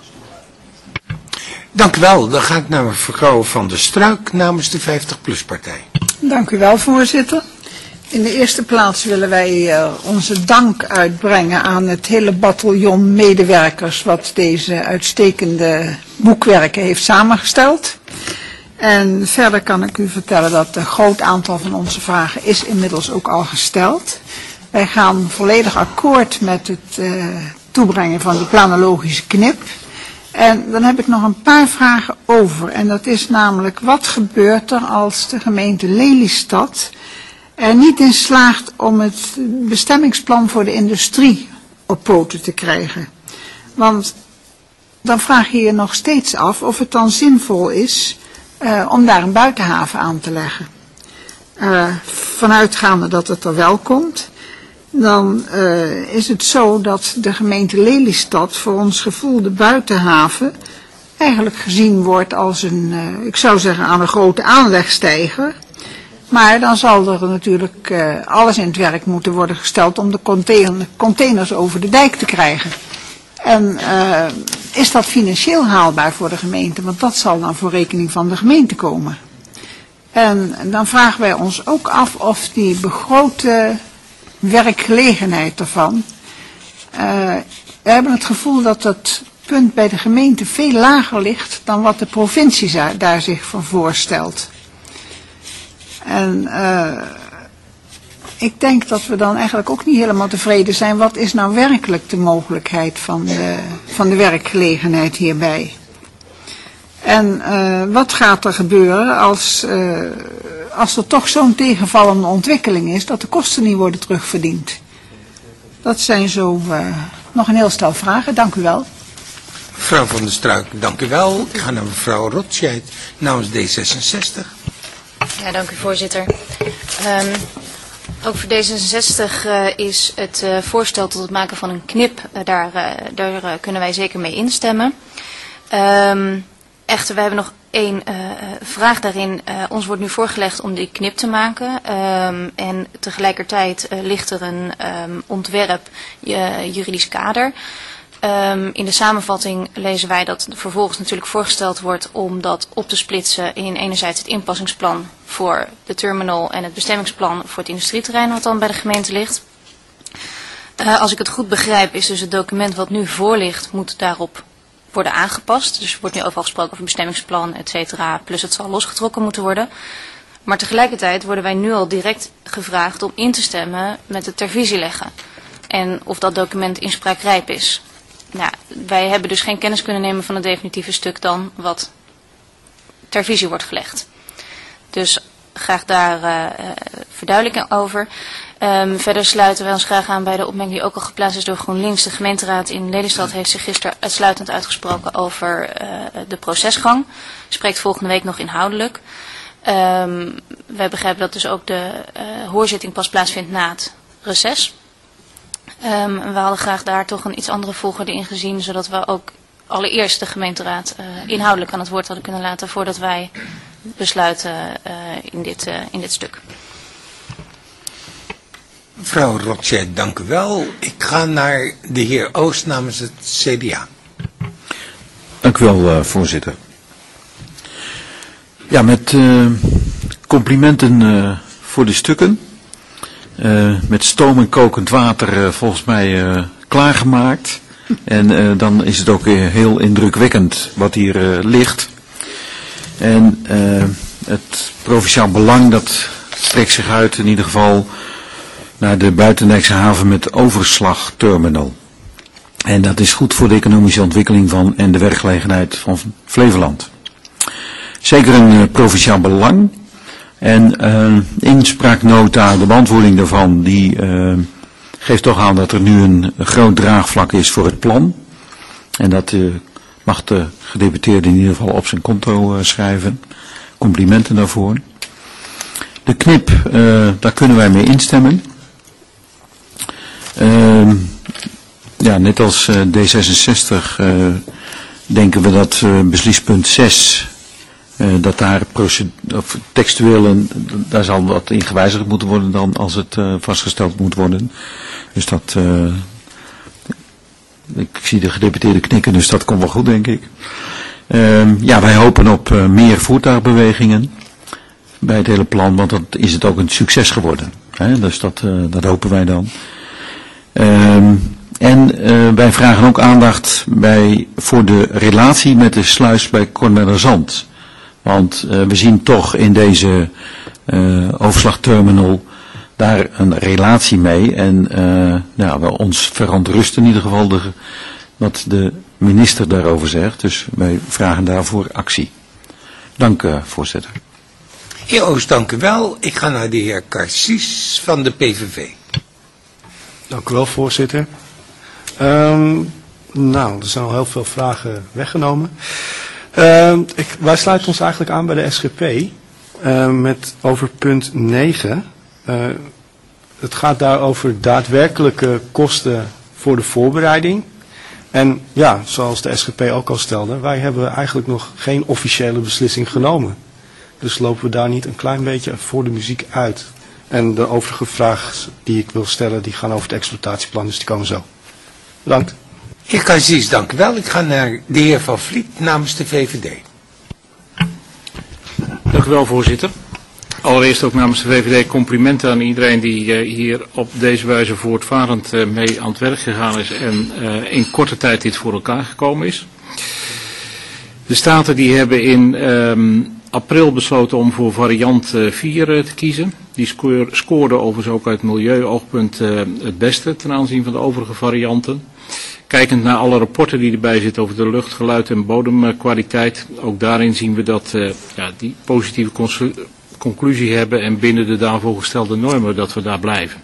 Dank u wel. Dan ga ik naar mevrouw Van der Struik namens de vijftig plus partij. Dank u wel, voorzitter. In de eerste plaats willen wij uh, onze dank uitbrengen aan het hele bataljon medewerkers wat deze uitstekende boekwerken heeft samengesteld. En verder kan ik u vertellen dat een groot aantal van onze vragen is inmiddels ook al gesteld. Wij gaan volledig akkoord met het uh, toebrengen van die planologische knip. En dan heb ik nog een paar vragen over. En dat is namelijk, wat gebeurt er als de gemeente Lelystad er niet in slaagt om het bestemmingsplan voor de industrie op poten te krijgen? Want dan vraag je je nog steeds af of het dan zinvol is uh, om daar een buitenhaven aan te leggen. Uh, vanuitgaande dat het er wel komt, dan uh, is het zo dat de gemeente Lelystad voor ons gevoel de buitenhaven eigenlijk gezien wordt als een, uh, ik zou zeggen aan een grote aanlegsteiger. Maar dan zal er natuurlijk uh, alles in het werk moeten worden gesteld om de container, containers over de dijk te krijgen. En uh, is dat financieel haalbaar voor de gemeente? Want dat zal dan voor rekening van de gemeente komen. En dan vragen wij ons ook af of die begrote werkgelegenheid ervan. Uh, we hebben het gevoel dat het punt bij de gemeente veel lager ligt dan wat de provincie daar zich van voorstelt. En uh, ik denk dat we dan eigenlijk ook niet helemaal tevreden zijn. Wat is nou werkelijk de mogelijkheid van de, van de werkgelegenheid hierbij? En uh, wat gaat er gebeuren als, uh, als er toch zo'n tegenvallende ontwikkeling is dat de kosten niet worden terugverdiend? Dat zijn zo uh, nog een heel stel vragen. Dank u wel. Mevrouw Van der Struik, dank u wel. Ik ga naar mevrouw Rotscheid namens D zesenzestig. Ja, dank u voorzitter. Um, Ook voor D zesenzestig uh, is het uh, voorstel tot het maken van een knip, uh, daar, uh, daar uh, kunnen wij zeker mee instemmen. Um, echter, wij hebben nog één uh, vraag daarin. Uh, ons wordt nu voorgelegd om die knip te maken. Um, en tegelijkertijd uh, ligt er een um, ontwerp uh, juridisch kader. Um, in de samenvatting lezen wij dat vervolgens natuurlijk voorgesteld wordt om dat op te splitsen in enerzijds het inpassingsplan voor de terminal en het bestemmingsplan voor het industrieterrein wat dan bij de gemeente ligt. Uh, als ik het goed begrijp is dus het document wat nu voor ligt moet daarop worden aangepast. Dus er wordt nu overal gesproken over bestemmingsplan, et cetera, plus het zal losgetrokken moeten worden. Maar tegelijkertijd worden wij nu al direct gevraagd om in te stemmen met het ter visie leggen. En of dat document inspraakrijp is. Nou, wij hebben dus geen kennis kunnen nemen van het definitieve stuk dan wat ter visie wordt gelegd. Dus graag daar uh, verduidelijking over. Um, verder sluiten wij ons graag aan bij de opmerking die ook al geplaatst is door GroenLinks. De gemeenteraad in Lelystad heeft zich gisteren uitsluitend uitgesproken over uh, de procesgang. Spreekt volgende week nog inhoudelijk. Um, wij begrijpen dat dus ook de uh, hoorzitting pas plaatsvindt na het reces. Um, we hadden graag daar toch een iets andere volgorde in gezien, zodat we ook allereerst de gemeenteraad uh, inhoudelijk aan het woord hadden kunnen laten voordat wij besluiten uh, in, dit, uh, in dit stuk. Mevrouw Rotje, dank u wel. Ik ga naar de heer Oost namens het C D A. Dank u wel, uh, voorzitter. Ja, met uh, complimenten uh, voor de stukken. Uh, met stoom en kokend water uh, volgens mij uh, klaargemaakt. En uh, dan is het ook uh, heel indrukwekkend wat hier uh, ligt. En uh, het provinciaal belang dat strekt zich uit in ieder geval naar de Buitendijkse haven met overslagterminal. En dat is goed voor de economische ontwikkeling van en de werkgelegenheid van Flevoland. Zeker een uh, provinciaal belang. En uh, inspraaknota, de beantwoording daarvan, die uh, geeft toch aan dat er nu een, een groot draagvlak is voor het plan. En dat uh, mag de gedeputeerde in ieder geval op zijn konto uh, schrijven. Complimenten daarvoor. De knip, uh, daar kunnen wij mee instemmen. Uh, ja, net als uh, D zesenzestig uh, denken we dat uh, beslispunt zes... Uh, dat daar of textueel en daar zal wat in gewijzigd moeten worden dan als het uh, vastgesteld moet worden. Dus dat, uh, ik zie de gedeputeerde knikken, dus dat komt wel goed denk ik. Uh, ja, wij hopen op uh, meer voertuigbewegingen bij het hele plan, want dan is het ook een succes geworden. Hè? Dus dat, uh, dat hopen wij dan. Uh, en uh, wij vragen ook aandacht bij, voor de relatie met de sluis bij Kornwerderzand. Want uh, we zien toch in deze uh, overslagterminal daar een relatie mee. En uh, nou, we ons verontrusten in ieder geval de, wat de minister daarover zegt. Dus wij vragen daarvoor actie. Dank uh, voorzitter. Heer Oost, dank u wel. Ik ga naar de heer Karsies van de P V V. Dank u wel, voorzitter. Um, nou, er zijn al heel veel vragen weggenomen. Uh, ik, wij sluiten ons eigenlijk aan bij de S G P uh, met over punt negen. Uh, het gaat daar over daadwerkelijke kosten voor de voorbereiding. En ja, zoals de S G P ook al stelde, wij hebben eigenlijk nog geen officiële beslissing genomen. Dus lopen we daar niet een klein beetje voor de muziek uit. En de overige vragen die ik wil stellen, die gaan over het exploitatieplan, dus die komen zo. Bedankt. Heer Karsies, dank u wel. Ik ga naar de heer Van Vliet namens de V V D. Dank u wel, voorzitter. Allereerst ook namens de V V D complimenten aan iedereen die uh, hier op deze wijze voortvarend uh, mee aan het werk gegaan is en uh, in korte tijd dit voor elkaar gekomen is. De Staten die hebben in um, april besloten om voor variant uh, vier uh, te kiezen. Die scoor, scoorde overigens ook uit milieuoogpunt uh, het beste ten aanzien van de overige varianten. Kijkend naar alle rapporten die erbij zitten over de lucht, geluid en bodemkwaliteit, ook daarin zien we dat uh, ja, die positieve conclusie hebben en binnen de daarvoor gestelde normen dat we daar blijven.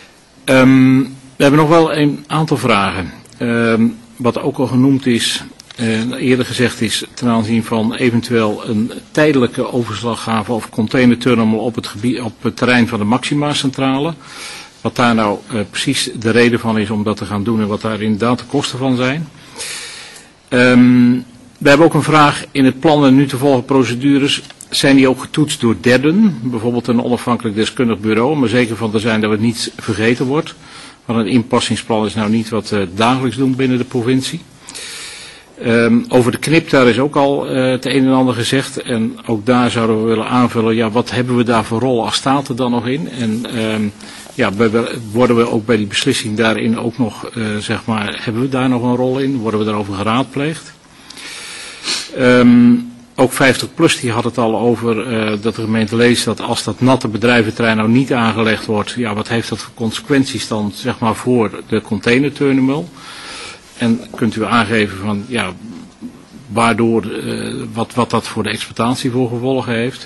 Um, we hebben nog wel een aantal vragen. Um, wat ook al genoemd is, uh, eerder gezegd is ten aanzien van eventueel een tijdelijke overslaggave of containerterminal op het, gebied, op het terrein van de Maxima Centrale. Wat daar nou uh, precies de reden van is om dat te gaan doen en wat daar inderdaad de kosten van zijn. Um, we hebben ook een vraag in het plan en nu te volgen procedures. Zijn die ook getoetst door derden, bijvoorbeeld een onafhankelijk deskundig bureau, maar zeker van te zijn dat het niet vergeten wordt. Want een inpassingsplan is nou niet wat we dagelijks doen binnen de provincie. Um, over de knip, daar is ook al uh, het een en ander gezegd. En ook daar zouden we willen aanvullen, ja, wat hebben we daar voor rol als staat er dan nog in? En um, ja, worden we ook bij die beslissing daarin ook nog, uh, zeg maar, hebben we daar nog een rol in? Worden we daarover geraadpleegd? Um, ook vijftig plus die had het al over uh, dat de gemeente leest dat als dat natte bedrijventerrein nou niet aangelegd wordt, ja, wat heeft dat voor consequenties dan, zeg maar, voor de containerterminal? En kunt u aangeven van, ja, waardoor, uh, wat, wat dat voor de exploitatie voor gevolgen heeft?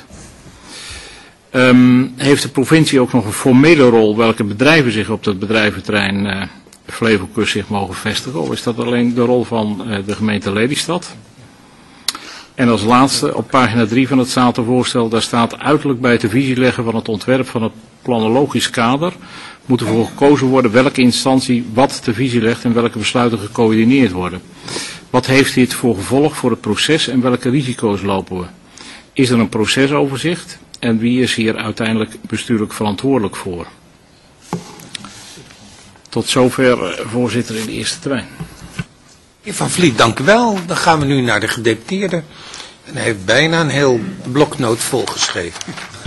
Um, heeft de provincie ook nog een formele rol welke bedrijven zich op dat bedrijventerrein uh, Flevokust zich mogen vestigen? Of is dat alleen de rol van uh, de gemeente Lelystad? En als laatste op pagina drie van het statenvoorstel, daar staat uiterlijk bij het de visie leggen van het ontwerp van het planologisch kader moet ervoor gekozen worden welke instantie wat de visie legt en welke besluiten gecoördineerd worden. Wat heeft dit voor gevolg voor het proces en welke risico's lopen we? Is er een procesoverzicht en wie is hier uiteindelijk bestuurlijk verantwoordelijk voor? Tot zover, voorzitter, in de eerste termijn. Heer Van Vliet, dank u wel. Dan gaan we nu naar de gedeputeerde. En hij heeft bijna een heel bloknoot volgeschreven.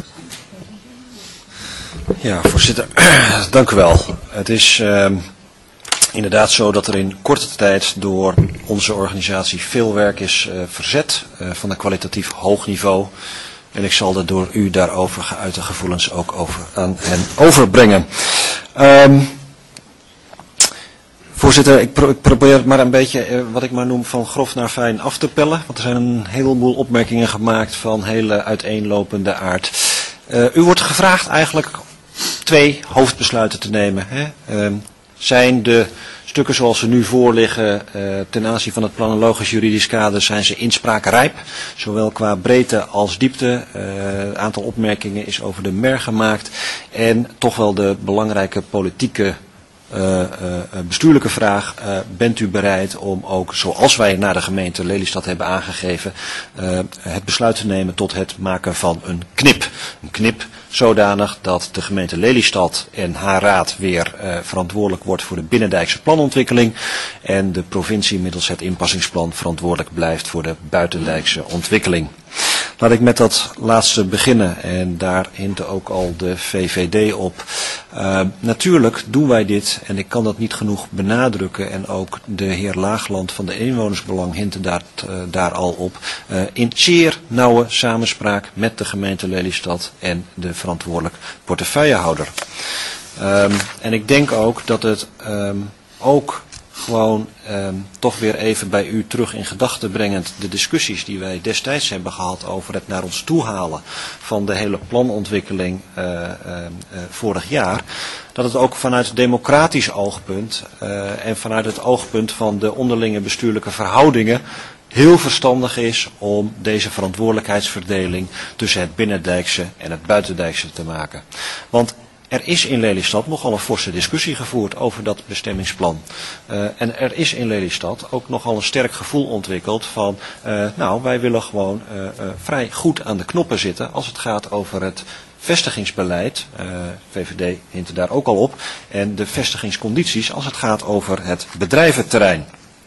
Ja, voorzitter, dank u wel. Het is uh, inderdaad zo dat er in korte tijd door onze organisatie veel werk is uh, verzet uh, van een kwalitatief hoog niveau. En ik zal de door u daarover geuite gevoelens ook over, aan hen overbrengen. Um, Voorzitter, ik, pro ik probeer het maar een beetje, eh, wat ik maar noem, van grof naar fijn af te pellen. Want er zijn een heleboel opmerkingen gemaakt van hele uiteenlopende aard. Uh, u wordt gevraagd eigenlijk twee hoofdbesluiten te nemen. Hè? Uh, zijn de stukken zoals ze nu voorliggen uh, ten aanzien van het planologisch juridisch kader, zijn ze inspraakrijp. Zowel qua breedte als diepte. Het uh, aantal opmerkingen is over de mer gemaakt. En toch wel de belangrijke politieke Uh, uh, bestuurlijke vraag, uh, bent u bereid om ook, zoals wij naar de gemeente Lelystad hebben aangegeven, uh, het besluit te nemen tot het maken van een knip. Een knip zodanig dat de gemeente Lelystad en haar raad weer uh, verantwoordelijk wordt voor de binnendijkse planontwikkeling en de provincie middels het inpassingsplan verantwoordelijk blijft voor de buitendijkse ontwikkeling. Laat ik met dat laatste beginnen en daar hint ook al de V V D op. Uh, natuurlijk doen wij dit en ik kan dat niet genoeg benadrukken en ook de heer Laagland van de Inwonersbelang hinten daar, uh, daar al op. Uh, in zeer nauwe samenspraak met de gemeente Lelystad en de verantwoordelijk portefeuillehouder. Um, en ik denk ook dat het um, ook gewoon um, toch weer even bij u terug in gedachten brengend de discussies die wij destijds hebben gehad over het naar ons toe halen van de hele planontwikkeling uh, uh, uh, vorig jaar. Dat het ook vanuit democratisch oogpunt uh, en vanuit het oogpunt van de onderlinge bestuurlijke verhoudingen heel verstandig is om deze verantwoordelijkheidsverdeling tussen het binnendijkse en het buitendijkse te maken. Want er is in Lelystad nogal een forse discussie gevoerd over dat bestemmingsplan. Uh, en er is in Lelystad ook nogal een sterk gevoel ontwikkeld van, uh, nou, wij willen gewoon uh, uh, vrij goed aan de knoppen zitten als het gaat over het vestigingsbeleid, uh, V V D hint daar ook al op, en de vestigingscondities als het gaat over het bedrijventerrein.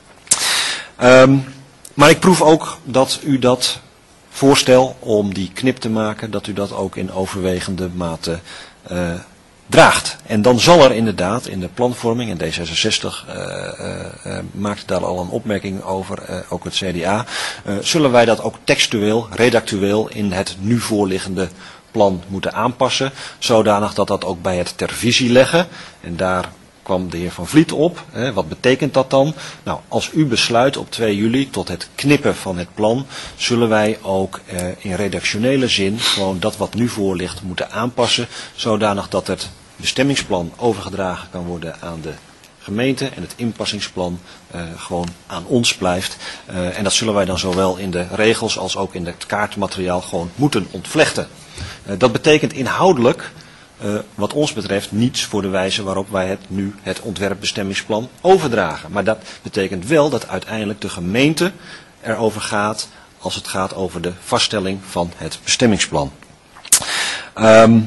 Um, maar ik proef ook dat u dat voorstel om die knip te maken, dat u dat ook in overwegende mate uh, draagt. En dan zal er inderdaad in de planvorming, en D zesenzestig uh, uh, uh, maakt daar al een opmerking over, uh, ook het C D A, uh, zullen wij dat ook textueel, redactueel in het nu voorliggende plan moeten aanpassen, zodanig dat dat ook bij het ter visie leggen, en daar kwam de heer Van Vliet op. Hè, wat betekent dat dan? Nou, als u besluit op twee juli tot het knippen van het plan, zullen wij ook eh, in redactionele zin gewoon dat wat nu voor ligt moeten aanpassen, zodanig dat het bestemmingsplan overgedragen kan worden aan de gemeente en het inpassingsplan uh, gewoon aan ons blijft. Uh, en dat zullen wij dan zowel in de regels als ook in het kaartmateriaal gewoon moeten ontvlechten. Uh, dat betekent inhoudelijk, uh, wat ons betreft, niets voor de wijze waarop wij het nu het ontwerpbestemmingsplan overdragen. Maar dat betekent wel dat uiteindelijk de gemeente erover gaat als het gaat over de vaststelling van het bestemmingsplan. Um,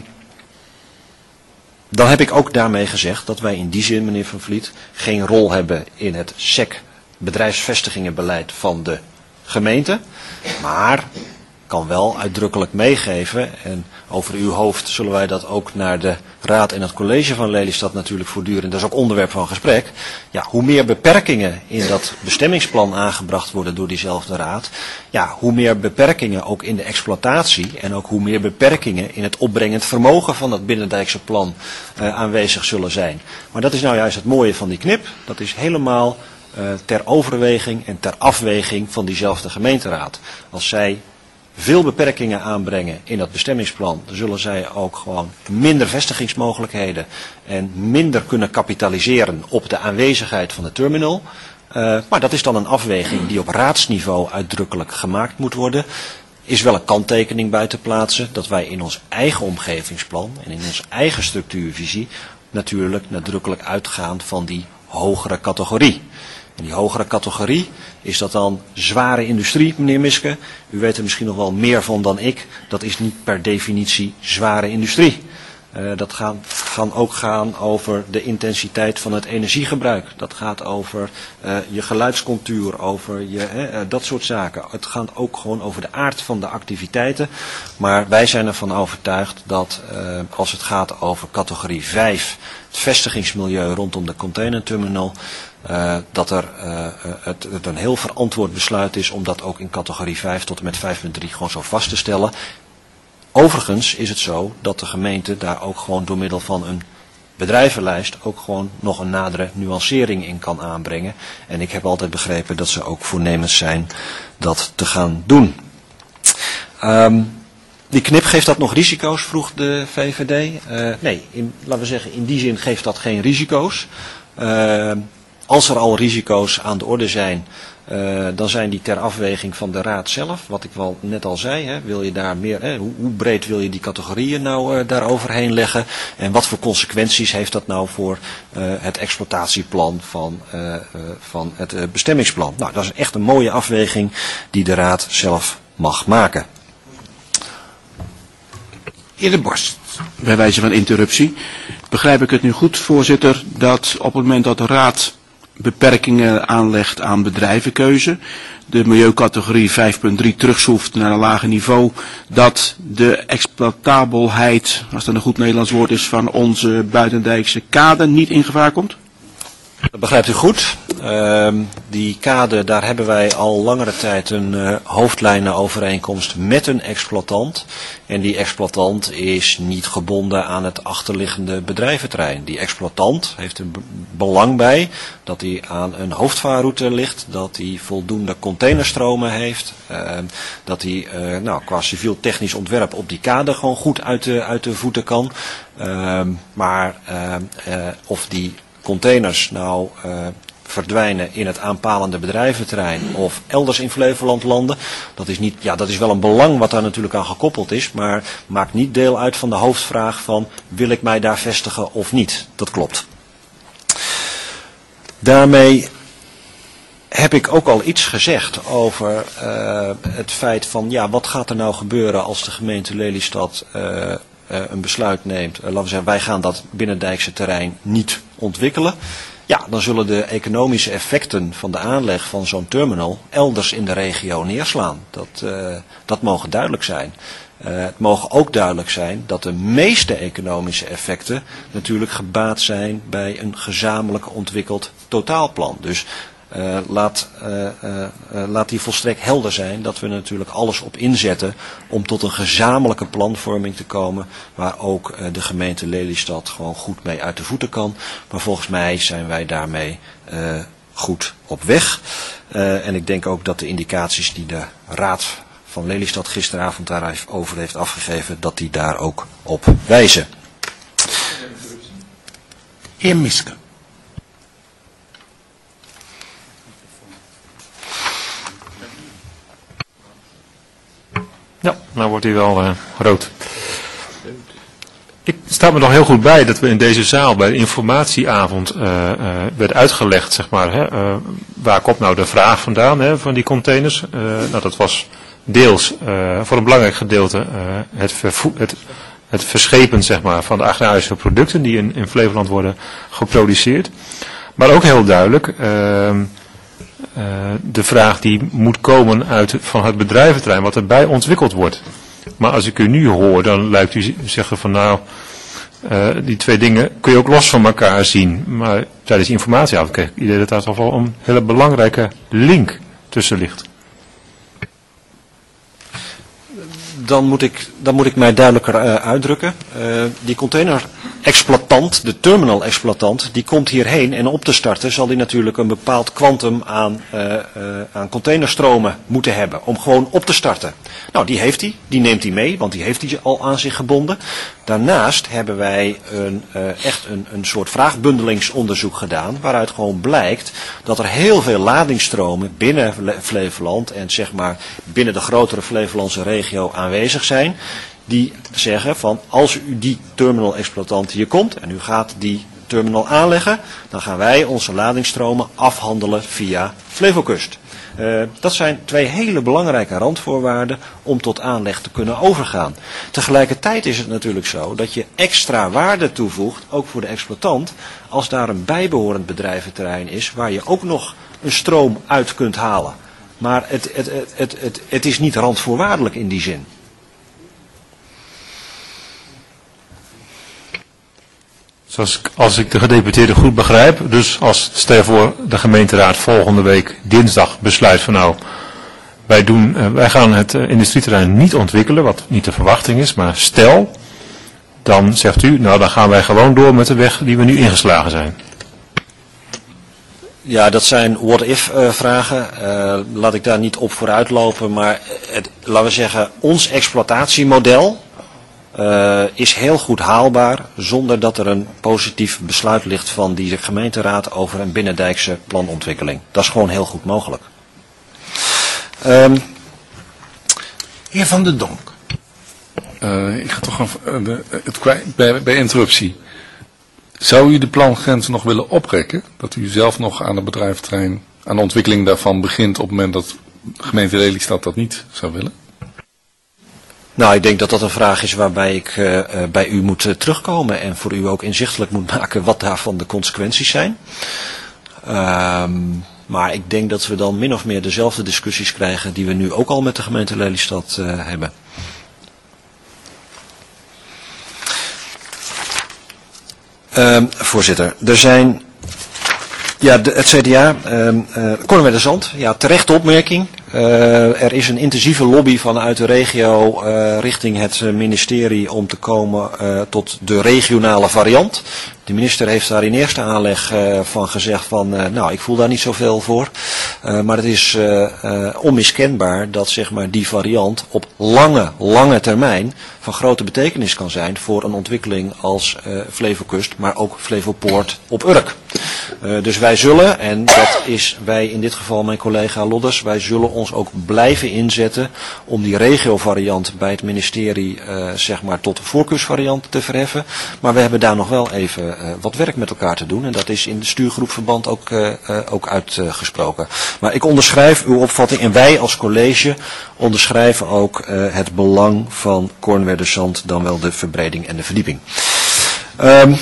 Dan heb ik ook daarmee gezegd dat wij in die zin, meneer Van Vliet, geen rol hebben in het S E C bedrijfsvestigingenbeleid van de gemeente. Maar kan wel uitdrukkelijk meegeven, en over uw hoofd zullen wij dat ook naar de raad en het college van Lelystad natuurlijk voortdurend, dat is ook onderwerp van gesprek. Ja, hoe meer beperkingen in dat bestemmingsplan aangebracht worden door diezelfde raad, ja, hoe meer beperkingen ook in de exploitatie en ook hoe meer beperkingen in het opbrengend vermogen van dat binnendijkse plan uh, aanwezig zullen zijn. Maar dat is nou juist het mooie van die knip, dat is helemaal uh, ter overweging en ter afweging van diezelfde gemeenteraad. Als zij veel beperkingen aanbrengen in dat bestemmingsplan, dan zullen zij ook gewoon minder vestigingsmogelijkheden en minder kunnen kapitaliseren op de aanwezigheid van de terminal. Uh, maar dat is dan een afweging die op raadsniveau uitdrukkelijk gemaakt moet worden. Is wel een kanttekening bij te plaatsen dat wij in ons eigen omgevingsplan en in onze eigen structuurvisie natuurlijk nadrukkelijk uitgaan van die hogere categorie. En die hogere categorie, is dat dan zware industrie, meneer Miske? U weet er misschien nog wel meer van dan ik. Dat is niet per definitie zware industrie. Uh, dat gaan, kan ook gaan over de intensiteit van het energiegebruik. Dat gaat over uh, je geluidscontuur, over je, hè, uh, dat soort zaken. Het gaat ook gewoon over de aard van de activiteiten. Maar wij zijn ervan overtuigd dat uh, als het gaat over categorie vijf, het vestigingsmilieu rondom de containerterminal, Uh, dat er uh, het, het een heel verantwoord besluit is om dat ook in categorie vijf tot en met vijf punt drie gewoon zo vast te stellen. Overigens is het zo dat de gemeente daar ook gewoon door middel van een bedrijvenlijst ook gewoon nog een nadere nuancering in kan aanbrengen. En ik heb altijd begrepen dat ze ook voornemens zijn dat te gaan doen. Um, die knip, geeft dat nog risico's, vroeg de V V D? Uh, nee, in, laten we zeggen, in die zin geeft dat geen risico's. Uh, Als er al risico's aan de orde zijn, uh, dan zijn die ter afweging van de raad zelf. Wat ik wel net al zei, hè, wil je daar meer, hè, hoe, hoe breed wil je die categorieën nou uh, daar overheen leggen? En wat voor consequenties heeft dat nou voor uh, het exploitatieplan van, uh, uh, van het uh, bestemmingsplan? Nou, dat is echt een mooie afweging die de raad zelf mag maken. Heer De Borst. Bij wijze van interruptie. Begrijp ik het nu goed, voorzitter, dat op het moment dat de raad beperkingen aanlegt aan bedrijvenkeuze, de milieucategorie vijf punt drie terugschroeft naar een lager niveau, dat de exploitabelheid, als dat een goed Nederlands woord is, van onze buitendijkse kade niet in gevaar komt? Dat begrijpt u goed. Uh, die kade, daar hebben wij al langere tijd een uh, hoofdlijnenovereenkomst met een exploitant. En die exploitant is niet gebonden aan het achterliggende bedrijventerrein. Die exploitant heeft er belang bij dat hij aan een hoofdvaarroute ligt, dat hij voldoende containerstromen heeft, uh, dat hij uh, nou, qua civiel technisch ontwerp op die kade gewoon goed uit de, uit de voeten kan. Uh, maar uh, uh, of die containers nou uh, verdwijnen in het aanpalende bedrijventerrein of elders in Flevoland landen, dat is, niet, ja, dat is wel een belang wat daar natuurlijk aan gekoppeld is, maar maakt niet deel uit van de hoofdvraag van wil ik mij daar vestigen of niet. Dat klopt. Daarmee heb ik ook al iets gezegd over uh, het feit van ja, wat gaat er nou gebeuren als de gemeente Lelystad uh, Uh, een besluit neemt, uh, laten we zeggen, wij gaan dat binnendijkse terrein niet ontwikkelen. Ja, dan zullen de economische effecten van de aanleg van zo'n terminal elders in de regio neerslaan. Dat, uh, dat mogen duidelijk zijn. Uh, het mogen ook duidelijk zijn dat de meeste economische effecten natuurlijk gebaat zijn bij een gezamenlijk ontwikkeld totaalplan. Dus Uh, laat, uh, uh, uh, laat die volstrekt helder zijn dat we natuurlijk alles op inzetten om tot een gezamenlijke planvorming te komen waar ook uh, de gemeente Lelystad gewoon goed mee uit de voeten kan. Maar volgens mij zijn wij daarmee uh, goed op weg. Uh, en ik denk ook dat de indicaties die de raad van Lelystad gisteravond daarover heeft afgegeven, dat die daar ook op wijzen. Heer Miske. Ja, nou wordt hij wel uh, rood. Ik sta me nog heel goed bij dat we in deze zaal bij de informatieavond uh, uh, werd uitgelegd, zeg maar, hè, uh, waar komt nou de vraag vandaan, hè, van die containers. Uh, nou, dat was deels uh, voor een belangrijk gedeelte uh, het, vervoer, het, het verschepen, zeg maar, van de agrarische producten die in, in Flevoland worden geproduceerd. Maar ook heel duidelijk uh, uh, de vraag die moet komen uit van het bedrijventerrein, wat erbij ontwikkeld wordt. Maar als ik u nu hoor, dan lijkt u zeggen van nou, uh, die twee dingen kun je ook los van elkaar zien. Maar tijdens informatieavond kreeg ik idee dat daar toch wel een hele belangrijke link tussen ligt. Dan moet ik, dan moet ik mij duidelijker uh, uitdrukken. Uh, die container-exploitant, de terminal-exploitant, die komt hierheen en om te starten zal hij natuurlijk een bepaald kwantum aan, uh, uh, aan containerstromen moeten hebben om gewoon op te starten. Nou, die heeft hij, die neemt hij mee, want die heeft hij al aan zich gebonden. Daarnaast hebben wij een, uh, echt een, een soort vraagbundelingsonderzoek gedaan, waaruit gewoon blijkt dat er heel veel ladingsstromen binnen Flevoland en zeg maar binnen de grotere Flevolandse regio aanwezig zijn, die zeggen van als u die terminal-exploitant hier komt en u gaat die terminal aanleggen, dan gaan wij onze ladingsstromen afhandelen via Flevocust. Uh, dat zijn twee hele belangrijke randvoorwaarden om tot aanleg te kunnen overgaan. Tegelijkertijd is het natuurlijk zo dat je extra waarde toevoegt, ook voor de exploitant, als daar een bijbehorend bedrijventerrein is waar je ook nog een stroom uit kunt halen. Maar het, het, het, het, het, het is niet randvoorwaardelijk in die zin. Zoals ik, als ik de gedeputeerde goed begrijp, dus als stel voor de gemeenteraad volgende week dinsdag besluit van nou, wij, doen, uh, wij gaan het uh, industrieterrein niet ontwikkelen, wat niet de verwachting is, maar stel, dan zegt u, nou dan gaan wij gewoon door met de weg die we nu ingeslagen zijn. Ja, dat zijn what-if uh, vragen. Uh, laat ik daar niet op vooruit lopen, maar het, laten we zeggen, ons exploitatiemodel Uh, is heel goed haalbaar zonder dat er een positief besluit ligt van die gemeenteraad over een binnendijkse planontwikkeling. Dat is gewoon heel goed mogelijk. Um, Heer Van der Donk. Uh, ik ga toch een, uh, het kwijt, bij, bij interruptie. Zou u de plangrenzen nog willen oprekken? Dat u zelf nog aan het bedrijventerrein, aan de ontwikkeling daarvan begint op het moment dat de gemeente Lelystad dat niet zou willen? Nou, ik denk dat dat een vraag is waarbij ik uh, bij u moet uh, terugkomen en voor u ook inzichtelijk moet maken wat daarvan de consequenties zijn. Um, maar ik denk dat we dan min of meer dezelfde discussies krijgen die we nu ook al met de gemeente Lelystad uh, hebben. Um, voorzitter, er zijn... Ja, de, het C D A, uh, uh, Cornwerd de Zand, ja, terechte opmerking. Uh, er is een intensieve lobby vanuit de regio uh, richting het ministerie om te komen uh, tot de regionale variant. De minister heeft daar in eerste aanleg uh, van gezegd van, uh, nou, ik voel daar niet zoveel voor. Uh, maar het is uh, uh, onmiskenbaar dat zeg maar, die variant op lange, lange termijn van grote betekenis kan zijn voor een ontwikkeling als uh, Flevocust, maar ook Flevopoort op Urk. Uh, dus wij zullen, en dat is wij in dit geval mijn collega Lodders, wij zullen ons ook blijven inzetten om die regiovariant bij het ministerie uh, zeg maar tot voorkeursvariant te verheffen. Maar we hebben daar nog wel even uh, wat werk met elkaar te doen en dat is in de stuurgroepverband ook, uh, uh, ook uitgesproken. Uh, maar ik onderschrijf uw opvatting en wij als college onderschrijven ook uh, het belang van Cornwerd de Zand, dan wel de verbreding en de verdieping. Um,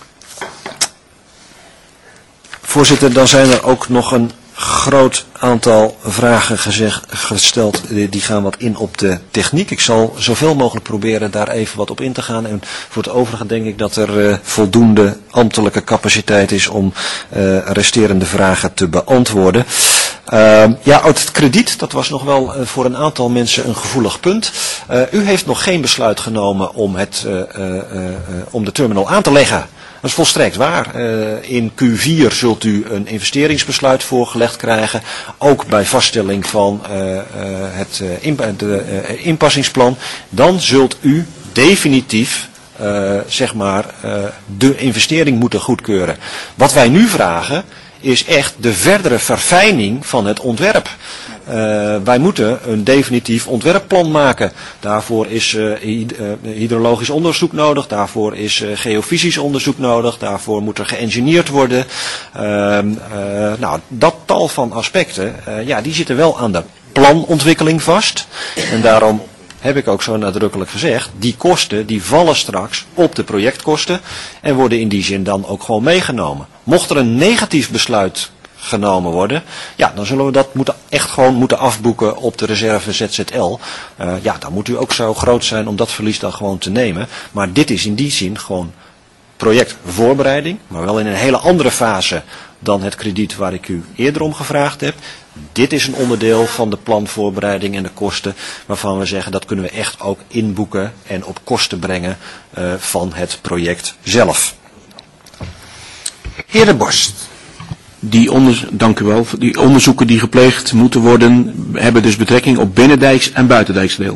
Voorzitter, dan zijn er ook nog een groot aantal vragen gezegd, gesteld. Die gaan wat in op de techniek. Ik zal zoveel mogelijk proberen daar even wat op in te gaan. En voor het overige denk ik dat er uh, voldoende ambtelijke capaciteit is om uh, resterende vragen te beantwoorden. Uh, ja, uit het krediet, dat was nog wel uh, voor een aantal mensen een gevoelig punt. Uh, u heeft nog geen besluit genomen om, het, uh, uh, uh, om de terminal aan te leggen. Dat is volstrekt waar. Uh, in Q vier zult u een investeringsbesluit voorgelegd krijgen. Ook bij vaststelling van uh, uh, het uh, inpa de, uh, inpassingsplan. Dan zult u definitief uh, zeg maar, uh, de investering moeten goedkeuren. Wat wij nu vragen is echt de verdere verfijning van het ontwerp. Uh, wij moeten een definitief ontwerpplan maken. Daarvoor is uh, hyd uh, hydrologisch onderzoek nodig, daarvoor is uh, geofysisch onderzoek nodig, daarvoor moet er geëngineerd worden. Uh, uh, nou, dat tal van aspecten, uh, ja, die zitten wel aan de planontwikkeling vast. En daarom heb ik ook zo nadrukkelijk gezegd, die kosten die vallen straks op de projectkosten en worden in die zin dan ook gewoon meegenomen. Mocht er een negatief besluit genomen worden, ja, dan zullen we dat moeten, echt gewoon moeten afboeken op de reserve Z Z L. Uh, ja, dan moet u ook zo groot zijn om dat verlies dan gewoon te nemen. Maar dit is in die zin gewoon projectvoorbereiding, maar wel in een hele andere fase dan het krediet waar ik u eerder om gevraagd heb. Dit is een onderdeel van de planvoorbereiding en de kosten waarvan we zeggen dat kunnen we echt ook inboeken en op kosten brengen uh, van het project zelf. Heer De Borst. Die, onder, dank u wel. Die onderzoeken die gepleegd moeten worden hebben dus betrekking op binnendijks en buitendijks deel.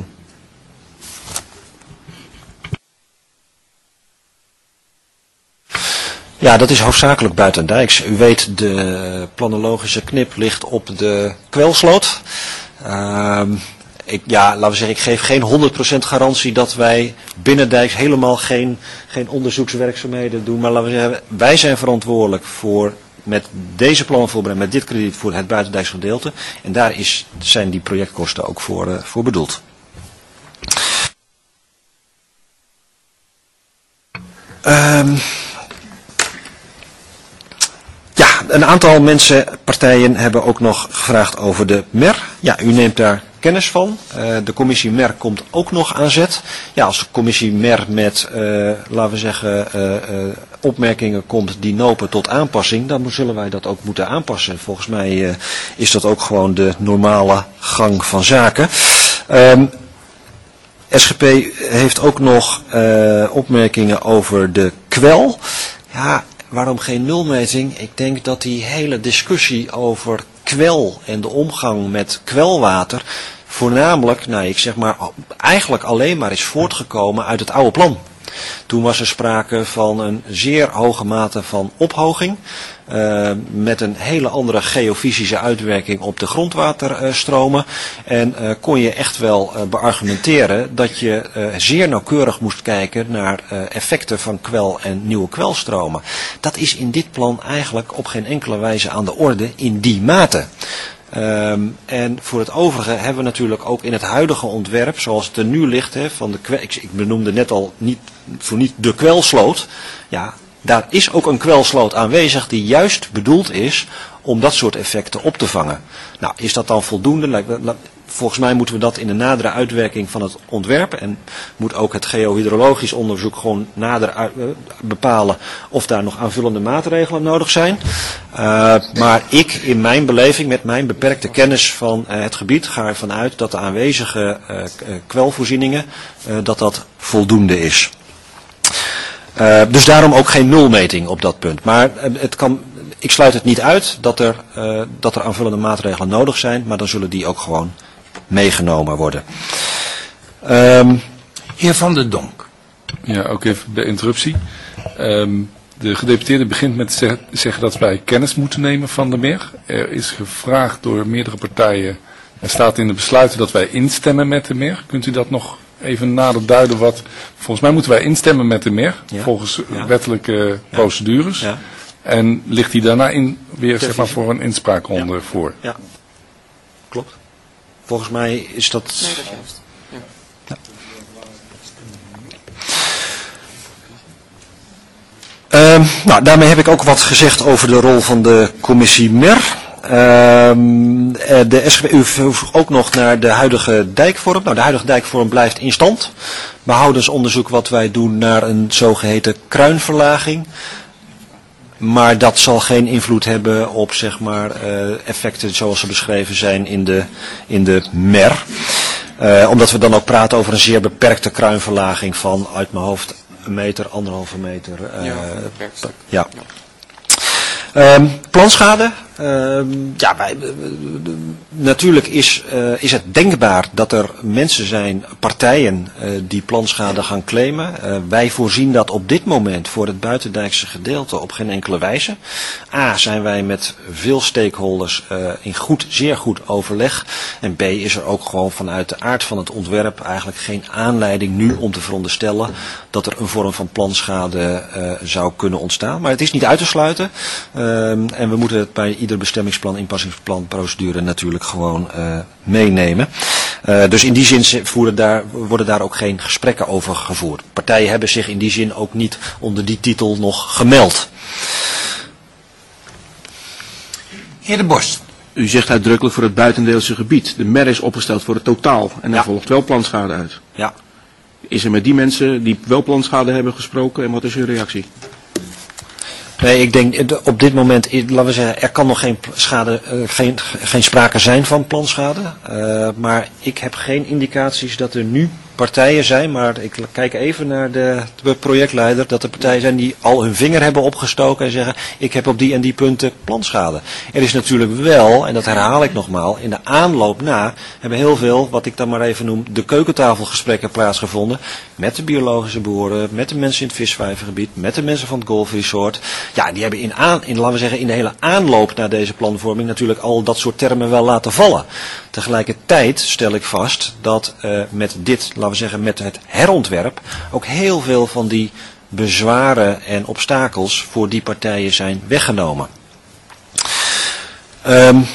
Ja, dat is hoofdzakelijk buitendijks. U weet, de planologische knip ligt op de kwelsloot. Uh, ik, ja, laten we zeggen, ik geef geen honderd procent garantie dat wij binnendijks helemaal geen, geen onderzoekswerkzaamheden doen. Maar laten we zeggen, wij zijn verantwoordelijk voor met deze planvoorbereiding, met dit krediet voor het buitendijks gedeelte. En daar is, zijn die projectkosten ook voor, uh, voor bedoeld. Um, ja, een aantal mensen, partijen hebben ook nog gevraagd over de M E R. Ja, u neemt daar kennis van. Uh, de commissie M E R komt ook nog aan zet. Ja, als de commissie M E R met, uh, laten we zeggen, uh, uh, opmerkingen komt die nopen tot aanpassing, dan zullen wij dat ook moeten aanpassen. Volgens mij uh, is dat ook gewoon de normale gang van zaken. Um, S G P heeft ook nog uh, opmerkingen over de kwel. Ja, waarom geen nulmeting? Ik denk dat die hele discussie over kwel en de omgang met kwelwater voornamelijk, nou ik zeg maar, eigenlijk alleen maar is voortgekomen uit het oude plan. Toen was er sprake van een zeer hoge mate van ophoging, uh, met een hele andere geofysische uitwerking op de grondwaterstromen. Uh, en uh, kon je echt wel uh, beargumenteren dat je uh, zeer nauwkeurig moest kijken naar uh, effecten van kwel en nieuwe kwelstromen. Dat is in dit plan eigenlijk op geen enkele wijze aan de orde in die mate. Um, en voor het overige hebben we natuurlijk ook in het huidige ontwerp, zoals het er nu ligt, hè, van de kwel, ik, ik benoemde net al niet, voor niet de kwelsloot. Ja, daar is ook een kwelsloot aanwezig die juist bedoeld is om dat soort effecten op te vangen. Nou, is dat dan voldoende? Volgens mij moeten we dat in de nadere uitwerking van het ontwerp en moet ook het geohydrologisch onderzoek gewoon nader uit, uh, bepalen of daar nog aanvullende maatregelen nodig zijn. Uh, maar ik in mijn beleving met mijn beperkte kennis van uh, het gebied ga ervan uit dat de aanwezige uh, kwelvoorzieningen uh, dat dat voldoende is. Uh, dus daarom ook geen nulmeting op dat punt. Maar uh, het kan, ik sluit het niet uit dat er, uh, dat er aanvullende maatregelen nodig zijn, maar dan zullen die ook gewoon meegenomen worden. Um, Heer Van der Donk. Ja, ook even de interruptie. Um, de gedeputeerde begint met te zeggen dat wij kennis moeten nemen van de M E R. Er is gevraagd door meerdere partijen, er staat in de besluiten dat wij instemmen met de M E R. Kunt u dat nog even nader duiden? Wat, volgens mij moeten wij instemmen met de M E R, ja, volgens ja. wettelijke ja. procedures. Ja. En ligt die daarna in, weer zeg maar, voor een inspraakronde ja. voor? Ja, klopt. Volgens mij is dat... Nee, dat is juist. Ja. Ja. Uh, nou, daarmee heb ik ook wat gezegd over de rol van de commissie M E R. Uh, de S G P U vroeg ook nog naar de huidige dijkvorm. Nou, de huidige dijkvorm blijft in stand. Behoudensonderzoek wat wij doen naar een zogeheten kruinverlaging. Maar dat zal geen invloed hebben op zeg maar, uh, effecten zoals ze beschreven zijn in de, in de M E R. Uh, omdat we dan ook praten over een zeer beperkte kruinverlaging van uit mijn hoofd een meter, anderhalve meter. Uh, ja, beperkt. Ja. Um, planschade Uh, ja, wij, uh, natuurlijk is, uh, is het denkbaar dat er mensen zijn, partijen, uh, die planschade gaan claimen. Uh, wij voorzien dat op dit moment voor het buitendijkse gedeelte op geen enkele wijze. A, zijn wij met veel stakeholders uh, in goed, zeer goed overleg. En B, is er ook gewoon vanuit de aard van het ontwerp eigenlijk geen aanleiding nu om te veronderstellen dat er een vorm van planschade uh, zou kunnen ontstaan. Maar het is niet uit te sluiten. Uh, en we moeten het bij ieder bestemmingsplan, inpassingsplan, procedure natuurlijk gewoon uh, meenemen. Uh, dus in die zin voeren daar, worden daar ook geen gesprekken over gevoerd. Partijen hebben zich in die zin ook niet onder die titel nog gemeld. Heer De Borst. U zegt uitdrukkelijk voor het buitendeelse gebied. De M E R is opgesteld voor het totaal en daar ja. volgt wel planschade uit. Ja. Is er met die mensen die wel planschade hebben gesproken en wat is uw reactie? Nee, ik denk op dit moment, laten we zeggen, er kan nog geen schade, uh, geen, geen sprake zijn van planschade. Uh, maar ik heb geen indicaties dat er nu partijen zijn, maar ik kijk even naar de, de projectleider, dat er partijen zijn die al hun vinger hebben opgestoken en zeggen, ik heb op die en die punten planschade. Er is natuurlijk wel, en dat herhaal ik nogmaals, in de aanloop na hebben heel veel, wat ik dan maar even noem, de keukentafelgesprekken plaatsgevonden met de biologische boeren, met de mensen in het visvijvergebied, met de mensen van het golfresort. Ja, die hebben in, aan, in, laten we zeggen, in de hele aanloop naar deze planvorming natuurlijk al dat soort termen wel laten vallen. Tegelijkertijd stel ik vast dat uh, met dit, laten we zeggen, met het herontwerp ook heel veel van die bezwaren en obstakels voor die partijen zijn weggenomen. Um,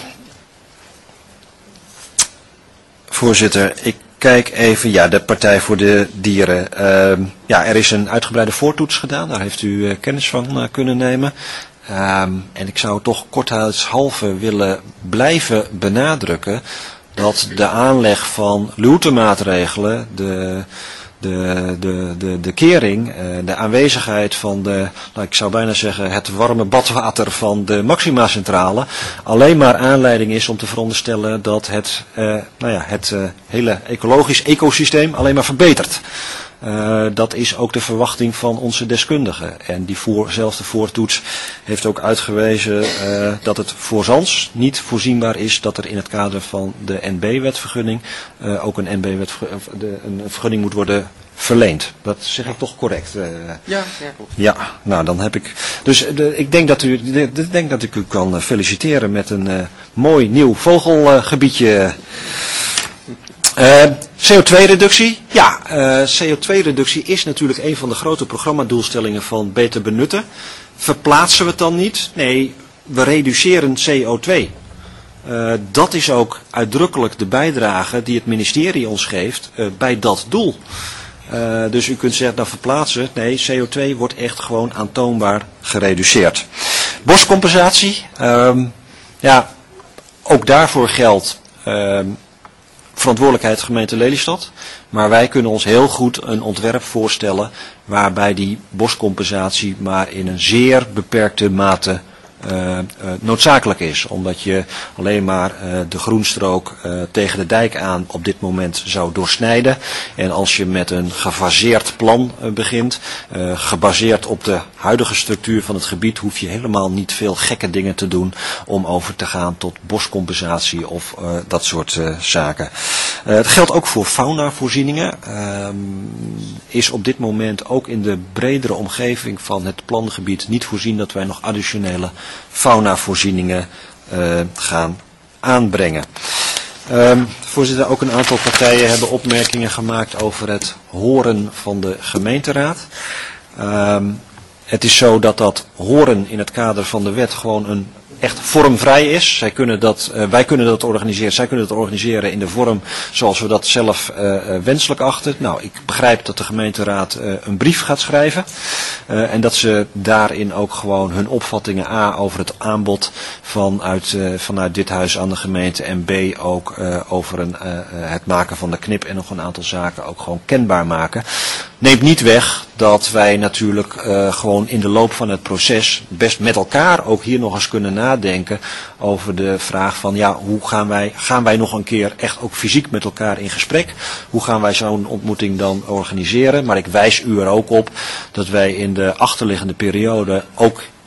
voorzitter, ik kijk even, ja, de Partij voor de Dieren. Uh, ja, er is een uitgebreide voortoets gedaan, daar heeft u uh, kennis van uh, kunnen nemen. Um, en ik zou toch kortheidshalve willen blijven benadrukken dat de aanleg van luwtemaatregelen, de, de, de, de, de kering, de aanwezigheid van de, nou ik zou bijna zeggen, het warme badwater van de Maxima-centrale alleen maar aanleiding is om te veronderstellen dat het, uh, nou ja, het uh, hele ecologisch ecosysteem alleen maar verbetert. Uh, dat is ook de verwachting van onze deskundigen. En diezelfde voortoets heeft ook uitgewezen uh, dat het voorzans niet voorzienbaar is dat er in het kader van de N B-wetvergunning uh, ook een N B-wet een vergunning moet worden verleend. Dat zeg ik toch correct? Uh, ja, ja, klopt. Ja, nou dan heb ik. Dus de, ik denk dat, u, de, de, denk dat ik u kan feliciteren met een uh, mooi nieuw vogelgebiedje. Uh, C O twee reductie, ja, uh, C O twee reductie is natuurlijk een van de grote programmadoelstellingen van Beter Benutten. Verplaatsen we het dan niet? Nee, we reduceren C O twee. Uh, dat is ook uitdrukkelijk de bijdrage die het ministerie ons geeft uh, bij dat doel. Uh, dus u kunt zeggen, dan verplaatsen. Nee, C O twee wordt echt gewoon aantoonbaar gereduceerd. Boscompensatie, um, ja, ook daarvoor geldt Um, verantwoordelijkheid gemeente Lelystad. Maar wij kunnen ons heel goed een ontwerp voorstellen waarbij die boscompensatie maar in een zeer beperkte mate uh, uh, noodzakelijk is. Omdat je alleen maar uh, de groenstrook uh, tegen de dijk aan op dit moment zou doorsnijden. En als je met een gefaseerd plan uh, begint, uh, gebaseerd op de huidige structuur van het gebied, hoef je helemaal niet veel gekke dingen te doen om over te gaan tot boscompensatie of uh, dat soort uh, zaken. Uh, het geldt ook voor faunavoorzieningen. Uh, is op dit moment ook in de bredere omgeving van het plangebied niet voorzien dat wij nog additionele faunavoorzieningen uh, gaan aanbrengen. Uh, voorzitter, ook een aantal partijen hebben opmerkingen gemaakt over het horen van de gemeenteraad. Uh, het is zo dat dat horen in het kader van de wet gewoon een echt vormvrij is. Zij kunnen dat, uh, wij kunnen dat organiseren, zij kunnen dat organiseren in de vorm zoals we dat zelf uh, uh, wenselijk achten. Nou, ik begrijp dat de gemeenteraad uh, een brief gaat schrijven uh, en dat ze daarin ook gewoon hun opvattingen A over het aanbod vanuit, uh, vanuit dit huis aan de gemeente en B ook uh, over een, uh, het maken van de knip en nog een aantal zaken ook gewoon kenbaar maken. Neemt niet weg dat wij natuurlijk uh, gewoon in de loop van het proces best met elkaar ook hier nog eens kunnen nadenken over de vraag van ja, hoe gaan wij, gaan wij nog een keer echt ook fysiek met elkaar in gesprek? Hoe gaan wij zo'n ontmoeting dan organiseren? Maar ik wijs u er ook op dat wij in de achterliggende periode ook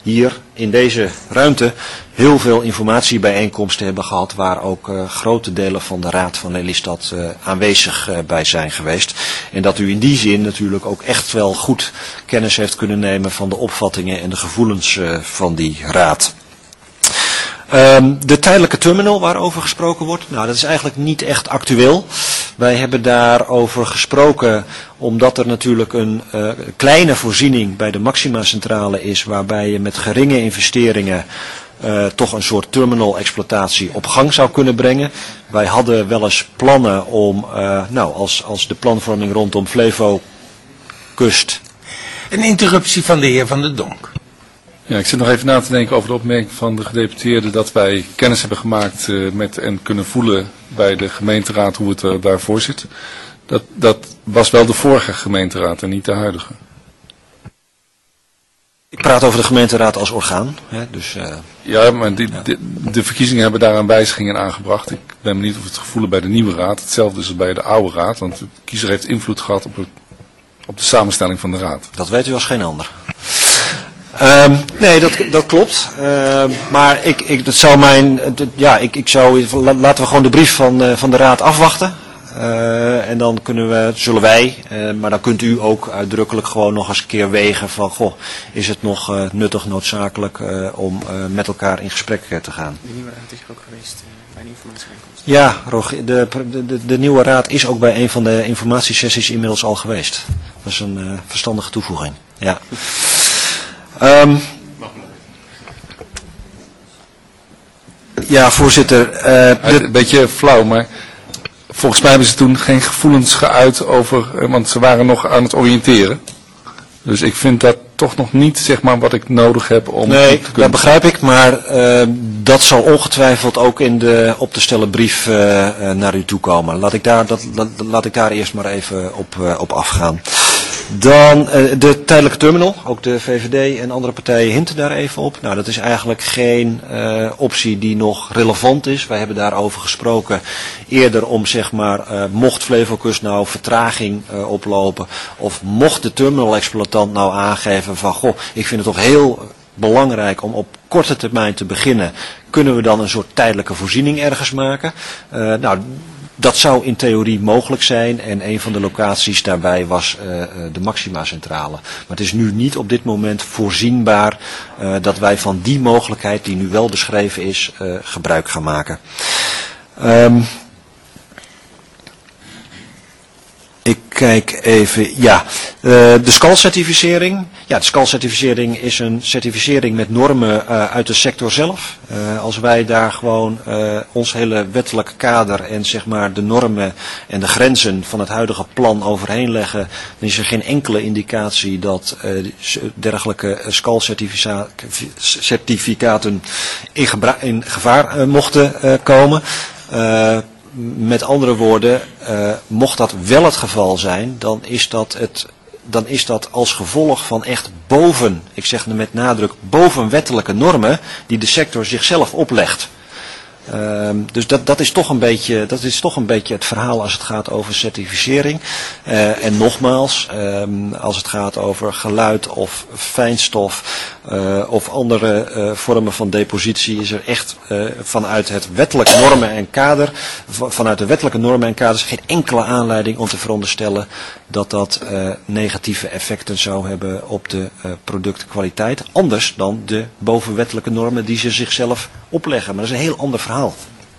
hier in deze ruimte heel veel informatiebijeenkomsten hebben gehad waar ook uh, grote delen van de Raad van Lelystad uh, aanwezig uh, bij zijn geweest. En dat u in die zin natuurlijk ook echt wel goed kennis heeft kunnen nemen van de opvattingen en de gevoelens uh, van die raad. Um, de tijdelijke terminal waarover gesproken wordt, nou dat is eigenlijk niet echt actueel. Wij hebben daarover gesproken omdat er natuurlijk een uh, kleine voorziening bij de Maxima-centrale is waarbij je met geringe investeringen uh, toch een soort terminal-exploitatie op gang zou kunnen brengen. Wij hadden wel eens plannen om, uh, nou als, als de planvorming rondom Flevokust. Een interruptie van de heer Van der Donk. Ja, ik zit nog even na te denken over de opmerking van de gedeputeerde dat wij kennis hebben gemaakt uh, met en kunnen voelen bij de gemeenteraad hoe het uh, daarvoor zit. Dat, dat was wel de vorige gemeenteraad en niet de huidige. Ik praat over de gemeenteraad als orgaan. Hè, dus, uh, ja, maar die, de, de verkiezingen hebben daaraan wijzigingen aangebracht. Ik ben benieuwd of het gevoel bij de nieuwe raad hetzelfde is als bij de oude raad. Want de kiezer heeft invloed gehad op, het, op de samenstelling van de raad. Dat weet u als geen ander. Um, nee, dat, dat klopt. Uh, maar ik, ik, dat zou mijn, ja, ik, ik zou, laten we gewoon de brief van, uh, van de raad afwachten. Uh, en dan kunnen we, zullen wij, uh, maar dan kunt u ook uitdrukkelijk gewoon nog eens een keer wegen van, goh, is het nog uh, nuttig, noodzakelijk uh, om uh, met elkaar in gesprek uh, te gaan. De nieuwe raad is er ook geweest uh, bij de informatiebijeenkomst. Ja, Rogier, de, de, de, de nieuwe raad is ook bij een van de informatiesessies inmiddels al geweest. Dat is een uh, verstandige toevoeging. Ja. Um, ja, voorzitter. Uh, de... Een beetje flauw, maar volgens mij hebben ze toen geen gevoelens geuit over, want ze waren nog aan het oriënteren. Dus ik vind dat toch nog niet, zeg maar, wat ik nodig heb om... Nee, te dat begrijp ik, maar uh, dat zal ongetwijfeld ook in de op te stellen brief uh, uh, naar u toe komen. Laat ik daar, dat, la, laat ik daar eerst maar even op, uh, op afgaan. Dan uh, de tijdelijke terminal, ook de V V D en andere partijen hinten daar even op. Nou, dat is eigenlijk geen uh, optie die nog relevant is. Wij hebben daarover gesproken eerder om, zeg maar, uh, mocht Flevokust nou vertraging uh, oplopen of mocht de terminal-exploitant nou aangeven van, goh, ik vind het toch heel belangrijk om op korte termijn te beginnen, kunnen we dan een soort tijdelijke voorziening ergens maken? Uh, nou, dat zou in theorie mogelijk zijn en een van de locaties daarbij was uh, de Maxima-centrale. Maar het is nu niet op dit moment voorzienbaar uh, dat wij van die mogelijkheid die nu wel beschreven is uh, gebruik gaan maken. Um, Ik kijk even, ja, uh, de S C A L-certificering. Ja, de S C A L-certificering is een certificering met normen uh, uit de sector zelf. Uh, als wij daar gewoon uh, ons hele wettelijke kader en zeg maar de normen en de grenzen van het huidige plan overheen leggen, dan is er geen enkele indicatie dat uh, dergelijke S C A L-certificaten in, in gevaar uh, mochten uh, komen. Uh, Met andere woorden, uh, mocht dat wel het geval zijn, dan is dat, het, dan is dat als gevolg van echt boven, ik zeg met nadruk, bovenwettelijke normen die de sector zichzelf oplegt. Uh, dus dat, dat, is toch een beetje, dat is toch een beetje het verhaal als het gaat over certificering. Uh, en nogmaals, um, als het gaat over geluid of fijnstof uh, of andere uh, vormen van depositie, is er echt uh, vanuit het wettelijke normen en kader, vanuit de wettelijke normen en kaders geen enkele aanleiding om te veronderstellen dat dat uh, negatieve effecten zou hebben op de uh, productkwaliteit. Anders dan de bovenwettelijke normen die ze zichzelf opleggen. Maar dat is een heel ander verhaal.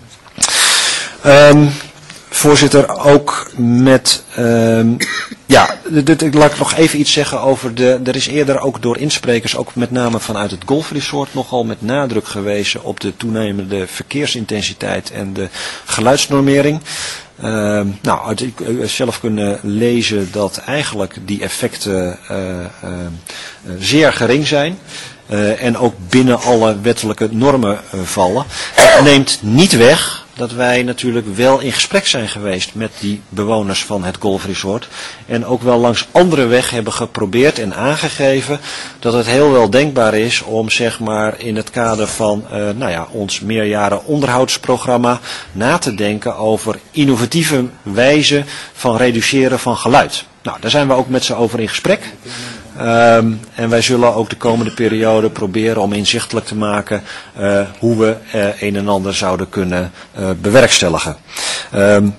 Um, voorzitter, ook met, um, ja, dit, dit, laat ik nog even iets zeggen over de, er is eerder ook door insprekers, ook met name vanuit het golfresort, nogal met nadruk gewezen op de toenemende verkeersintensiteit en de geluidsnormering. Uh, nou, uit, ik uh, zelf kunnen lezen dat eigenlijk die effecten uh, uh, uh, zeer gering zijn. Uh, en ook binnen alle wettelijke normen uh, vallen. Het neemt niet weg dat wij natuurlijk wel in gesprek zijn geweest met die bewoners van het golfresort. En ook wel langs andere weg hebben geprobeerd en aangegeven dat het heel wel denkbaar is om, zeg maar, in het kader van uh, nou ja, ons meerjaren onderhoudsprogramma na te denken over innovatieve wijzen van reduceren van geluid. Nou, daar zijn we ook met ze over in gesprek. Um, en wij zullen ook de komende periode proberen om inzichtelijk te maken uh, hoe we uh, een en ander zouden kunnen uh, bewerkstelligen. Um,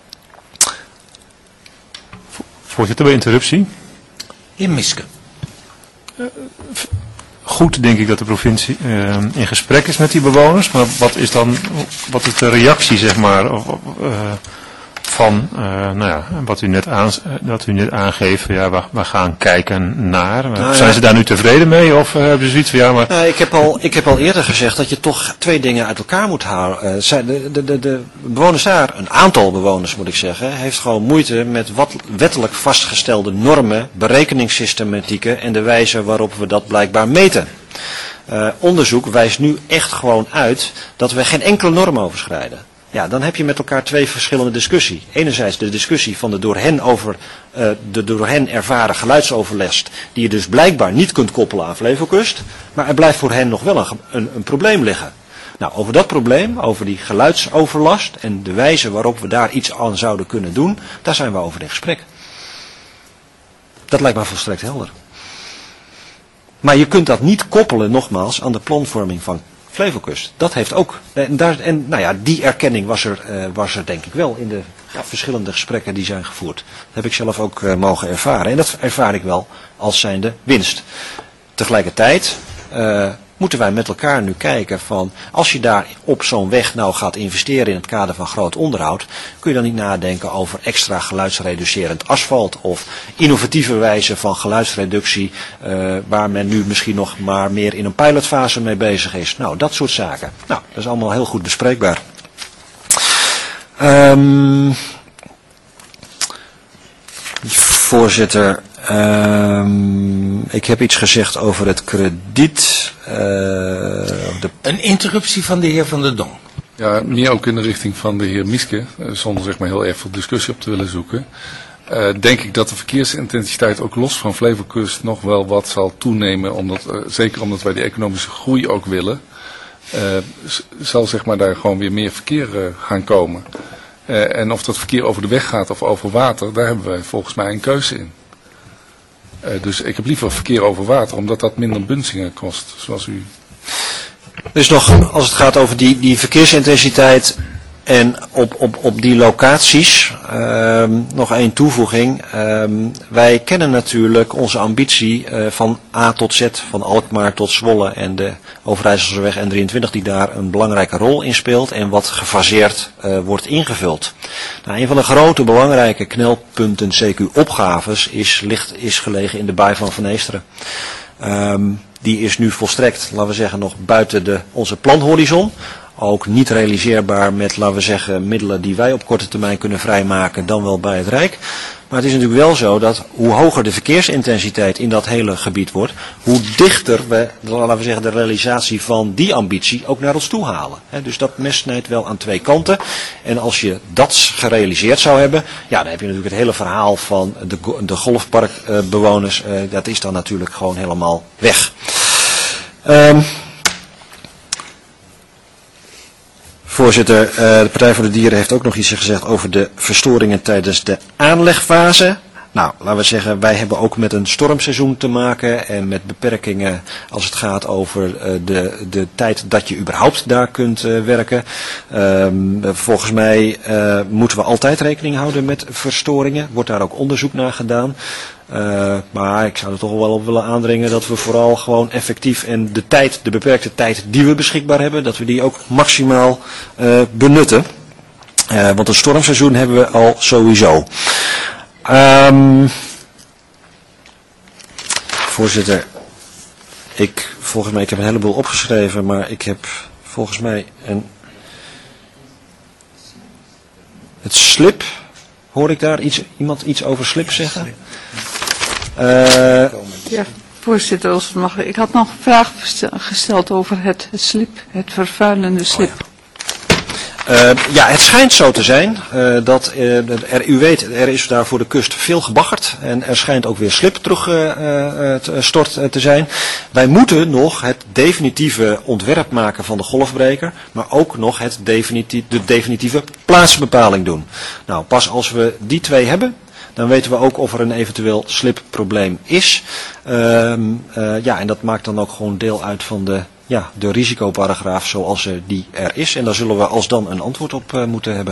Voorzitter, bij interruptie. Heer Miske. Uh, goed denk ik dat de provincie uh, in gesprek is met die bewoners, maar wat is dan wat is de reactie, zeg maar, of, uh, van uh, nou ja, wat u net, aan, dat u net aangeeft, ja, we, we gaan kijken naar. Nou, zijn ja. ze daar nu tevreden mee of uh, hebben ze zoiets van ja, maar... Uh, ik, heb al, ik heb al eerder gezegd dat je toch twee dingen uit elkaar moet halen. Uh, de, de, de, de bewoners daar, een aantal bewoners moet ik zeggen, heeft gewoon moeite met wat wettelijk vastgestelde normen, berekeningssystematieken en de wijze waarop we dat blijkbaar meten. Uh, onderzoek wijst nu echt gewoon uit dat we geen enkele norm overschrijden. Ja, dan heb je met elkaar twee verschillende discussies. Enerzijds de discussie van de door hen, over, uh, de door hen ervaren geluidsoverlast, die je dus blijkbaar niet kunt koppelen aan Flevokust, maar er blijft voor hen nog wel een, een, een probleem liggen. Nou, over dat probleem, over die geluidsoverlast en de wijze waarop we daar iets aan zouden kunnen doen, daar zijn we over in gesprek. Dat lijkt me volstrekt helder. Maar je kunt dat niet koppelen, nogmaals, aan de planvorming van Flevokust. Dat heeft ook, en, daar, en nou ja, die erkenning was er, uh, was er denk ik wel in de ja, verschillende gesprekken die zijn gevoerd. Dat heb ik zelf ook uh, mogen ervaren. En dat ervaar ik wel als zijnde winst. Tegelijkertijd uh, moeten wij met elkaar nu kijken van, als je daar op zo'n weg nou gaat investeren in het kader van groot onderhoud, kun je dan niet nadenken over extra geluidsreducerend asfalt of innovatieve wijze van geluidsreductie, uh, waar men nu misschien nog maar meer in een pilotfase mee bezig is. Nou, dat soort zaken. Nou, dat is allemaal heel goed bespreekbaar. Um, voorzitter, um, ik heb iets gezegd over het krediet. Uh, de... Een interruptie van de heer Van der Donk. Ja, meer ook in de richting van de heer Miske, uh, zonder zeg maar heel erg veel discussie op te willen zoeken. Uh, denk ik dat de verkeersintensiteit ook los van Flevokust nog wel wat zal toenemen, omdat, uh, zeker omdat wij die economische groei ook willen, uh, zal zeg maar daar gewoon weer meer verkeer uh, gaan komen. Uh, en of dat verkeer over de weg gaat of over water, daar hebben wij volgens mij een keuze in. Uh, dus ik heb liever verkeer over water, omdat dat minder bunzingen kost, zoals u... Dus nog, als het gaat over die, die verkeersintensiteit en op, op, op die locaties, um, nog één toevoeging. Um, wij kennen natuurlijk onze ambitie uh, van A tot Z, van Alkmaar tot Zwolle en de Overijsselseweg N drieëntwintig die daar een belangrijke rol in speelt en wat gefaseerd uh, wordt ingevuld. Nou, een van de grote belangrijke knelpunten C Q-opgaves is, ligt, is gelegen in de baai van Van Eesteren. Um, die is nu volstrekt, laten we zeggen, nog buiten de, onze planhorizon. Ook niet realiseerbaar met, laten we zeggen, middelen die wij op korte termijn kunnen vrijmaken, dan wel bij het Rijk. Maar het is natuurlijk wel zo dat hoe hoger de verkeersintensiteit in dat hele gebied wordt, hoe dichter we, laten we zeggen, de realisatie van die ambitie ook naar ons toe halen. He, dus dat mes snijdt wel aan twee kanten. En als je dat gerealiseerd zou hebben, ja, dan heb je natuurlijk het hele verhaal van de, de golfparkbewoners, uh, dat is dan natuurlijk gewoon helemaal weg. Um, Voorzitter, uh, de Partij voor de Dieren heeft ook nog iets gezegd over de verstoringen tijdens de aanlegfase. Nou, laten we zeggen, wij hebben ook met een stormseizoen te maken en met beperkingen als het gaat over uh, de, de tijd dat je überhaupt daar kunt uh, werken. Um, volgens mij uh, moeten we altijd rekening houden met verstoringen. Wordt daar ook onderzoek naar gedaan. Uh, maar ik zou er toch wel op willen aandringen dat we vooral gewoon effectief en de tijd, de beperkte tijd die we beschikbaar hebben, dat we die ook maximaal uh, benutten. Uh, want een stormseizoen hebben we al sowieso. Um, voorzitter, ik, volgens mij, ik heb een heleboel opgeschreven, maar ik heb volgens mij een... Het slip, hoor ik daar iets, iemand iets over slip zeggen? Uh, ja, voorzitter, als het mag. Ik had nog een vraag gesteld over het, het slip, het vervuilende slip. Oh ja. Uh, ja, het schijnt zo te zijn uh, dat uh, er, u weet, er is daar voor de kust veel gebaggerd en er schijnt ook weer slip teruggestort uh, uh, te zijn. Wij moeten nog het definitieve ontwerp maken van de golfbreker, maar ook nog het definitief, de definitieve plaatsbepaling doen. Nou, pas als we die twee hebben, Dan weten we ook of er een eventueel slipprobleem is. Um, uh, ja, en dat maakt dan ook gewoon deel uit van de, ja, de risicoparagraaf zoals uh, die er is. En daar zullen we alsdan een antwoord op uh, moeten hebben.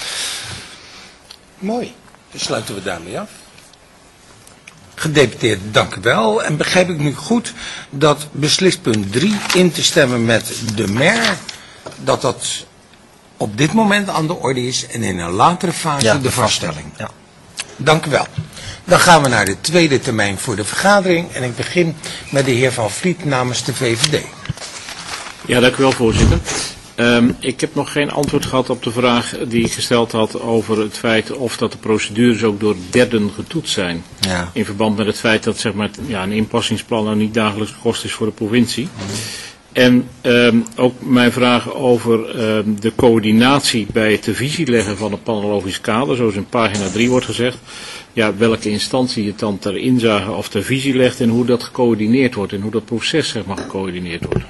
Mooi. Dan sluiten we daarmee af. Gedeputeerd, dank u wel. En begrijp ik nu goed dat beslispunt drie in te stemmen met de maire, dat dat op dit moment aan de orde is en in een latere fase ja, de vaststelling. Ja. Dank u wel. Dan gaan we naar de tweede termijn voor de vergadering en ik begin met de heer Van Vliet namens de V V D. Ja, dank u wel, voorzitter. Um, ik heb nog geen antwoord gehad op de vraag die ik gesteld had over het feit of dat de procedures ook door derden getoetst zijn. Ja. In verband met het feit dat, zeg maar, ja, een inpassingsplan nou niet dagelijks kost is voor de provincie. Mm. En um, ook mijn vraag over um, de coördinatie bij het te visie leggen van het planologisch kader, zoals in pagina drie wordt gezegd. Ja, welke instantie het dan ter inzage of ter visie legt en hoe dat gecoördineerd wordt en hoe dat proces, zeg maar, gecoördineerd wordt.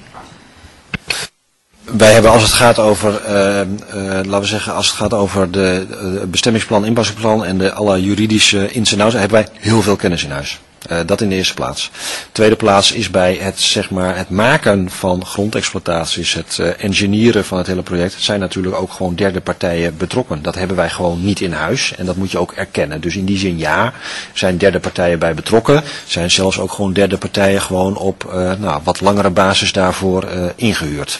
Wij hebben, als het gaat over, uh, uh, laten we zeggen, als het gaat over de uh, bestemmingsplan, inpassingsplan en de alle juridische ins en outs, hebben wij heel veel kennis in huis. Uh, dat in de eerste plaats. Tweede plaats is bij het, zeg maar, het maken van grondexploitaties, het uh, engineeren van het hele project, zijn natuurlijk ook gewoon derde partijen betrokken. Dat hebben wij gewoon niet in huis en dat moet je ook erkennen. Dus in die zin ja, zijn derde partijen bij betrokken, zijn zelfs ook gewoon derde partijen gewoon op uh, nou, wat langere basis daarvoor uh, ingehuurd.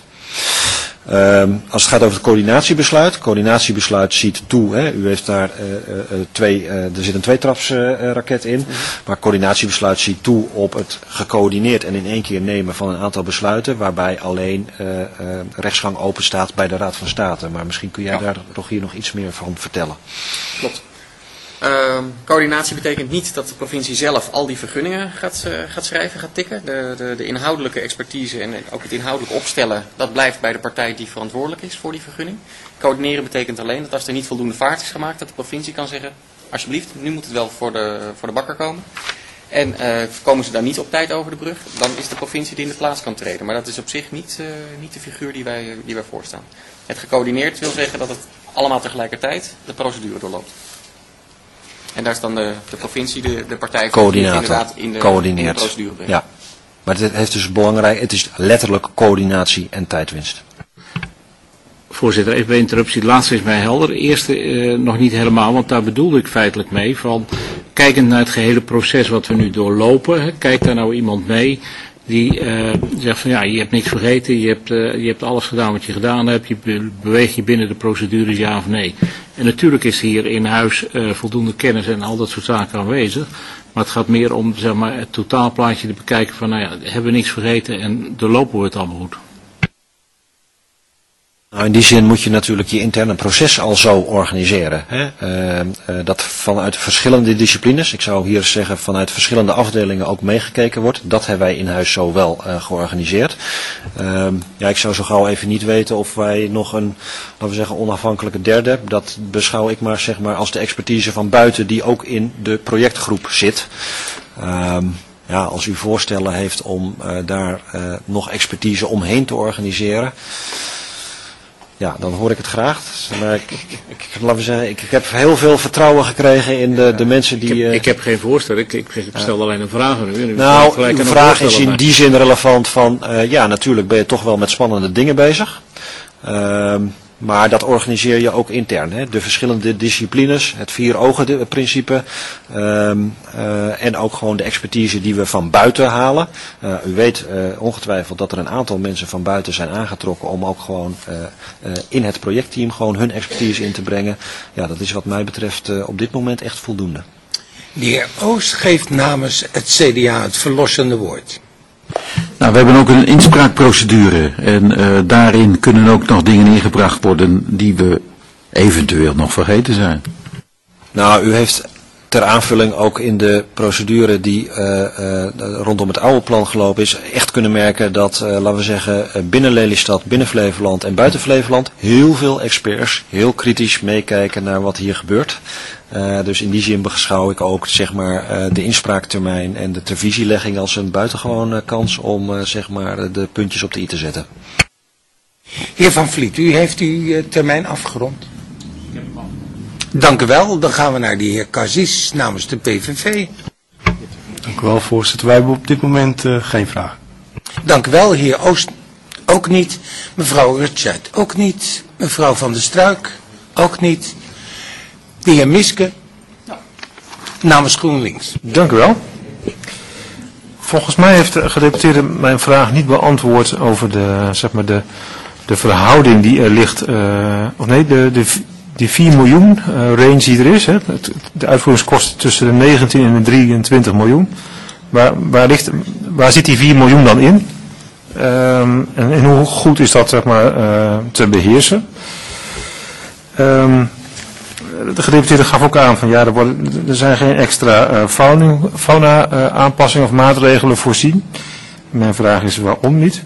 Um, als het gaat over het coördinatiebesluit, het coördinatiebesluit ziet toe, hè, u heeft daar uh, uh, twee, uh, er zit een tweetraps uh, raket in, mm-hmm. maar het coördinatiebesluit ziet toe op het gecoördineerd en in één keer nemen van een aantal besluiten, waarbij alleen uh, uh, rechtsgang open staat bij de Raad van State. Maar misschien kun jij ja. daar toch hier nog iets meer van vertellen. Klopt. Uh, coördinatie betekent niet dat de provincie zelf al die vergunningen gaat, uh, gaat schrijven, gaat tikken. De, de, de inhoudelijke expertise en ook het inhoudelijk opstellen, dat blijft bij de partij die verantwoordelijk is voor die vergunning. Coördineren betekent alleen dat als er niet voldoende vaart is gemaakt, dat de provincie kan zeggen, alsjeblieft, nu moet het wel voor de, voor de bakker komen. En uh, komen ze daar niet op tijd over de brug, dan is de provincie die in de plaats kan treden. Maar dat is op zich niet, uh, niet de figuur die wij, die wij voorstaan. Het gecoördineerd wil zeggen dat het allemaal tegelijkertijd de procedure doorloopt. En daar is dan de, de provincie, de, de partij die inderdaad in de, in de procedure brengt. Ja, maar het heeft dus belangrijk, het is letterlijk coördinatie en tijdwinst. Voorzitter, even bij interruptie. Het laatste is mij helder. De eerste uh, nog niet helemaal, want daar bedoelde ik feitelijk mee. Van, kijkend naar het gehele proces wat we nu doorlopen, hè, kijkt daar nou iemand mee die uh, zegt van ja, je hebt niks vergeten, je hebt, uh, je hebt alles gedaan wat je gedaan hebt, je be beweeg je binnen de procedures, ja of nee. En natuurlijk is hier in huis uh, voldoende kennis en al dat soort zaken aanwezig, maar het gaat meer om, zeg maar, het totaalplaatje te bekijken van nou ja, hebben we niks vergeten en doorlopen we het allemaal goed. Nou, in die zin moet je natuurlijk je interne proces al zo organiseren. Hè? Uh, uh, dat vanuit verschillende disciplines, ik zou hier zeggen vanuit verschillende afdelingen ook meegekeken wordt. Dat hebben wij in huis zo wel uh, georganiseerd. Uh, ja, ik zou zo gauw even niet weten of wij nog een, laten we zeggen, onafhankelijke derde hebben. Dat beschouw ik maar, zeg maar als de expertise van buiten die ook in de projectgroep zit. Uh, ja, als u voorstellen heeft om uh, daar uh, nog expertise omheen te organiseren. Ja, dan hoor ik het graag. Maar ik, ik, ik, laten we zeggen, ik, ik heb heel veel vertrouwen gekregen in de, de mensen die... Ik heb, ik heb geen voorstel, ik, ik, ik stel alleen een vraag aan u. En u nou, gelijk uw aan vraag is in die zin relevant van... Uh, ja, natuurlijk ben je toch wel met spannende dingen bezig. Uh, maar dat organiseer je ook intern. Hè? De verschillende disciplines, het vier ogen principe. Uh, uh, en ook gewoon de expertise die we van buiten halen. Uh, u weet uh, ongetwijfeld dat er een aantal mensen van buiten zijn aangetrokken om ook gewoon uh, uh, in het projectteam gewoon hun expertise in te brengen. Ja, dat is wat mij betreft uh, op dit moment echt voldoende. De heer Oost geeft namens het C D A het verlossende woord. Nou, we hebben ook een inspraakprocedure en uh, daarin kunnen ook nog dingen ingebracht worden die we eventueel nog vergeten zijn. Nou, u heeft ter aanvulling ook in de procedure die uh, uh, rondom het oude plan gelopen is, echt kunnen merken dat, uh, laten we zeggen, binnen Lelystad, binnen Flevoland en buiten Flevoland heel veel experts heel kritisch meekijken naar wat hier gebeurt. Uh, dus in die zin beschouw ik ook, zeg maar, uh, de inspraaktermijn en de tervisielegging als een buitengewone kans om, uh, zeg maar, de puntjes op de i te zetten. Heer Van Vliet, u heeft uw uh, termijn afgerond. Dank u wel. Dan gaan we naar de heer Kazis namens de P V V. Dank u wel, voorzitter. Wij hebben op dit moment uh, geen vraag. Dank u wel, heer Oost ook niet. Mevrouw Rutschert ook niet. Mevrouw Van der Struik ook niet. De heer Miske namens GroenLinks. Dank u wel. Volgens mij heeft de gedeputeerde mijn vraag niet beantwoord over de, zeg maar de, de verhouding die er ligt, uh, of nee, de, de, die vier miljoen uh, range die er is, hè, de uitvoeringskosten tussen de negentien en de drieëntwintig miljoen. Waar, waar, ligt, waar zit die vier miljoen dan in? Um, en, en hoe goed is dat, zeg maar, uh, te beheersen? Um, de gedeputeerde gaf ook aan van ja, er, worden, er zijn geen extra uh, fauna, fauna uh, aanpassingen of maatregelen voorzien. Mijn vraag is waarom niet?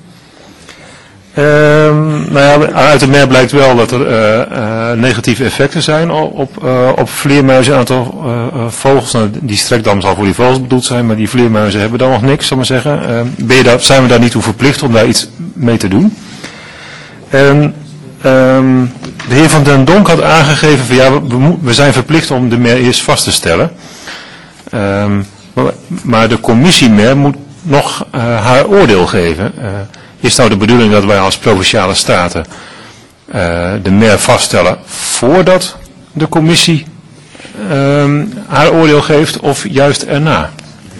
Um, nou ja, uit de mer blijkt wel dat er uh, uh, negatieve effecten zijn op, uh, op vleermuizen, een aantal uh, uh, vogels. Nou, die strekdam zal voor die vogels bedoeld zijn, maar die vleermuizen hebben dan nog niks, zal ik maar zeggen. Uh, ben je daar, zijn we daar niet toe verplicht om daar iets mee te doen? En um, de heer Van den Donk had aangegeven van ja, we, we zijn verplicht om de mer eerst vast te stellen. Um, maar, maar de commissie mer moet nog uh, haar oordeel geven. Uh, Is nou de bedoeling dat wij als provinciale staten uh, de mer vaststellen voordat de commissie uh, haar oordeel geeft of juist erna?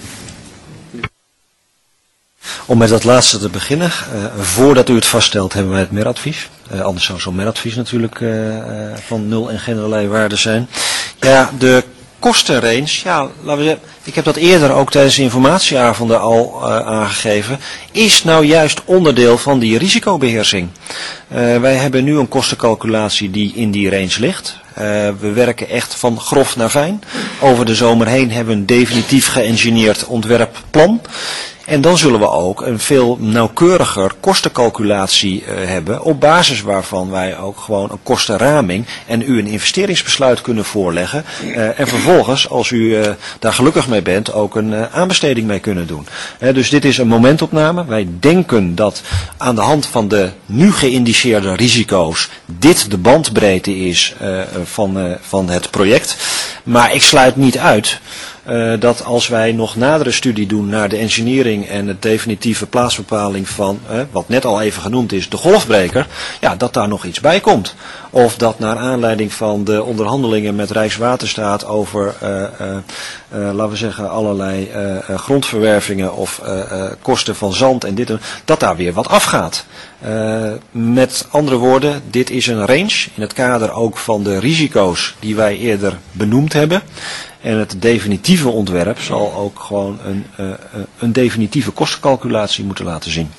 Om met dat laatste te beginnen, uh, voordat u het vaststelt hebben wij het meradvies. Uh, anders zou zo'n meradvies natuurlijk uh, uh, van nul en geen allerlei waarde zijn. Ja, de kostenrange, ja, laten we zeggen, ik heb dat eerder ook tijdens de informatieavonden al uh, aangegeven, is nou juist onderdeel van die risicobeheersing. Uh, wij hebben nu een kostencalculatie die in die range ligt. Uh, we werken echt van grof naar fijn. Over de zomer heen hebben we een definitief geëngineerd ontwerpplan. En dan zullen we ook een veel nauwkeuriger kostencalculatie uh, hebben, op basis waarvan wij ook gewoon een kostenraming en u een investeringsbesluit kunnen voorleggen. Uh, en vervolgens, als u uh, daar gelukkig mee bent, ook een uh, aanbesteding mee kunnen doen. Uh, dus dit is een momentopname. Wij denken dat aan de hand van de nu geïndiceerde risico's dit de bandbreedte is uh, van, uh, van het project. Maar ik sluit niet uit Uh, dat als wij nog nadere studie doen naar de engineering en de definitieve plaatsbepaling van, uh, wat net al even genoemd is, de golfbreker, ja, dat daar nog iets bij komt. Of dat naar aanleiding van de onderhandelingen met Rijkswaterstaat over, uh, uh, uh, laten we zeggen, allerlei uh, uh, grondverwervingen of uh, uh, kosten van zand en dit en dat daar weer wat afgaat. Uh, met andere woorden, dit is een range in het kader ook van de risico's die wij eerder benoemd hebben. En het definitieve ontwerp zal ook gewoon een, uh, een definitieve kostencalculatie moeten laten zien.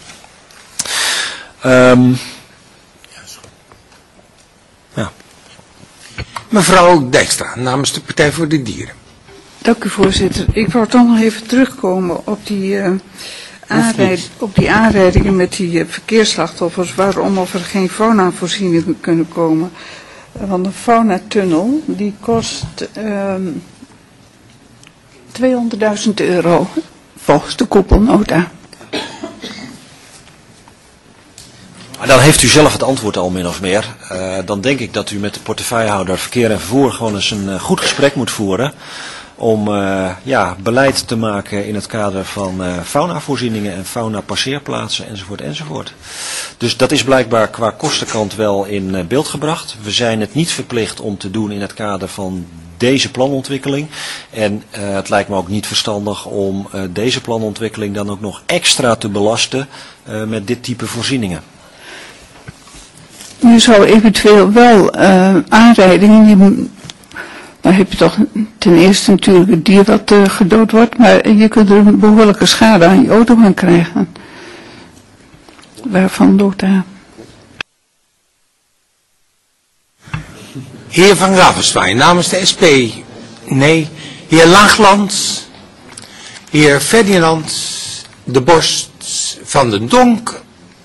Um, ja. Mevrouw Dijkstra, namens de Partij voor de Dieren. Dank u, voorzitter. Ik wou toch nog even terugkomen op die, uh, aanrijd, op die aanrijdingen met die uh, verkeersslachtoffers. Waarom of er geen faunavoorzieningen kunnen komen. Uh, want een faunatunnel die kost Uh, tweehonderdduizend euro volgens de koepelnota. Dan heeft u zelf het antwoord al min of meer. Uh, dan denk ik dat u met de portefeuillehouder verkeer en vervoer gewoon eens een uh, goed gesprek moet voeren. Om uh, ja, beleid te maken in het kader van uh, faunavoorzieningen en fauna-passeerplaatsen enzovoort enzovoort. Dus dat is blijkbaar qua kostenkant wel in uh, beeld gebracht. We zijn het niet verplicht om te doen in het kader van deze planontwikkeling. En uh, het lijkt me ook niet verstandig om uh, deze planontwikkeling dan ook nog extra te belasten uh, met dit type voorzieningen. Je zou eventueel wel uh, aanrijdingen, je, dan heb je toch ten eerste natuurlijk het dier wat uh, gedood wordt, maar je kunt er een behoorlijke schade aan je auto aan krijgen. Waarvan nota. Heer Van Ravenswaaij, namens de S P. Nee. Heer Laagland. Heer Ferdinand. De Borst. Van den Donk.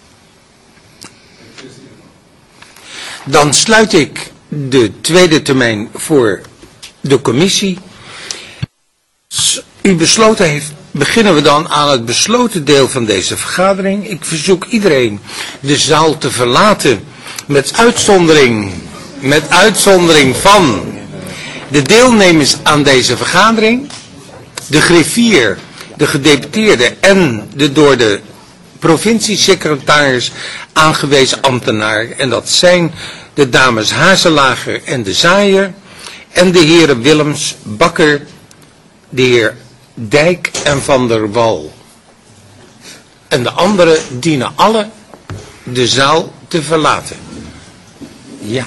Dan sluit ik de tweede termijn voor de commissie. Als u besloten heeft, beginnen we dan aan het besloten deel van deze vergadering. Ik verzoek iedereen de zaal te verlaten met uitzondering... Met uitzondering van De deelnemers aan deze vergadering, de griffier, de gedeputeerde en de door de provinciesecretaris aangewezen ambtenaar. En dat zijn de dames Hazelager en de Zaaier en de heren Willems, Bakker, de heer Dijk en Van der Wal. En de anderen dienen alle de zaal te verlaten. Ja.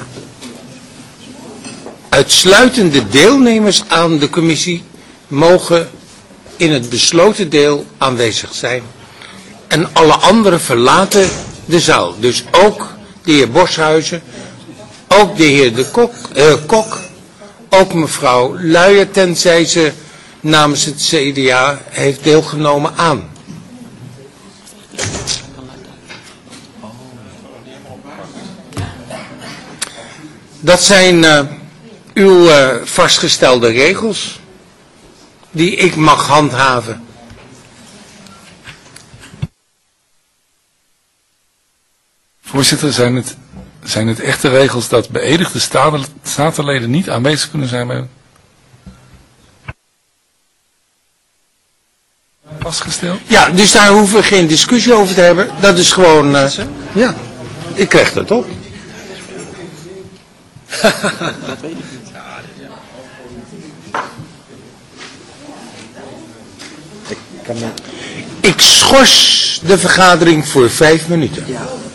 Uitsluitende deelnemers aan de commissie mogen in het besloten deel aanwezig zijn. En alle anderen verlaten de zaal. Dus ook de heer Borshuizen, ook de heer de Kok, eh, Kok, ook mevrouw Luijer, tenzij ze namens het C D A heeft deelgenomen aan. Dat zijn uh, uw uh, vastgestelde regels die ik mag handhaven. Voorzitter, zijn het, zijn het echte regels dat beëdigde staten, statenleden niet aanwezig kunnen zijn bij vastgesteld? Ja, dus daar hoeven we geen discussie over te hebben. Dat is gewoon... Uh, ja, ik krijg dat op. Dat weet ik niet. Ik, kan me... ik schors de vergadering voor vijf minuten. Ja.